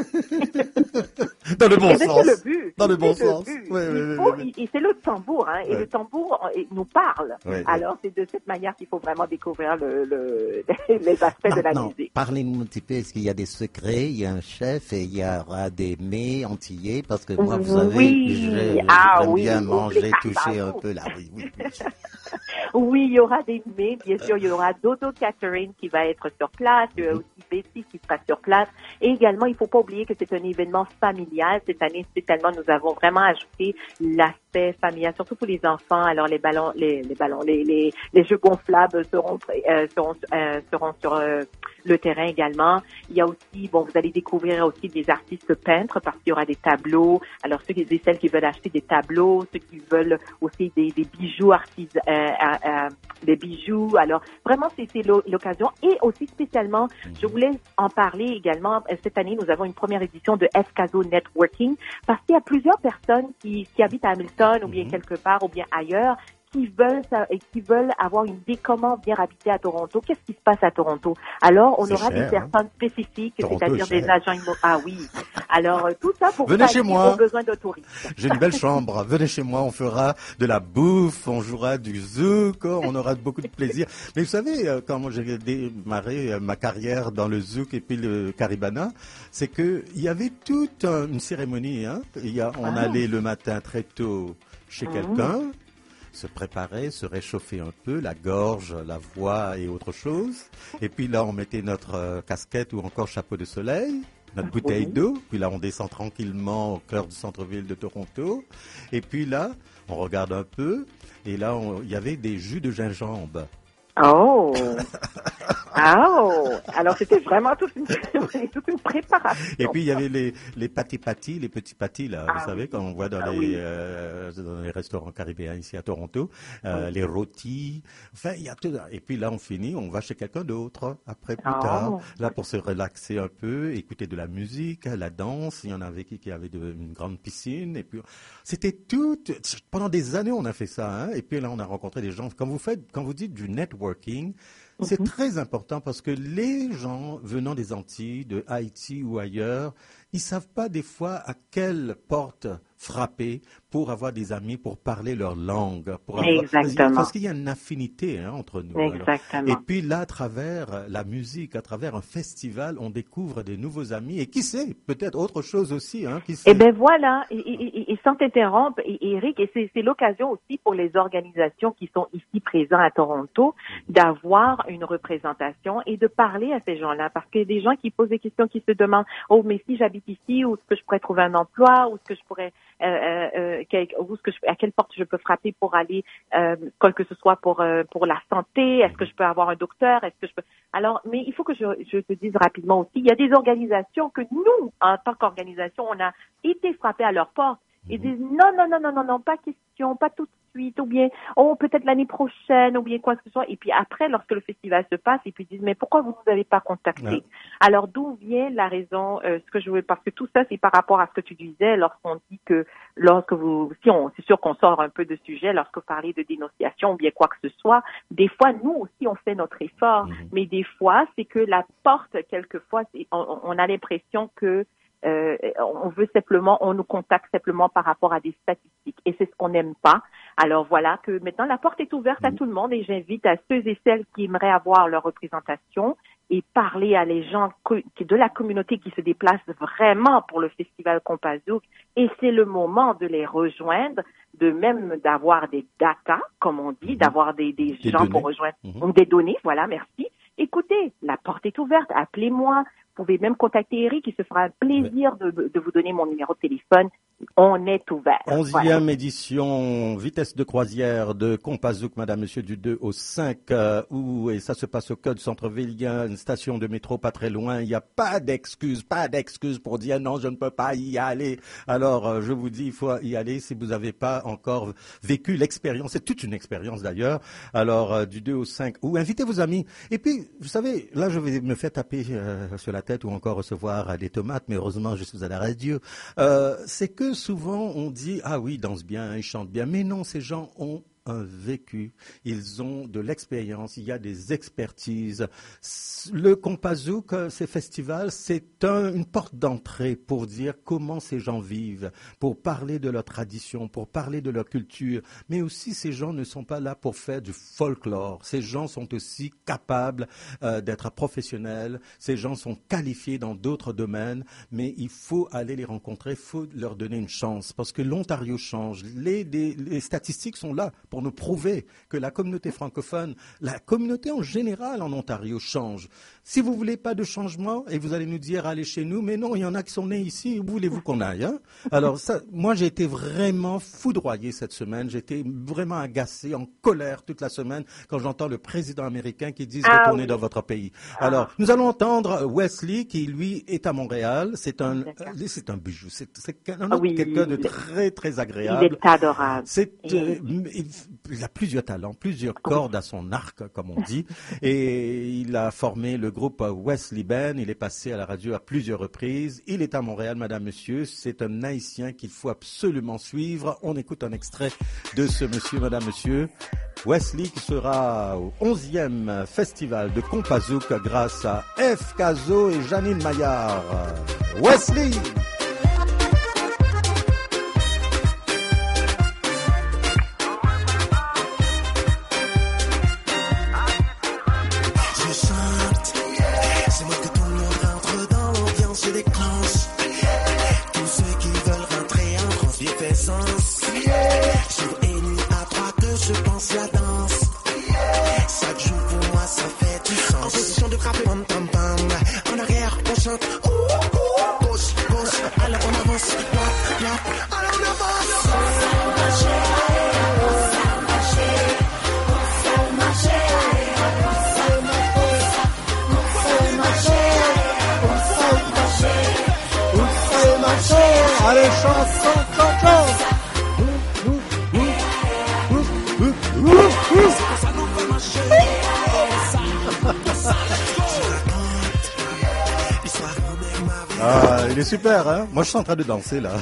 Dans le bon et sens. C'est le but. Dans le bon c'est sens. Le but. Oui, oui, il faut, oui, oui. Et c'est le tambour, hein. Et oui. le tambour il nous parle. Oui, Alors, oui. c'est de cette manière qu'il faut vraiment découvrir le, le, les aspects non, de la non. musique. Parlez-nous un petit peu. Est-ce qu'il y a des secrets? Il y a un chef et il y aura des mets antillais? Parce que moi, vous savez, oui. je, ah, j'aime oui, bien oui, manger, toucher un peu là. Oui, oui, oui. Oui, il y aura des mets, bien sûr. Il y aura Dodo Catherine qui va être sur place. Il y aura aussi Betty qui sera sur place. Et également, il ne faut pas oublier que c'est un événement familial. Cette année, spécialement, nous avons vraiment ajouté l'aspect familial, surtout pour les enfants. Alors, les ballons, les, les ballons, les, les, les jeux gonflables seront, euh, seront, euh, seront sur euh, le terrain également. Il y a aussi, bon, vous allez découvrir aussi des artistes peintres parce qu'il y aura des tableaux. Alors, ceux et celles qui veulent acheter des tableaux, ceux qui veulent aussi des, des bijoux artistes, euh, euh, des bijoux. Alors, vraiment, c'est, c'est l'occasion. Et aussi, spécialement, je voulais en parler également. Cette année, nous avons une première édition de Escaso Networking parce qu'il y a plusieurs personnes qui, qui habitent à Hamilton ou bien mm-hmm. quelque part ou bien ailleurs qui veulent et qui veulent avoir une idée comment venir habiter à Toronto. Qu'est-ce qui se passe à Toronto? Alors, on c'est aura cher, des personnes hein? spécifiques, Toronto, c'est-à-dire des agents immobiliers. Ah oui. Alors, tout ça pour Venez chez moi. aux besoins de touristes. J'ai une belle chambre. Venez chez moi. On fera de la bouffe, on jouera du zouk, on aura beaucoup de plaisir. Mais vous savez, quand j'ai démarré ma carrière dans le zouk et puis le caribana, c'est que il y avait toute une cérémonie. Hein. Il y a, on ah. allait le matin très tôt chez mmh. quelqu'un. Se préparer, se réchauffer un peu, la gorge, la voix et autre chose. Et puis là, on mettait notre euh, casquette ou encore chapeau de soleil, notre bouteille oui. d'eau. Puis là, on descend tranquillement au cœur du centre-ville de Toronto. Et puis là, on regarde un peu. Et là, il y avait des jus de gingembre. Oh. Oh. Alors c'était vraiment toute une, toute une préparation. Et puis il y avait les les pâtés pâtis, les petits pâtis là, Ah vous savez, oui. comme on voit dans Ah les oui. euh, dans les restaurants caribéens ici à Toronto, euh, Oui. les rôtis. Enfin, il y a tout. Et puis là, on finit, on va chez quelqu'un d'autre après plus Oh. tard, là pour se relaxer un peu, écouter de la musique, la danse. Il y en avait qui, qui avaient de, une grande piscine. Et puis c'était tout. Pendant des années, on a fait ça. Hein, et puis là, on a rencontré des gens. Quand vous faites, quand vous dites du networking. C'est très important parce que les gens venant des Antilles, de Haïti ou ailleurs, ils savent pas des fois à quelle porte frapper pour avoir des amis, pour parler leur langue. Pour avoir... Exactement. Parce qu'il y a une affinité hein, entre nous. alors. Exactement. Et puis là, à travers la musique, à travers un festival, on découvre des nouveaux amis. Et qui sait, peut-être autre chose aussi. Hein, qui sait. Eh ben voilà, et, et, et, et sans t'interrompre, et, et Eric, et c'est, c'est l'occasion aussi pour les organisations qui sont ici présentes à Toronto d'avoir une représentation et de parler à ces gens-là, parce qu'il y a des gens qui posent des questions, qui se demandent, oh mais si j'habite ici, où est-ce que je pourrais trouver un emploi, où est-ce que je pourrais, euh, euh, quel, où est-ce que je, à quelle porte je peux frapper pour aller, euh, quoi que ce soit pour euh, pour la santé, est-ce que je peux avoir un docteur, est-ce que je peux, alors, mais il faut que je, je te dise rapidement aussi, il y a des organisations que nous, en tant qu'organisation, on a été frappés à leur porte et disent non, non, non, non, non, non, pas question, pas tout de suite, ou bien, oh, peut-être l'année prochaine, ou bien quoi que ce soit. Et puis après, lorsque le festival se passe, ils puis disent, mais pourquoi vous ne nous avez pas contacté? Ouais. Alors, d'où vient la raison, euh, ce que je veux, parce que tout ça, c'est par rapport à ce que tu disais, lorsqu'on dit que, lorsque vous, si on, c'est sûr qu'on sort un peu de sujet, lorsque vous parlez de dénonciation, ou bien quoi que ce soit, des fois, nous aussi, on fait notre effort, mm-hmm. mais des fois, c'est que la porte, quelquefois, c'est, on, on a l'impression que, Euh, on veut simplement, on nous contacte simplement par rapport à des statistiques et c'est ce qu'on n'aime pas. Alors voilà que maintenant la porte est ouverte à tout le monde et j'invite à ceux et celles qui aimeraient avoir leur représentation et parler à les gens de la communauté qui se déplacent vraiment pour le festival Compazouk et c'est le moment de les rejoindre, de même d'avoir des data, comme on dit, d'avoir des, des, des gens données. Pour rejoindre, mmh. des données, voilà, merci. Écoutez, la porte est ouverte, appelez-moi. Vous pouvez même contacter Eric, il se fera un plaisir de, de vous donner mon numéro de téléphone. On est ouvert. Onzième voilà. édition, vitesse de croisière de Compazouk, madame, monsieur, du deux au cinq, euh, où, et ça se passe au cœur du centre-ville, il y a une station de métro pas très loin, il n'y a pas d'excuse, pas d'excuse pour dire non, je ne peux pas y aller. Alors, euh, je vous dis, il faut y aller si vous n'avez pas encore vécu l'expérience, c'est toute une expérience d'ailleurs. Alors, euh, du deux au cinq, ou invitez vos amis. Et puis, vous savez, là, je vais me faire taper euh, sur la tête ou encore recevoir euh, des tomates, mais heureusement, je suis à la radio. Euh, c'est que souvent on dit ah oui, ils dansent bien, ils chantent bien, mais non, ces gens ont un vécu, ils ont de l'expérience, il y a des expertises. Le Compazouk, ces festivals, c'est un, une porte d'entrée pour dire comment ces gens vivent, pour parler de leur tradition, pour parler de leur culture, mais aussi ces gens ne sont pas là pour faire du folklore. Ces gens sont aussi capables euh, d'être professionnels, ces gens sont qualifiés dans d'autres domaines, mais il faut aller les rencontrer, il faut leur donner une chance, parce que l'Ontario change, les, les, les statistiques sont là pour nous prouver que la communauté francophone, la communauté en général en Ontario change. Si vous voulez pas de changement, et vous allez nous dire allez chez nous, mais non, il y en a qui sont nés ici, où voulez-vous qu'on aille hein? Alors ça, moi j'ai été vraiment foudroyé cette semaine, j'ai été vraiment agacé, en colère toute la semaine quand j'entends le président américain qui dit ah, retournez oui. dans votre pays. Ah. Alors nous allons entendre Wesley qui lui est à Montréal, c'est un, euh, c'est un bijou, c'est, c'est un, ah, oui, quelqu'un de très très agréable. Il est adorable. C'est euh, il, il a plusieurs talents, plusieurs cordes à son arc, comme on dit, et il a formé le groupe Wesley Band, il est passé à la radio à plusieurs reprises, il est à Montréal, madame, monsieur, c'est un haïtien qu'il faut absolument suivre. On écoute un extrait de ce monsieur, madame, monsieur, Wesley qui sera au onzième festival de Compazouk grâce à F. Cazo et Janine Maillard. Wesley! Allez, chanson, chanson. Ah, il est super, hein? Moi, je suis en train de danser, là.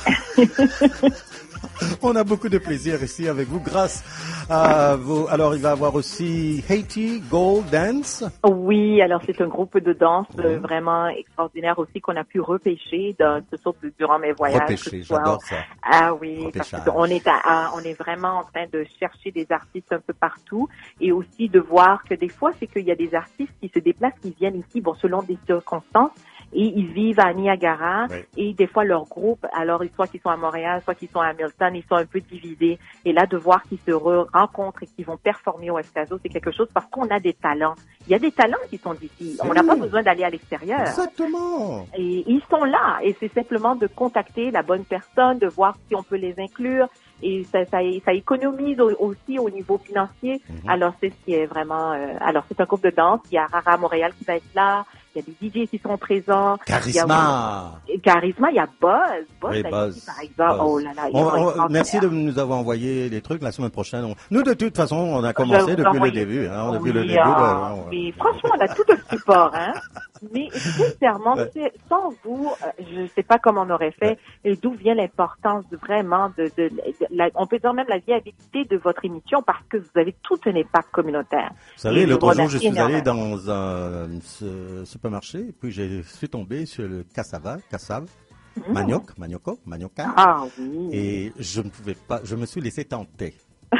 On a beaucoup de plaisir ici avec vous grâce à vos... Alors, il va y avoir aussi Haiti Gold Dance. Oui, alors c'est un groupe de danse euh, vraiment extraordinaire aussi qu'on a pu repêcher dans, surtout durant mes voyages. Repêcher, j'adore ça. Ah oui, Repêchage. parce qu'on est, à, à- on est vraiment en train de chercher des artistes un peu partout et aussi de voir que des fois, c'est qu'il y a des artistes qui se déplacent, qui viennent ici, bon, selon des circonstances, et ils vivent à Niagara Oui. et des fois leur groupe, alors soit qu'ils sont à Montréal, soit qu'ils sont à Hamilton, ils sont un peu divisés. Et là, de voir qu'ils se re- rencontrent et qu'ils vont performer au Escaso, c'est quelque chose parce qu'on a des talents. Il y a des talents qui sont d'ici. On n'a pas besoin d'aller à l'extérieur. Exactement. Et ils sont là. Et c'est simplement de contacter la bonne personne, de voir si on peut les inclure. Et ça, ça, ça économise au- aussi au niveau financier. Mhm. Alors, c'est ce qui est vraiment... euh, alors, c'est un groupe de danse. Il y a Rara Montréal qui va être là. Il y a des D Js qui seront présents. Charisma. Il y a, Charisma, il y a Buzz. Buzz, Oui, d'Haïti, Buzz. par exemple. Buzz. Oh là là, ils On- sont on- extraordinaires. merci de nous avoir envoyé les trucs la semaine prochaine. On- Nous, de toute façon, on a commencé vous depuis le envoyer- début. Hein, depuis Oui, le début. ah, de- on- mais franchement, on a tout le support, hein. Mais sincèrement, Ouais. c'est- sans vous, euh, je ne sais pas comment on aurait fait et d'où vient l'importance de vraiment de, de, de la- on peut dire même la viabilité de votre émission parce que vous avez tout un impact communautaire. Vous savez, Et l'autre vous jour, je remercie suis allé énormément. dans un ce- supermarché, et puis je suis tombé sur le cassava, cassave, Mhm. manioc, manioco, manioca. Ah oui. Et je ne pouvais pas, je me suis laissé tenter.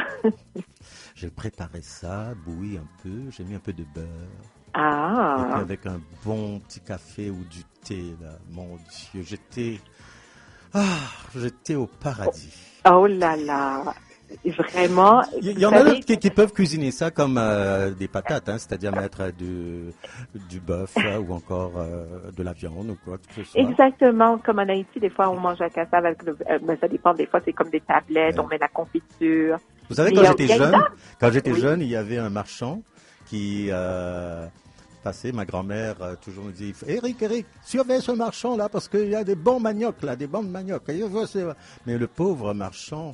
J'ai préparé ça, bouilli un peu, j'ai mis un peu de beurre. Ah. Et puis avec un bon petit café ou du thé, là, mon Dieu, j'étais, ah, j'étais au paradis. Oh là là. Vraiment. Il y en a d'autres qui, qui peuvent cuisiner ça comme euh, des patates, hein, c'est-à-dire mettre du, du bœuf euh, ou encore euh, de la viande ou quoi que ce soit. Exactement, comme en Haïti, des fois on mange un cassave avec le, euh, ben, ça dépend, des fois c'est comme des tablettes, on met la confiture. Vous savez, Mais quand il y a- j'étais il y a une jeune, date. quand j'étais Oui. jeune, il y avait un marchand qui euh, passait. Ma grand-mère euh, toujours me dit, Eric, Eric, surveille ce marchand là parce qu'il y a des bons maniocs là, des bons maniocs. Et je vois, c'est- Mais le pauvre marchand,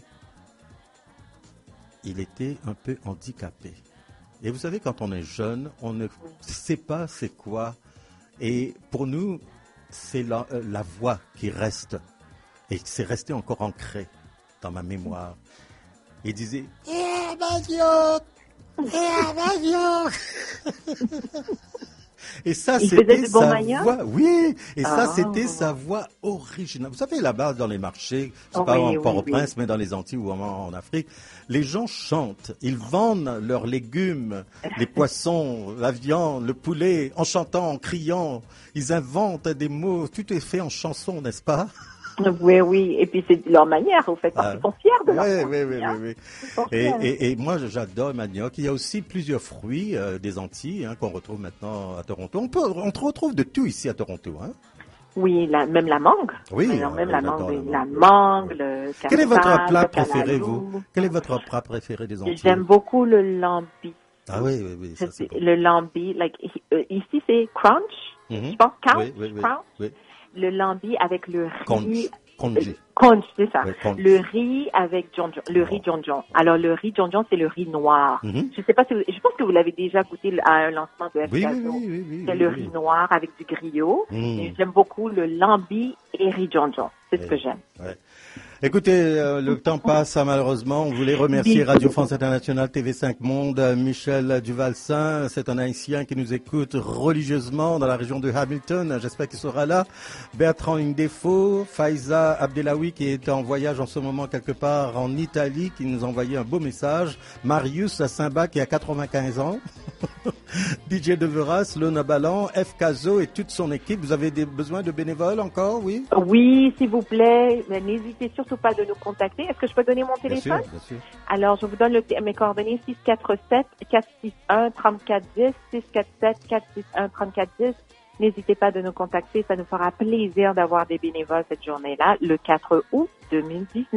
il était un peu handicapé. Et vous savez, quand on est jeune, on ne sait pas c'est quoi. Et pour nous, c'est la, euh, la voix qui reste. Et c'est resté encore ancré dans ma mémoire. Il disait, eh, manioc! Eh, manioc! Et ça, Il c'était faisait du bon sa manioc? voix. Oui, et ça, Ah. c'était sa voix originale. Vous savez, là-bas, dans les marchés, c'est Oh, pas oui, en oui, Port-au-Prince, oui. mais dans les Antilles ou en, en Afrique, les gens chantent. Ils vendent leurs légumes, les poissons, la viande, le poulet, en chantant, en criant. Ils inventent des mots. Tout est fait en chanson, n'est-ce pas? Oui, oui, et puis c'est leur manière, au fait, parce Ah. qu'ils sont fiers de leur Oui, produit, oui, oui, hein. oui, oui. Ils sont Et, fiers. et, et moi, j'adore le manioc. Il y a aussi plusieurs fruits euh, des Antilles hein, qu'on retrouve maintenant à Toronto. On, peut, on retrouve de tout ici à Toronto. Hein. Oui, la, même la mangue. Oui, Alors, même oui, la j'adore mangue, la oui, mangue. la mangue, le Quel est votre cassave, plat le préféré, calalou. vous? Quel est votre plat préféré des Antilles? J'aime beaucoup le lambi. Ah oui, oui, oui. Ça, c'est bon. Le lambi, like, euh, ici c'est crunch, Mhm. je pense, crunch, Oui, oui, oui, crunch. oui. Le lambi avec le Conch. riz. Congé. Conch, c'est ça. Oui, conch. Le riz avec jonjon. Le riz jonjon. Alors, le riz jonjon, c'est le riz noir. Mhm. Je sais pas si vous, je pense que vous l'avez déjà goûté à un lancement de Oui, Escaso. oui, oui, oui, oui, C'est oui, le oui. riz noir avec du griot. Mm. Et j'aime beaucoup le lambi et riz jonjon. C'est ce Oui. que j'aime. Ouais. Écoutez, euh, le temps passe hein, malheureusement. On voulait remercier Radio France Internationale, T V cinq Monde, euh, Michel Duvalsin. C'est un Haïtien qui nous écoute religieusement dans la région de Hamilton. J'espère qu'il sera là. Bertrand Indefo, Faiza Abdelawi qui est en voyage en ce moment quelque part en Italie, qui nous a envoyé un beau message. Marius Simba qui a quatre-vingt-quinze ans. D J Deveras, Lona Ballan, F. Caso et toute son équipe. Vous avez des besoins de bénévoles encore, oui? Oui, s'il vous plaît, mais n'hésitez surtout pas de nous contacter. Est-ce que je peux donner mon Bien sûr, téléphone? bien sûr. Alors, je vous donne le, mes coordonnées six quatre sept, quatre six un, trois quatre un zéro, six quatre sept, quatre six un, trois quatre un zéro. N'hésitez pas de nous contacter. Ça nous fera plaisir d'avoir des bénévoles cette journée-là, le quatre août deux mille dix-neuf.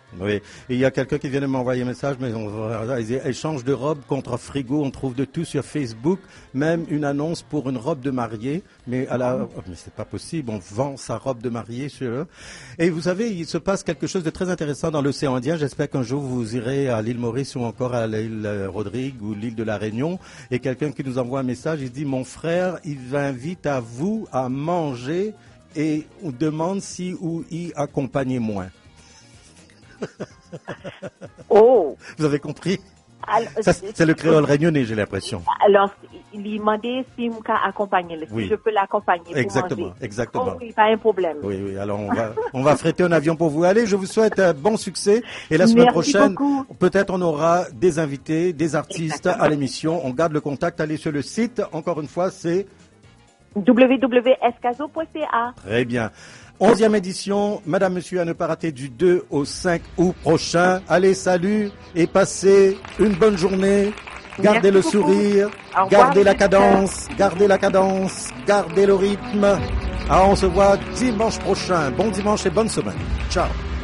Oui, et il y a quelqu'un qui vient de m'envoyer un message, mais on va, il dit, échange de robes contre frigo, on trouve de tout sur Facebook, même une annonce pour une robe de mariée, mais à la, oh, mais c'est pas possible, on vend sa robe de mariée sur eux. Et vous savez, il se passe quelque chose de très intéressant dans l'océan Indien. J'espère qu'un jour vous irez à l'île Maurice ou encore à l'île Rodrigue ou l'île de la Réunion, et quelqu'un qui nous envoie un message, il dit, mon frère, il invite à vous à manger et on demande si ou y accompagnez moins. Oh. Vous avez compris? Alors, ça, c'est le créole réunionnais, j'ai l'impression. Alors, il lui demandait si je peux accompagner, si oui. je peux l'accompagner pour exactement, manger. Exactement. Oh, oui, pas un problème. Oui, oui. Alors on va, on va fréter un avion pour vous. Allez, je vous souhaite un bon succès. Et la semaine Merci prochaine, beaucoup. Peut-être on aura des invités, des artistes exactement. À l'émission. On garde le contact. Allez sur le site. Encore une fois, c'est w w w point escazo point c a. Très bien. Onzième édition, Madame, Monsieur, à ne pas rater du deux au cinq août prochain. Allez, salut et passez une bonne journée. Gardez Merci le beaucoup. Sourire, revoir, gardez la cadence, gardez la cadence, gardez le rythme. Ah, on se voit dimanche prochain. Bon dimanche et bonne semaine. Ciao.